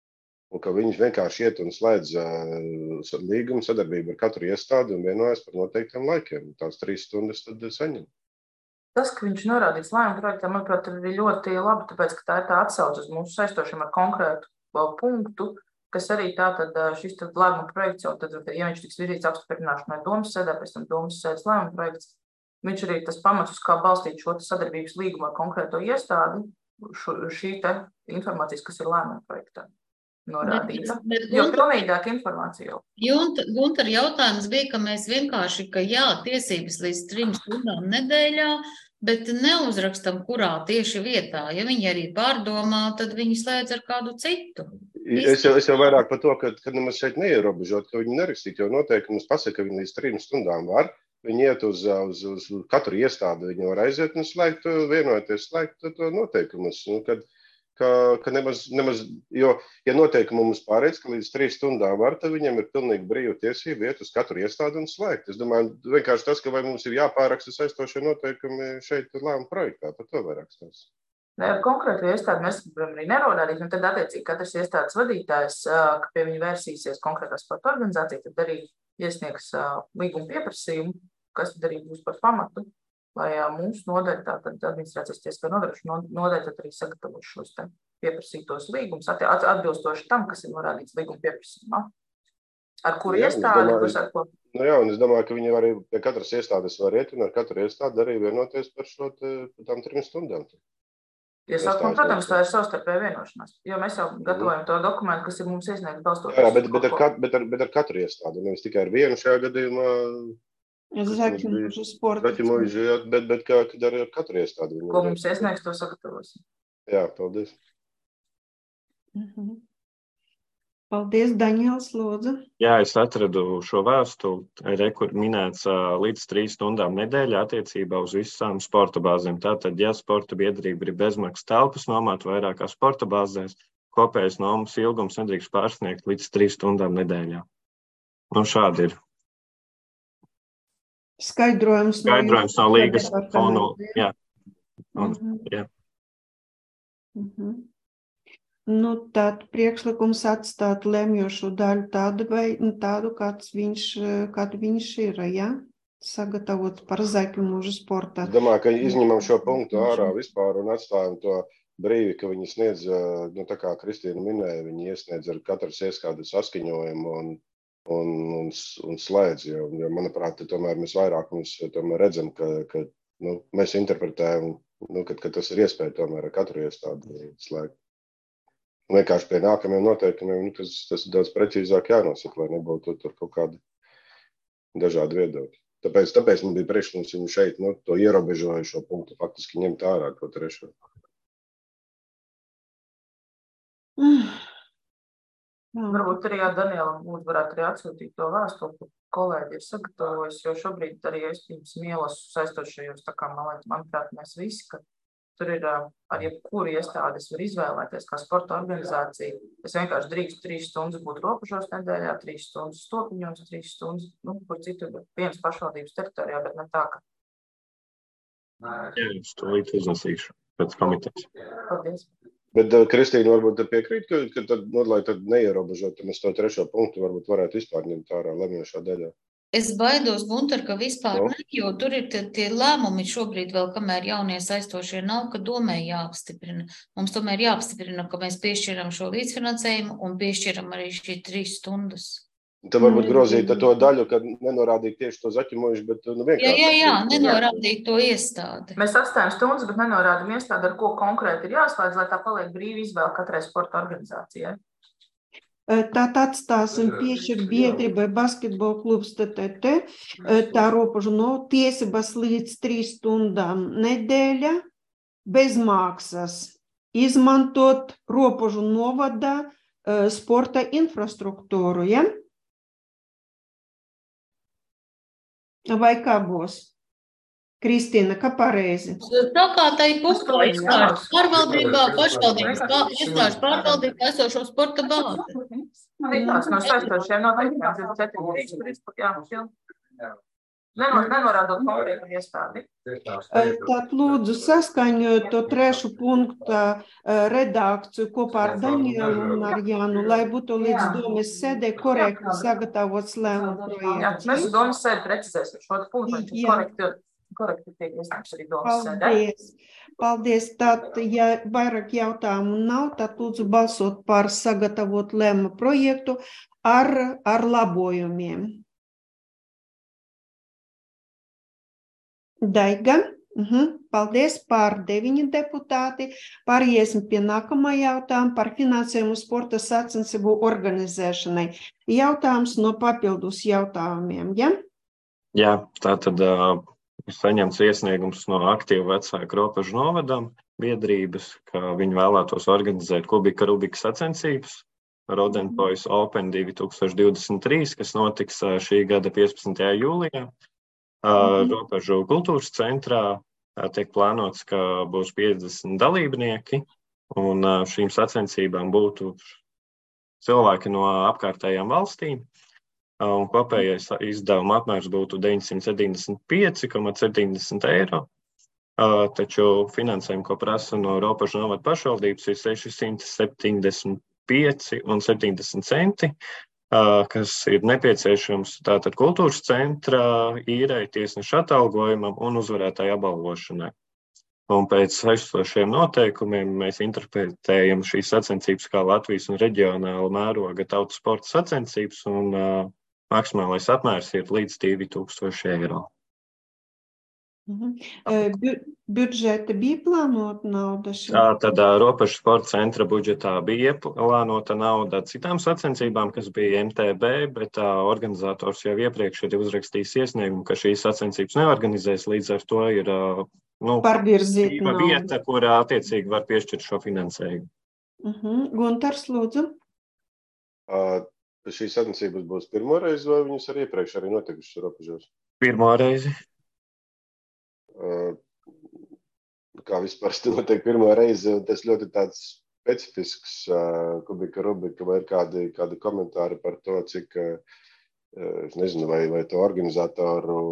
un ka viņš vienkārši iet un slēdz uh, līgumu sadarbību ar katru iestādi un vienojas par noteiktiem laikiem. Tās trīs stundas tad saņem. Tas, ka viņš norādīts lēmuma projektā, manuprāt, ir ļoti labi, tāpēc, ka tā ir tā atsauce uz mūsu saistošiem ar konkrētu punktu, kas arī tātad šis lēmuma projekts jau tad, ja viņš tiks virzīts apstiprināšanai domas sēdē, pēc tam domas sēdes lēmuma projekts, viņš arī tas pamats, uz kā balstīt šo sadarbības līgumu ar konkrēto iestādi, šo, šī te informācijas, kas ir lēmuma projektā norādīta. Bet, bet, jo pilnīgāka informācija jau. Gunter, jautājums bija, ka mēs vienkārši, ka jā, tiesības līdz trim stundām nedēļā, bet neuzrakstam, kurā tieši vietā. Ja viņi arī pārdomā, tad viņi slēdz ar kādu citu. Es jau, es jau vairāk par to, ka, ka nemaz šeit neierobežot, ka viņi nerakstīt, jo noteikums pasaka, ka viņi līdz trim stundām var. Viņi iet uz, uz, uz katru iestādi, viņi var aiziet un slēgt, vienoties, slēgt to noteikumus. Nu, kad, ka, ka nemaz, nemaz, jo, ja noteikumu mums pārēc, ka līdz trīs stundām var, tad viņam ir pilnīgi brīva tiesība iet uz katru iestādi un slēgt. Es domāju, vienkārši tas, ka vai mums ir jāpāraksta saistošie noteikumi šeit lēmuma projektā, par to var rakstās. Ar konkrētu iestādi mēs varam arī nerodādīt, un tad attiecīgi katrs iestādes vadītājs, ka pie viņa vērsīsies konkrētā sporta organizācija, tad arī iesniegs līguma pieprasījumu, kas tad arī būs par pamatu, lai mūsu nodaļa, tātad administrācijas tiesībā nodaļa, nodaļa tad arī sagatavos šos te pieprasītos līgumus, atbilstoši tam, kas ir norādīts līguma pieprasījumā. Ar kuru jā, iestādi, domāju, kurš ar ko? Nu jā, un es domāju, ka viņi arī pie katras iestādes var iet, un ar katru iestādi arī vienoties par šo te, par tām trim stundām. Iesākumā, protams, tā ir savstarpēja vienošanās, jo mēs jau gatavojam to dokumentu, kas ir mums iesniegts balstoties. Jā, bet, bet, ar kat, bet, ar, bet ar katru iestādi, nevis tikai ar vienu šajā gadījumā. Zaķimojuši sporta. Zaķimojuši, jā, bet, bet kā, kad ar, ar katru iestādi. Ko mums iesniegs, to sagatavosim. Jā, paldies. Mhm. Paldies, Daņēls, lūdzu. Jā, es atradu šo vēstuli, re, kur minēts uh, līdz trīs stundām nedēļā attiecībā uz visām sporta bāzēm. Tātad, ja sporta biedrība ir bezmaksas telpas nomāt vairākās sporta bāzēs, kopējais nomas ilgums nedrīkst pārsniegt līdz trīs stundām nedēļā. Nu, šādi ir. Skaidrojums, Skaidrojums no līgas fonu. Jā. Un, Mhm. jā. Mhm. Nu, tad priekšlikums atstāt lemjošo daļu tādu, vai, tādu kāds viņš, kādu viņš ir, ja? Sagatavots par Zaķimojuši sporta. Es domāju, ka izņemam šo punktu ārā vispār un atstājam to brīvi, ka viņi sniedz, nu, tā kā Kristīna minēja, viņi iesniedz ar katras iestādes saskaņojumu un, un, un, un slēdz, jo, jo manuprāt, tomēr mēs vairāk mums tomēr redzam, ka, ka nu, mēs interpretējam, nu, ka, ka tas ir iespēja tomēr ar katru iestādi slēgt. Vienkārši pie nākamajiem noteikumiem, nu, tas, tas ir daudz precīzāk jānosaka, lai nebūtu tur kaut kādi dažādi viedokļi. Tāpēc, tāpēc man bija priekšlikums viņu šeit, nu, to ierobežojušo punktu faktiski ņemt ārā to trešo. Varbūt arī jā, Danielam būtu varētu arī atsūtīt to vēstuli, ko kolēģi ir sagatavojis, jo šobrīd arī es pirms mielasu saistošajos, tā kā man, manuprāt, mēs visi, ka tur ir ar jebkuru iestādes var izvēlēties kā sporta organizācija. Es vienkārši drīkstu trīs stundas būt robežos nedēļā, trīs stundas stopiņos, trīs stundas, nu, kur citur vienas pašvaldības teritorijā, bet ne tā, ka. Jā, es to līdz uzlasīšu pēc komitejas. Paldies. Bet Kristīna varbūt piekrīt, ka, ka tad, nu, lai tad neierobežot, tad mēs to trešo punktu varbūt varētu vispār ņemt ārā lemjošā daļā. Es baidos, Gunter, ka vispār no. ne, jo tur ir tie, tie lēmumi šobrīd vēl, kamēr jaunie saistošie nav, ka domē jāapstiprina. Mums tomēr jāapstiprina, ka mēs piešķiram šo līdzfinansējumu un piešķiram arī šī trīs stundas. Tad varbūt grozīt to daļu, kad nenorādīt tieši to Zaķimojuši, bet nu vienkārši. Jā, jā, jā, nenorādīt to iestādi. Mēs atstājam stundas, bet nenorādam iestādi, ar ko konkrēti ir jāslēdz, lai tā paliek brīvi izvēle katrai sporta organizācijai. Tad atstāsim piešķirt biedrībai basketbola klubs T T T, tā robežu no tiesības līdz trīs stundām nedēļa bez maksas. Izmantot robežu novada sporta infrastruktūru, ja? Vai kā būs? Kristīna, kā pareizi? Tā kā tai puskā iestāžu pārvaldībā, pašvaldības iestāžu pārvaldībā esošo sporta bāzi. Man ir tāds no saistošiem noteikumiem, ir četri, jā, jā. Nenorādot konkrētu iestādi. Tad lūdzu saskaņot to trešu punktu redakciju kopā ar Danielu un ar Jānu, lai būtu līdz domas sēdē korekti sagatavots lēmumu projekts. Jā, mēs domas sēdi precizēsim šo punktu, viņš korekti, korekti tiek iesniegts arī domas sēdē. Paldies. Paldies. Tad, ja vairāk jautājumu nav, tad lūdzu balsot par sagatavot lēmumu projektu ar, ar labojumiem. Daiga, uh-huh. Paldies, par deviņi deputāti. Pāriesim pie nākamā jautājuma par finansējumu sporta sacensību organizēšanai. Jautājums no papildus jautājumiem, ja? Jā, tātad uh, saņemts iesniegums no aktīvu vecāku robežu novadam biedrības, ka viņi vēlētos organizēt kubika rubika sacensības Rodentojas Open divi tūkstoši divdesmit trīs, kas notiks uh, šī gada piecpadsmitajā jūlijā. Uh, robežu kultūras centrā uh, tiek plānots, ka būs piecdesmit dalībnieki, un uh, šīm sacensībām būtu cilvēki no apkārtējām valstīm, uh, un kopējais izdevuma apmērs būtu deviņsimt septiņdesmit pieci komats septiņdesmit eiro, uh, taču finansējumu, ko prasa no robežu novada pašvaldības, ir sešsimt septiņdesmit pieci un septiņdesmit centi. Kas ir nepieciešams tātad kultūras centra īrei, tiesneša atalgojumam un uzvarētāju apbalvošanai. Un pēc aizstošiem noteikumiem mēs interpretējam šīs sacensības kā Latvijas un reģionāla mēroga tautas sporta sacensības, un uh, maksimālais apmērs ir līdz divi tūkstoši eiro. Uh-huh. Bu budžeta bija plānota nauda? Tā, tad uh, robežu sporta centra budžetā bija plānota nauda citām sacensībām, kas bija M T B, bet uh, organizators jau iepriekš ir uzrakstījis iesniegumu, ka šīs sacensības neorganizēs, līdz ar to ir uh, nu, vieta, kur uh, attiecīgi var piešķirt šo finansējumu. Uh-huh. Guntars, lūdzu. Uh, šīs sacensības būs pirmo reizi, vai viņas arī iepriekš arī notikušas robežos? Pirmo reizi. Uh, kā vispār notiek pirmo reizi, tas ļoti tāds specifisks uh, kubika rubika, vai ir kādi, kādi komentāri par to, cik, uh, es nezinu, vai, vai to organizatoru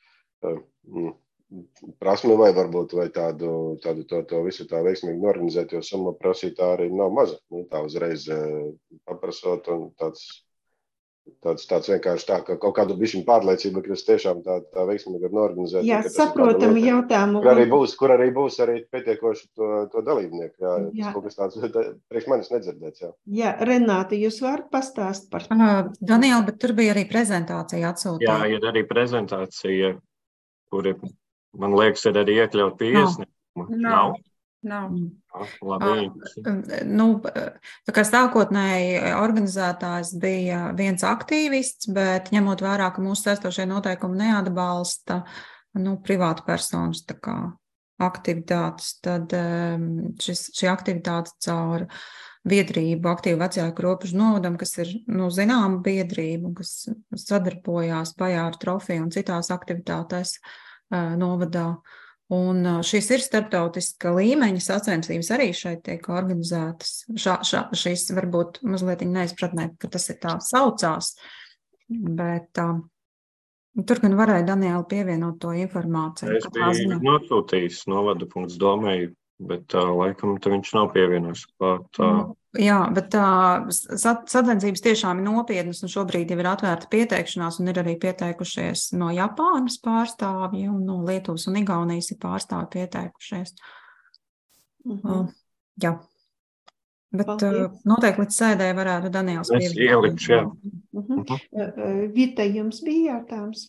uh, prasmi vai varbūt, vai tādu, tādu to, to visu tā veiksmīgi norganizēt, jo summa prasītā arī nav maza. Nu, tā uzreiz uh, paprasot un tāds Tāds, tāds vienkārši tā, ka kaut kādu bišķiņu pārliecība, ka tas tiešām tā, tā veiksmīgi var norganizēt. Jā, saprotam jautājumu. Kur arī būs, kur arī būs arī pietiekoši to, to dalībnieku. Jā, jā. Tas kaut kas tāds priekš manis nedzirdēts. Jā, jā Renāta, jūs varat pastāst par to? Uh, Daniela, bet tur bija arī prezentācija atsūtīta. Jā, ir arī prezentācija, kuri, man liekas, ir arī iekļaut pie iesnieguma. Nav. Nav. Labi. Nu, tā kā sākotnēji organizētājs bija viens aktīvists, bet ņemot vērā, ka mūsu saistošie noteikumi neatbalsta nu, privātu personas tā kā aktivitātes, tad šis, šī aktivitāte caur biedrību aktīvu vecāku robežu novadam, kas ir nu, zināma biedrība, kas sadarbojās Bajāru trofiju un citās aktivitātēs novadā. Un šīs ir starptautiska līmeņa sacensības arī šeit tiek organizētas. Šā, šā, šīs varbūt mazliet neizpratnē, ka tas ir tā saucās, bet uh, tur gan varēja Daniela pievienot to informāciju. Es biju nosūtījis novadu punkts domēju, bet uh, laikam te viņš nav pievienojis. Klāt, uh, Jā, bet uh, sacensības tiešām ir nopietnas, un šobrīd jau ir atvērta pieteikšanās, un ir arī pieteikušies no Japānas pārstāvji, un no Lietuvas un Igaunijas ir pārstāvji pieteikušies. Uh-huh. uh, jā, bet uh, noteikti līdz sēdē varētu Daniels pievienot. Es ielikšu, jā. Uh-huh. Uh, Vita, jums bija jautājums vai?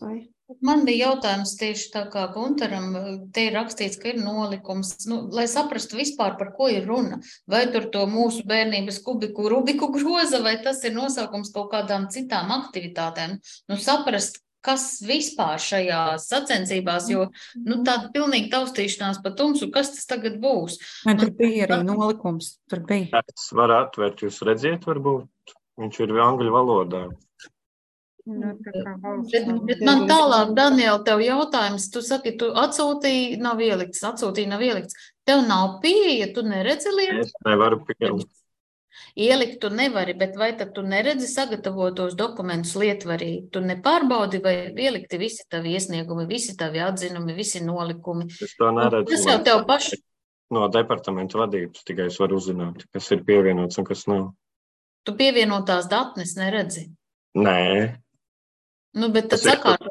Man bija jautājums tieši tā kā Guntaram, te ir rakstīts, ka ir nolikums, nu, lai saprastu vispār, par ko ir runa. Vai tur to mūsu bērnības kubiku rubiku groza, vai tas ir nosaukums kaut kādām citām aktivitātēm. Nu, saprast, kas vispār šajās sacensībās, jo nu, tāda pilnīgi taustīšanās pa tumsu, kas tas tagad būs. Man tur bija arī nolikums. Tur bija. Es varu atvērt, jūs redziet, varbūt viņš ir angļu valodā. Nu, tā kā valsts Bet, bet man tālāk, Daniela, tev jautājums, tu saki, tu atsūtīji, nav ielikts, atsūtīji, nav ielikts. Tev nav pieeja, tu neredzi lietas? Es nevaru pielikt. Ielikt tu nevari, bet vai tad tu neredzi sagatavotos dokumentus lietvarī? Tu nepārbaudi, vai ielikti visi tavi iesniegumi, visi tavi atzinumi, visi nolikumi? Es to neredzu. Tas jau tev paši. No departamenta vadības tikai es varu uzzināt, kas ir pievienots un kas nav. Tu pievienotās datnes neredzi? Nē. Nu, bet tad sakārtot,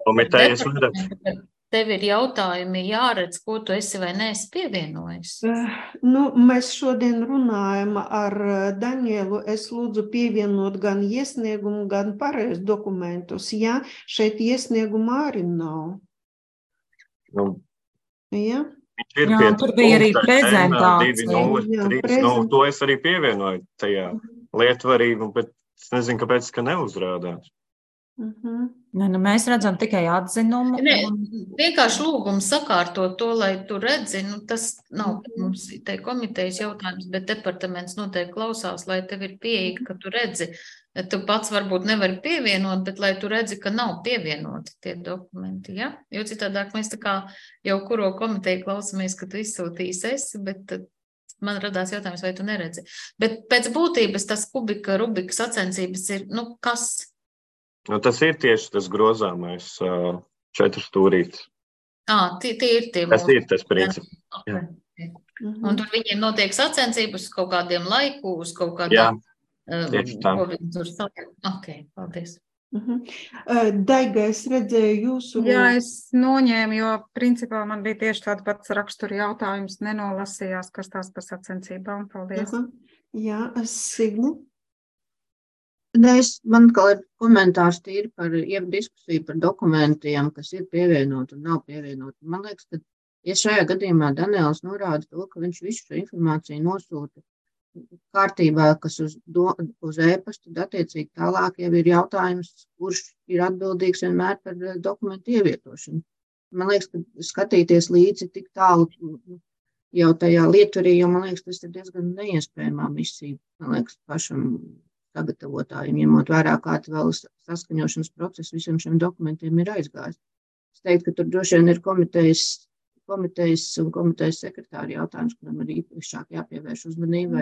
tev ir jautājumi jāredz, ko tu esi vai neesi pievienojis. Nu, mēs šodien runājam ar Danielu. Es lūdzu pievienot gan iesniegumu, gan pareiz dokumentus. Jā, šeit iesnieguma arī nav. Nu, jā? Jā, tur bija arī prezentācija. Nu, to es arī pievienoju tajā lietvarību, bet es nezinu, kāpēc, ka neuzrādās. Uh-huh. Ne, nu mēs redzam tikai atzinumu. Ne, vienkārši lūgums sakārtot to, lai tu redzi, nu tas nav mums te komitejas jautājums, bet departaments noteikti klausās, lai tev ir pieeja, ka tu redzi. Tu pats varbūt nevari pievienot, bet lai tu redzi, ka nav pievienoti tie dokumenti, ja? Jo citādāk mēs tā kā jau kuro komiteju klausamies, ka tu izsūtīs esi, bet man radās jautājums, vai tu neredzi. Bet pēc būtības tas kubika, rubika sacensības ir, nu kas? Nu, tas ir tieši tas grozāmais uh, četras stūrītes. Ā, tie, tie ir tie tas mūsu. Ir tas princips. Okay. Mhm. Un tur viņiem notiek sacensības uz kaut kādiem laiku, uz kaut kādām. Jā, tieši tā. Ok, paldies. Mhm. Daiga, es redzēju jūsu. Jā, es noņēmu, jo principā man bija tieši tāds pats rakstura jautājums, nenolasījās, kas tās par sacensībām. Paldies. Aha. Jā, Signe. Es, man kā ir komentārs tīri par diskusiju par dokumentiem, kas ir pievienoti un nav pievienoti. Man liekas, ka, ja šajā gadījumā Daniels norāda to, ka viņš visu šo informāciju nosūta kārtībā, kas uz, do, uz e-pastu, tad attiecīgi tālāk jau ir jautājums, kurš ir atbildīgs vienmēr par dokumentu ievietošanu. Man liekas, ka skatīties līdzi tik tālu jau tajā lietvarī, jo man liekas, tas ir diezgan neiespējamā misija. Man liekas, pašam sagatavotājiem, ņemot vērā, kāda vēl saskaņošanas procesa visiem šiem dokumentiem ir aizgājis. Es teiktu, ka tur droši vien ir komitejas, komitejas un komitejas sekretāri jautājums, kuram ir īpašāk jāpievērš uzmanība.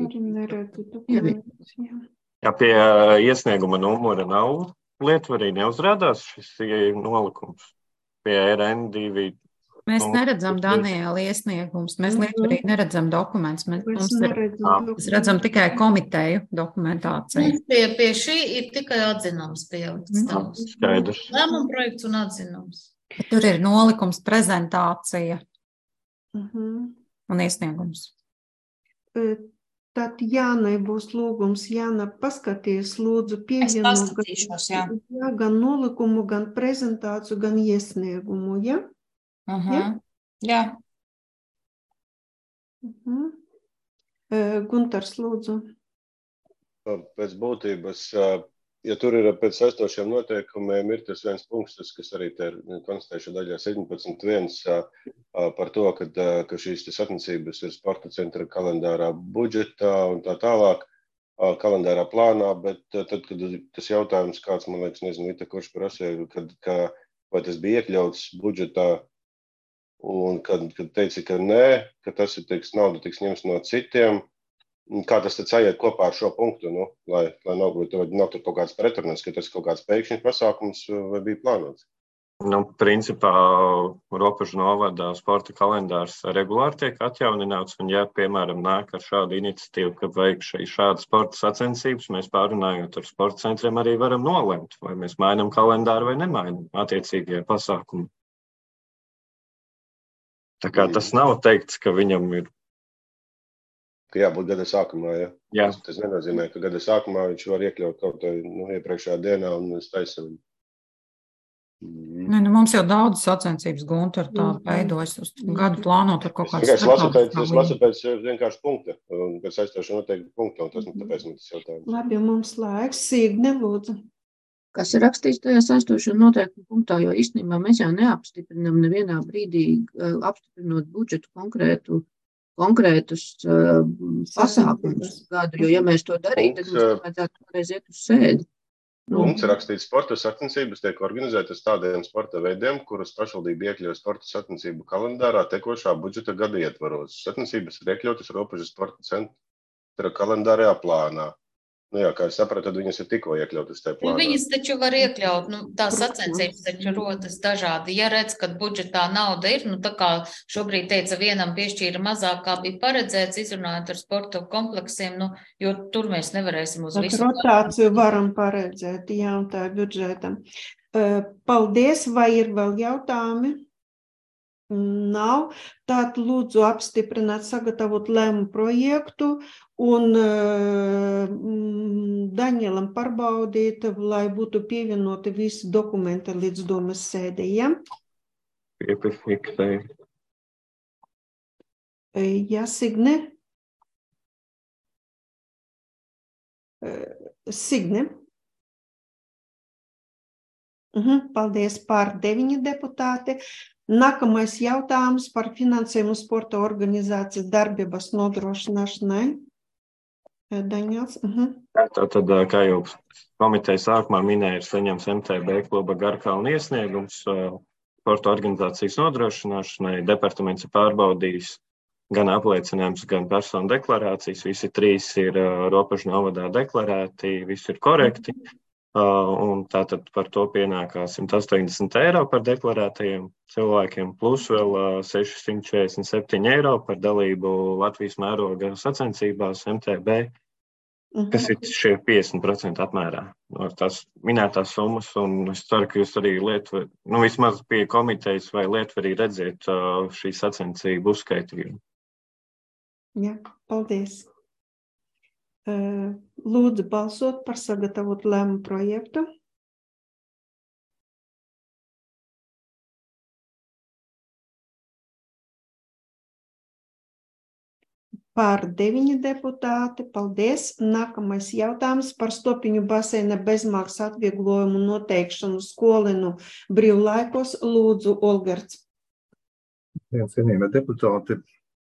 Ja pie iesnieguma numura nav lietvarī, neuzrādās šis nolikums pie R N divi. Mēs neredzam Daniela iesniegums, mēs lietvarī neredzam dokumentus, mēs, mums ir, mēs redzam tikai komiteju dokumentāciju. Pie, pie šī ir tikai atzinums pielikts. Skaidrs. Lēmuma projekts un atzinums. Tur ir nolikums, prezentācija uh-huh. un iesniegums. Tad Jānai būs lūgums. Jāna, paskaties, lūdzu, pievienot gan, jā, gan nolikumu, gan prezentāciju, gan iesniegumu, ja? Uh-huh. Jā. Uh-huh. Guntars, lūdzu. Pēc būtības, ja tur ir pēc saistošiem noteikumiem, ir tas viens punkts, tas, kas arī te ir konstatējuši daļā septiņpadsmit viens par to, ka, ka šīs sacensības ir sporta centra kalendārā budžetā un tā tālāk, kalendārā plānā, bet tad, kad tas jautājums kāds, man liekas, nezinu, Vita, kurš prasīja, kad, ka, vai tas bija iekļauts budžetā, un kad, kad teici, ka nē, ka tas ir, teiks, nauda tiks ņemts no citiem, kā tas tad sajiet kopā ar šo punktu, nu, lai, lai nav, nav tur kaut kāds pretrunas, ka tas ir kaut kāds pēkšņs pasākums vai bija plānots? Nu, principā, Ropažu novada sporta kalendārs regulāri tiek atjaunināts, un ja, piemēram, nāk ar šādu iniciatīvu, ka vajag šādu sporta sacensības, mēs pārunājot ar sporta centriem arī varam nolemt, vai mēs mainam kalendāru vai nemainam attiecīgie pasākumi. Tā kā tas nav teikts, ka viņam ir. Ka jābūt gada sākumā, ja? Jā. Tas, tas nenozīmē, ka gada sākumā viņš var iekļaut kaut vai nu, iepriekšējā dienā un staisa viņu. Ne, nu, mums jau daudz sacensības Gunter tā veidojas uz gadu plānot ar kaut kādu Es lasu pēc, es lasu pēc vienkārši punkta, pēc aizstošu noteikti punkta, un tas, tāpēc man tas jautājums. Labi, mums laiks, Signe, lūdzu. Kas ir rakstīts tajā aizstošu noteikumu punktā, jo īstenībā mēs jau neapstiprinām nevienā brīdī apstiprinot budžetu konkrētu, konkrētus uh, pasākumus gadu, jo ja mēs to darītu, tad mums nevajadzētu toreiz iet uz sēdi. Mums ir rakstīts, sporta sacensības tiek organizētas tādiem sporta veidiem, kuras pašvaldība iekļauj sporta sacensību kalendārā tekošā budžeta gada ietvaros. Sacensības ir iekļautas Robežu sporta centra kalendārajā plānā. Nu jā, kā es sapratu, tad viņas ir tikko iekļautas tajā plānā. Viņas taču var iekļaut, nu, tās sacensības taču rodas dažādi. Ja redz, ka budžetā nauda ir, nu tā kā šobrīd teica, vienam piešķīra mazāk, kā bija paredzēts, izrunājot ar sporta kompleksiem, nu, jo tur mēs nevarēsim uz visu. Rotāciju varam paredzēt, jā, tā ir budžetam. Paldies, vai ir vēl jautājumi? Nav. Tātad lūdzu apstiprināt, sagatavot lēmumu projektu un uh, Danielam pārbaudīt, lai būtu pievienoti visi dokumenti līdz domas sēdējiem. Piefiksēju. Jā, Signe. Signe. Uh-huh. Paldies, par deviņi deputāti. Nākamais jautājums par finansējumu sporta organizācijas darbības nodrošināšanai. Daņels. Uh-huh. Tātad, kā jau komiteja sākumā minēja, ir saņems M T B kluba Garkalna iesniegums sporta organizācijas nodrošināšanai. Departaments ir pārbaudījis gan apliecinājums, gan personu deklarācijas. Visi trīs ir Robežu novadā deklarēti, visi ir korekti. Un tātad par to pienākā simt astoņdesmit eiro par deklarētajiem cilvēkiem, plus vēl sešsimt četrdesmit septiņi eiro par dalību Latvijas mēroga sacensībās M T B, uh-huh. kas ir šie piecdesmit procenti apmērā no tās minētās summas. Un es ceru, ka jūs arī Lietuvā, nu vismaz pie komitejas vai Lietuvā arī redziet šī sacensību uzskaitījumu. Jā, paldies. Lūdzu balsot par sagatavot lēmumu projektu. Par deviņi deputāti. Paldies. Nākamais jautājums par stopiņu baseina bezmaksas atvieglojumu noteikšanu skolēnu brīvlaikos. Lūdzu, Olgards. Jā, cienījamie deputāti.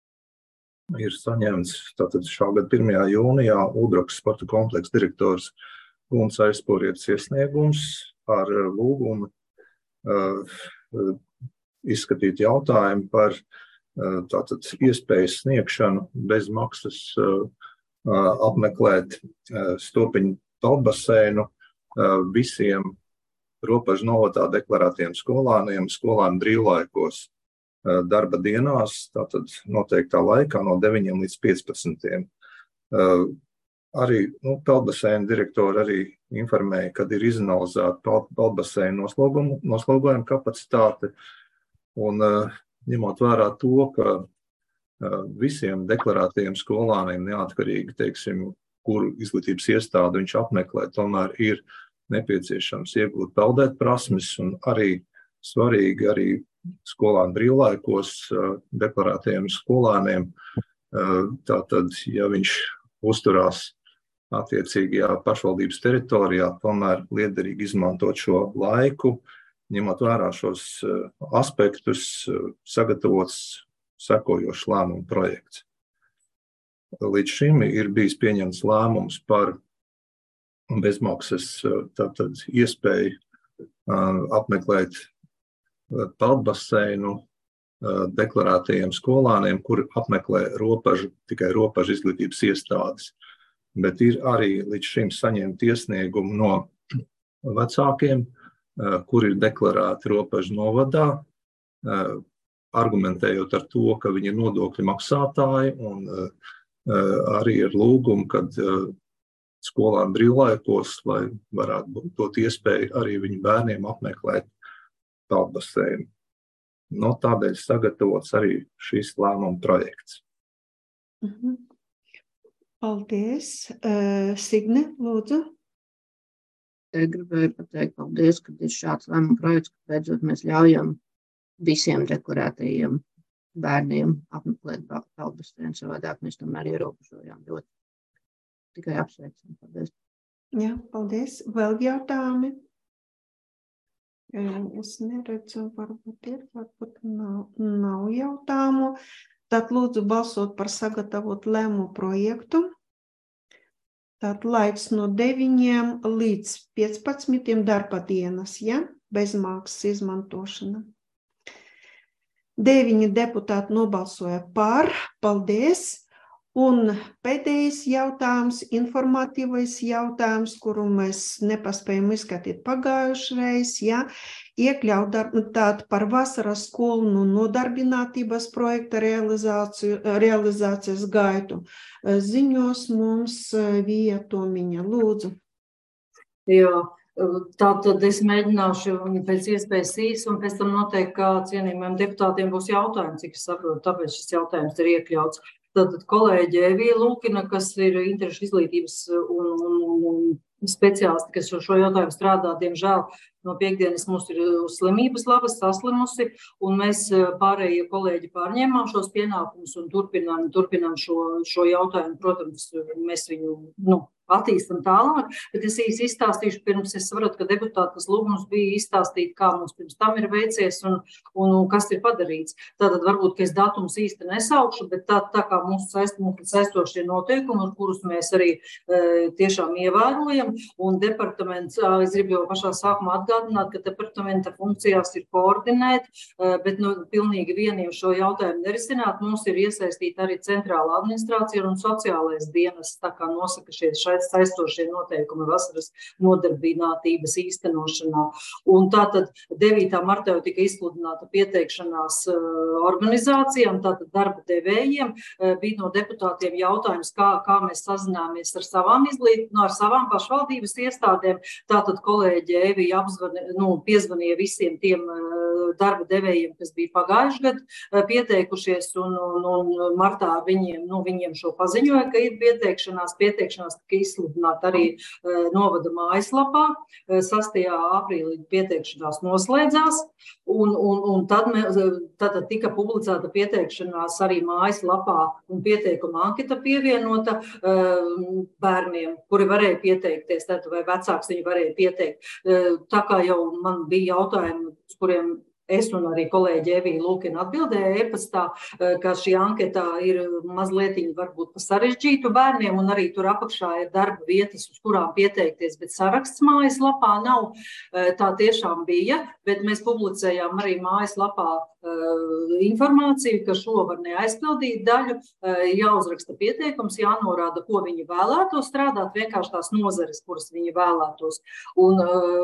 Ir saņemts tātad šā gada pirmajā jūnijā Udrakas sporta kompleksa direktors Guns Aizporietis iesniegums ar lūgumu uh, izskatīt jautājumu par uh, tātad iespējas sniegšanu bez maksas uh, apmeklēt uh, stopiņu peldbaseinu uh, visiem Robežu novadā deklarētiem skolāniem, skolānu brīvlaikos. Darba dienās, tātad noteiktā laikā no deviņiem līdz piecpadsmitiem. Uh, arī nu, peldbaseina direktori arī informēja, kad ir izanalizēta peldbaseina noslogojuma kapacitāte. Un uh, ņemot vērā to, ka uh, visiem deklarētajiem skolāniem neatkarīgi, teiksim, kuru izglītības iestādi viņš apmeklē, tomēr ir nepieciešams iegūt peldēt prasmes un arī svarīgi arī skolānu brīvlaikos deklarētajiem skolāniem. Tātad, ja viņš uzturās attiecīgajā pašvaldības teritorijā, tomēr liederīgi izmantot šo laiku, ņemot vērā šos aspektus, sagatavots sekojošs lēmumu projekts. Līdz šim ir bijis pieņemts lēmums par bezmaksas tātad iespēju apmeklēt peldbaseinu deklarētajiem skolāniem, kuri apmeklē robežu, tikai robežu izglītības iestādes. Bet ir arī līdz šim saņemt iesniegumu no vecākiem, kuri ir deklarēti Robežu novadā, argumentējot ar to, ka viņi ir nodokļu maksātāji un arī ar lūgumu, kad skolānu brīvlaikos, lai varētu būt dot iespēju arī viņu bērniem apmeklēt peldbaseinu. No tādēļ sagatavots arī šis lēmuma projekts. Mhm. Paldies. Uh, Signe, lūdzu. te gribēju pateikt paldies, ka ir šāds lēmuma projekts, ka beidzot mēs ļaujam visiem deklarētajiem bērniem apmeklēt peldbasēnu, savādāk mēs tomēr ierobežojām ļoti. Tikai apsveicam. Paldies. Jā, paldies. Vēl jautājumi? Es neredzu, varbūt ir, varbūt nav, nav jautājumu. Tad lūdzu balsot par sagatavot lēmumu projektu. Tad laiks no deviņiem līdz piecpadsmitiem darba dienas, ja? Bezmaksas izmantošana. Deviņi deputāti nobalsoja par, paldies. Un pēdējais jautājums, informatīvais jautājums, kuru mēs nepaspējam izskatīt pagājušreiz, ja, iekļaut tātad par vasaras skolu un nodarbinātības projekta realizāciju, realizācijas gaitu. Ziņos mums Vija Tomiņa. Lūdzu. Jā. Tā tad es mēģināšu pēc iespējas īsi, un pēc tam noteikti, kā cienījumiem deputātiem būs jautājumi, cik es saprotu, tāpēc šis jautājums ir iekļauts. Tātad kolēģe Evija Lūkina, kas ir interešu izglītības un, un, un speciālisti, kas šo, šo jautājumu strādā, diemžēl no piekdienas mums ir slimības labas, saslimusi, un mēs pārējie kolēģi pārņēmām šos pienākumus un turpinām, turpinām šo, šo jautājumu. Protams, mēs viņu, nu, attīstam tālāk, bet es īsi izstāstīšu pirms, es saprotu, ka deputātas lūgums bija izstāstīt, kā mums pirms tam ir veicies un, un, un kas ir padarīts. Tātad varbūt, ka es datums īsti nesaukšu, bet tā, tā kā mūsu saist, saistošie noteikumi, kurus mēs arī e, tiešām ievērojam, un departaments, es gribu jau pašā sākumā atgādināt, ka departamenta funkcijās ir koordinēt, e, bet nu, pilnīgi vieniem šo jautājumu nerisināt. Mums ir iesaistīta arī centrāla administrācija un sociālais dienas, tā kā nosaka šie saistošie noteikumi vasaras nodarbinātības īstenošanā. Un tātad devītā martā jau tika izsludināta pieteikšanās organizācijām, tātad darba devējiem. Bija no deputātiem jautājums, kā, kā mēs sazināmies ar savām izglīt, no ar savām pašvaldības iestādēm. Tātad kolēģi Evija apzvani, nu, piezvanīja visiem tiem darba devējiem, kas bija pagājuši gadu pieteikušies, un, un, un martā viņiem, nu, viņiem šo paziņoja, ka ir pieteikšanās, pieteikšanās tika izsludināt arī uh, novada mājaslapā. Uh, sastajā aprīlī pieteikšanās noslēdzās, un, un, un tad, mē, tad tika publicēta pieteikšanās arī mājaslapā un pieteikuma anketa pievienota uh, bērniem, kuri varēja pieteikties, tad, vai vecāks viņi varēja pieteikt. Uh, tā kā jau man bija jautājumi, uz kuriem es un arī kolēģi Evija Lūkina atbildēja e-pastā, ka šī anketā ir mazliet varbūt sarežģītu bērniem, un arī tur apakšā ir darba vietas, uz kurām pieteikties, bet saraksts mājaslapā nav. Tā tiešām bija, bet mēs publicējām arī mājaslapā informāciju, ka šo var neaizpildīt daļu, jāuzraksta pieteikums, jānorāda, ko viņi vēlētos strādāt, vienkārši tās nozares, kuras viņi vēlētos. Un,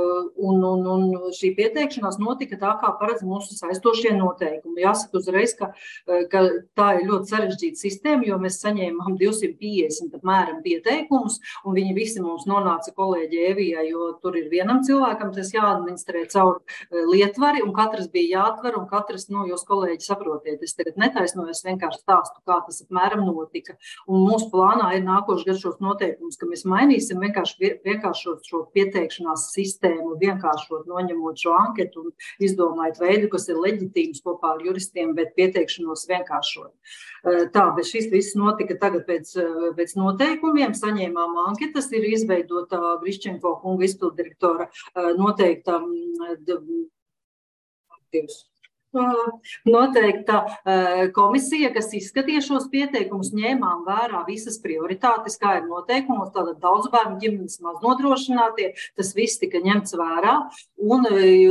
un, un, un šī pieteikšanās notika tā, kā paredz mūsu saistošie noteikumi. Jāsaka uzreiz, ka, ka tā ir ļoti sarežģīta sistēma, jo mēs saņēmām divsimt piecdesmit apmēram pieteikumus, un viņi visi mums nonāca kolēģi Evijai, jo tur ir vienam cilvēkam tas jāadministrē caur lietvari, un katrs bija jāatver, un katrs, nu, jūs kolēģi saprotiet, es tagad netaisnojos, vienkārši stāstu, kā tas apmēram notika. Un mūsu plānā ir nākošais gads šos noteikumus, ka mēs mainīsim vienkārši, vienkāršot šo pieteikšanās sistēmu, vienkāršot, noņemot šo anketu un izdomājot veidu, kas ir leģitīms kopā ar juristiem, bet pieteikšanos vienkāršot. Tā, bet šis viss notika tagad pēc, pēc noteikumiem, saņēmām anketas, ir izveidota Griščenko kunga izpildirektora noteikta noteikta komisija, kas izskatīja šos pieteikumus, ņēmām vērā visas prioritātes, kā ir noteikumos, tātad daudz bērnu ģimenes maz nodrošinātie, tas viss tika ņemts vērā, un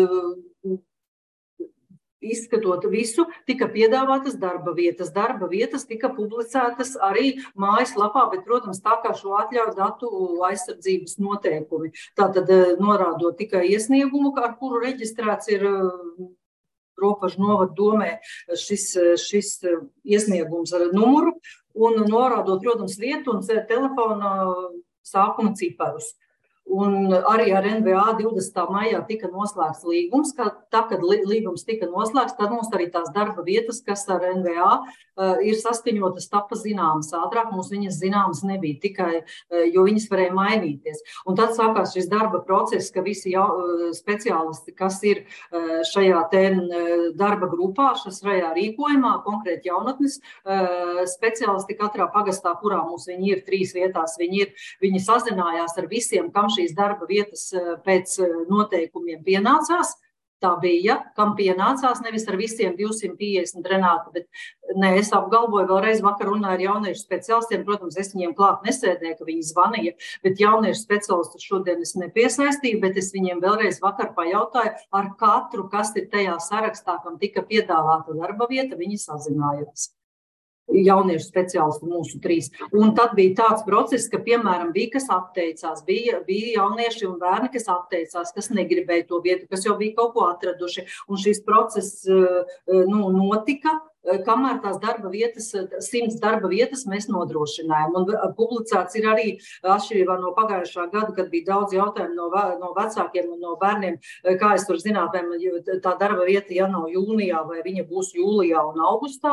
izskatot visu, tika piedāvātas darba vietas. Darba vietas tika publicētas arī mājaslapā, bet, protams, tā kā šo atļauj datu aizsardzības noteikumi. Tātad norādot tikai iesniegumu, ar kuru reģistrēts ir Ropažu novada domē šis, šis iesniegums ar numuru, un norādot, protams, vietu un telefona sākuma ciparus. Un arī ar N V A divdesmitā maijā tika noslēgts līgums, ka tā, kad līgums tika noslēgts, tad mums arī tās darba vietas, kas ar N V A uh, ir saskaņotas, tapa zināmas ātrāk, mums viņas zināmas nebija tikai, uh, jo viņas varēja mainīties. Un tad sākās šis darba process, ka visi jau, uh, speciālisti, kas ir uh, šajā te uh, darba grupā, šajā rīkojumā, konkrēti jaunatnes uh, speciālisti katrā pagastā, kurā mums viņi ir trīs vietās, viņi ir, viņi sazinājās ar visiem, kam šīs darba vietas pēc noteikumiem pienācās. Tā bija, kam pienācās, nevis ar visiem divsimt piecdesmit Renāta, bet ne, es apgalvoju, vēlreiz vakar runāju ar jauniešu speciālistiem, protams, es viņiem klāt nesēdēju, ka viņi zvanīja, bet jauniešu speciālistus šodien es nepiesaistīju, bet es viņiem vēlreiz vakar pajautāju, ar katru, kas ir tajā sarakstā, kam tika piedāvāta darba vieta, viņi sazinājās. Jauniešu speciālisti mūsu trīs. Un tad bija tāds process, ka, piemēram, bija, kas atteicās, bija, bija jaunieši un bērni, kas atteicās, kas negribēja to vietu, kas jau bija kaut ko atraduši. Un šis process nu, notika, kamēr tās darba vietas, simts darba vietas mēs nodrošinājām. Un publicēts ir arī atšķirībā no pagājušā gada, kad bija daudz jautājumu no, no vecākiem un no bērniem, kā es tur zināt, vai tā darba vieta, ja nav jūnijā, vai viņa būs jūlijā un augustā.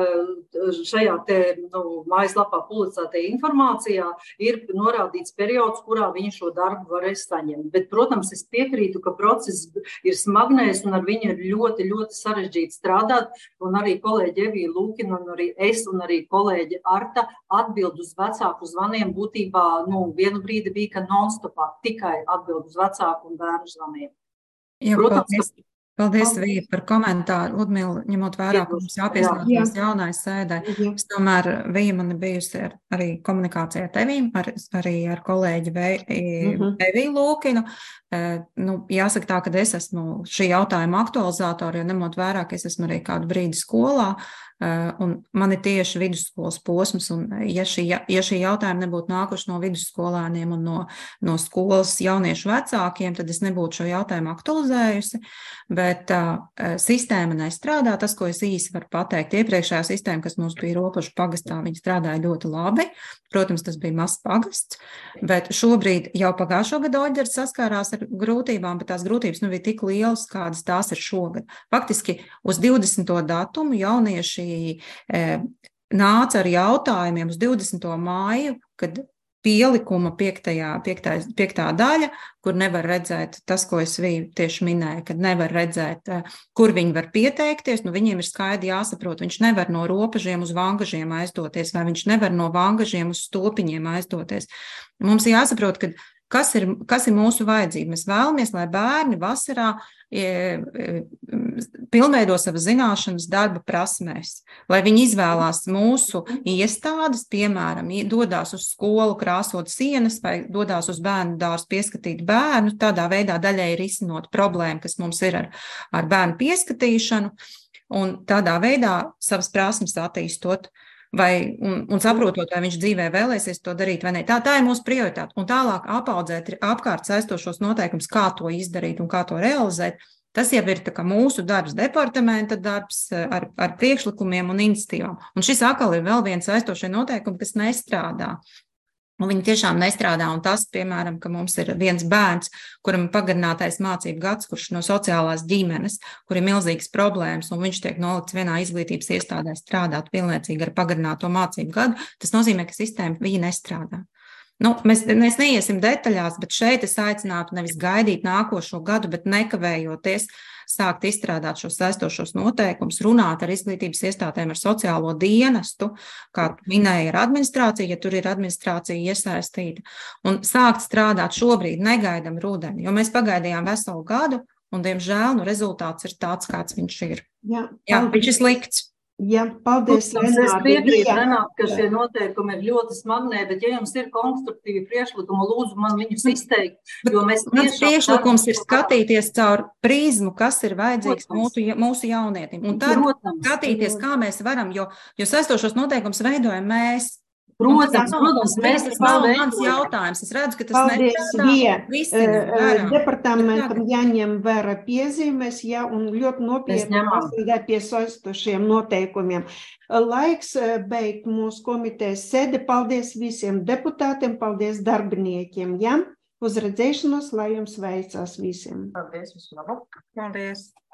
Šajā te, nu, mājaslapā publicētajā informācijā ir norādīts periods, kurā viņi šo darbu varēs saņemt. Bet, protams, es piekrītu, ka process ir smagnējs un ar viņu ir ļoti, ļoti sarežģīti strādāt, un arī kolēģi Evija Lūkina un arī es un arī kolēģi Arta atbild uz vecāku zvaniem būtībā, nu, vienu brīdi bija, ka non-stopā tikai atbild uz vecāku un bērnu zvaniem. Jā, Protams, paldies, ka... paldies Vija, par komentāru. Ludmila, ņemot vērā, ka mums jāpieslēdzas jaunai sēdē. Es tomēr, Vija, man ir bijusi ar, arī komunikācija ar tevīm, ar, arī ar kolēģi Eviju Lūkinu. Nu, jāsaka tā, ka es esmu šī jautājuma aktualizātori, jo ņemot vērā, ka es esmu arī kādu brīdi skolā, un man ir tieši vidusskolas posms, un ja šī, ja šī jautājuma nebūtu nākuši no vidusskolēniem un no, no skolas jauniešu vecākiem, tad es nebūtu šo jautājumu aktualizējusi, bet uh, sistēma nestrādā. Tas, ko es īsi varu pateikt, iepriekšējā sistēma, kas mums bija Ropažu pagastā, viņa strādāja ļoti labi. Protams, tas bija mazs pagasts, bet šobrīd jau pagājušo gadu Oļģers saskārās ar grūtībām, bet tās grūtības nu bija tik lielas, kādas tās ir šogad. Faktiski uz divdesmito datumu jaunieši e, nāca ar jautājumiem uz divdesmito māju, kad pielikuma piektajā, piektā, piektā daļa, kur nevar redzēt tas, ko es Viju tieši minēju, kad nevar redzēt, kur viņi var pieteikties. Nu, viņiem ir skaidri jāsaprot, viņš nevar no Ropažiem uz Vangažiem aizdoties, vai viņš nevar no Vangažiem uz Stopiņiem aizdoties. Mums ir jāsaprot, ka Kas ir, kas ir mūsu vajadzība? Mēs vēlamies, lai bērni vasarā e, e, pilnveido savas zināšanas darba prasmēs, lai viņi izvēlās mūsu iestādes, piemēram, dodās uz skolu krāsot sienas vai dodās uz bērnu dārzu pieskatīt bērnu, tādā veidā daļai risinot problēmu, kas mums ir ar, ar bērnu pieskatīšanu, un tādā veidā savas prasmes attīstot. Vai, un, un saprotot, vai viņš dzīvē vēlēsies to darīt vai ne. Tā, tā ir mūsu prioritāte. Un tālāk apaudzēt apkārt saistošos noteikumus, kā to izdarīt un kā to realizēt. Tas jau ir tā kā mūsu darbs, departamenta darbs ar, ar priekšlikumiem un iniciatīvām. Un šis atkal ir vēl viens saistošie noteikumi, kas nestrādā. Un viņi tiešām nestrādā, un tas, piemēram, ka mums ir viens bērns, kuram ir pagarinātais mācību gads, kurš no sociālās ģimenes, kur ir milzīgas problēmas, un viņš tiek nolikts vienā izglītības iestādē strādāt pilnvērtīgi ar pagarināto mācību gadu, tas nozīmē, ka sistēma viņa nestrādā. Nu, mēs, mēs neiesim detaļās, bet šeit es aicinātu nevis gaidīt nākošo gadu, bet nekavējoties sākt izstrādāt šos saistošos noteikumus, runāt ar izglītības iestādēm, ar sociālo dienestu, kā minēja ar administrāciju, ja tur ir administrācija iesaistīta, un sākt strādāt šobrīd, negaidam rudeni, jo mēs pagaidījām veselu gadu, un, diemžēl, nu, rezultāts ir tāds, kāds viņš ir. Jā, Jā viņš ir slikts. Jā, paldies, Renāte. Es piekrītu, Renāte, ka šie noteikumi ir ļoti smagnēji, bet ja jums ir konstruktīvi priekšlikumi, lūdzu man viņus izteikt, jo mēs tiešām... Mans priekšlikums ir skatīties caur prizmu, kas ir vajadzīgs mūsu, mūsu jaunietim, un tad Protams. skatīties, kā mēs varam, jo, jo saistošos noteikumus veidojam mēs. Protams, protams, mēs tas nav mans jautājums. Es redzu, ka tas nestrādā. Departamentam jāņem vērā piezīmes, jā, un ļoti nopietni pastrādāt pie saistošiem noteikumiem. Laiks beigt mūsu komitejas sēdi. Paldies visiem deputātiem, paldies darbiniekiem, jā. Uz redzēšanos, lai jums veicās visiem. Paldies, visu labu. Paldies.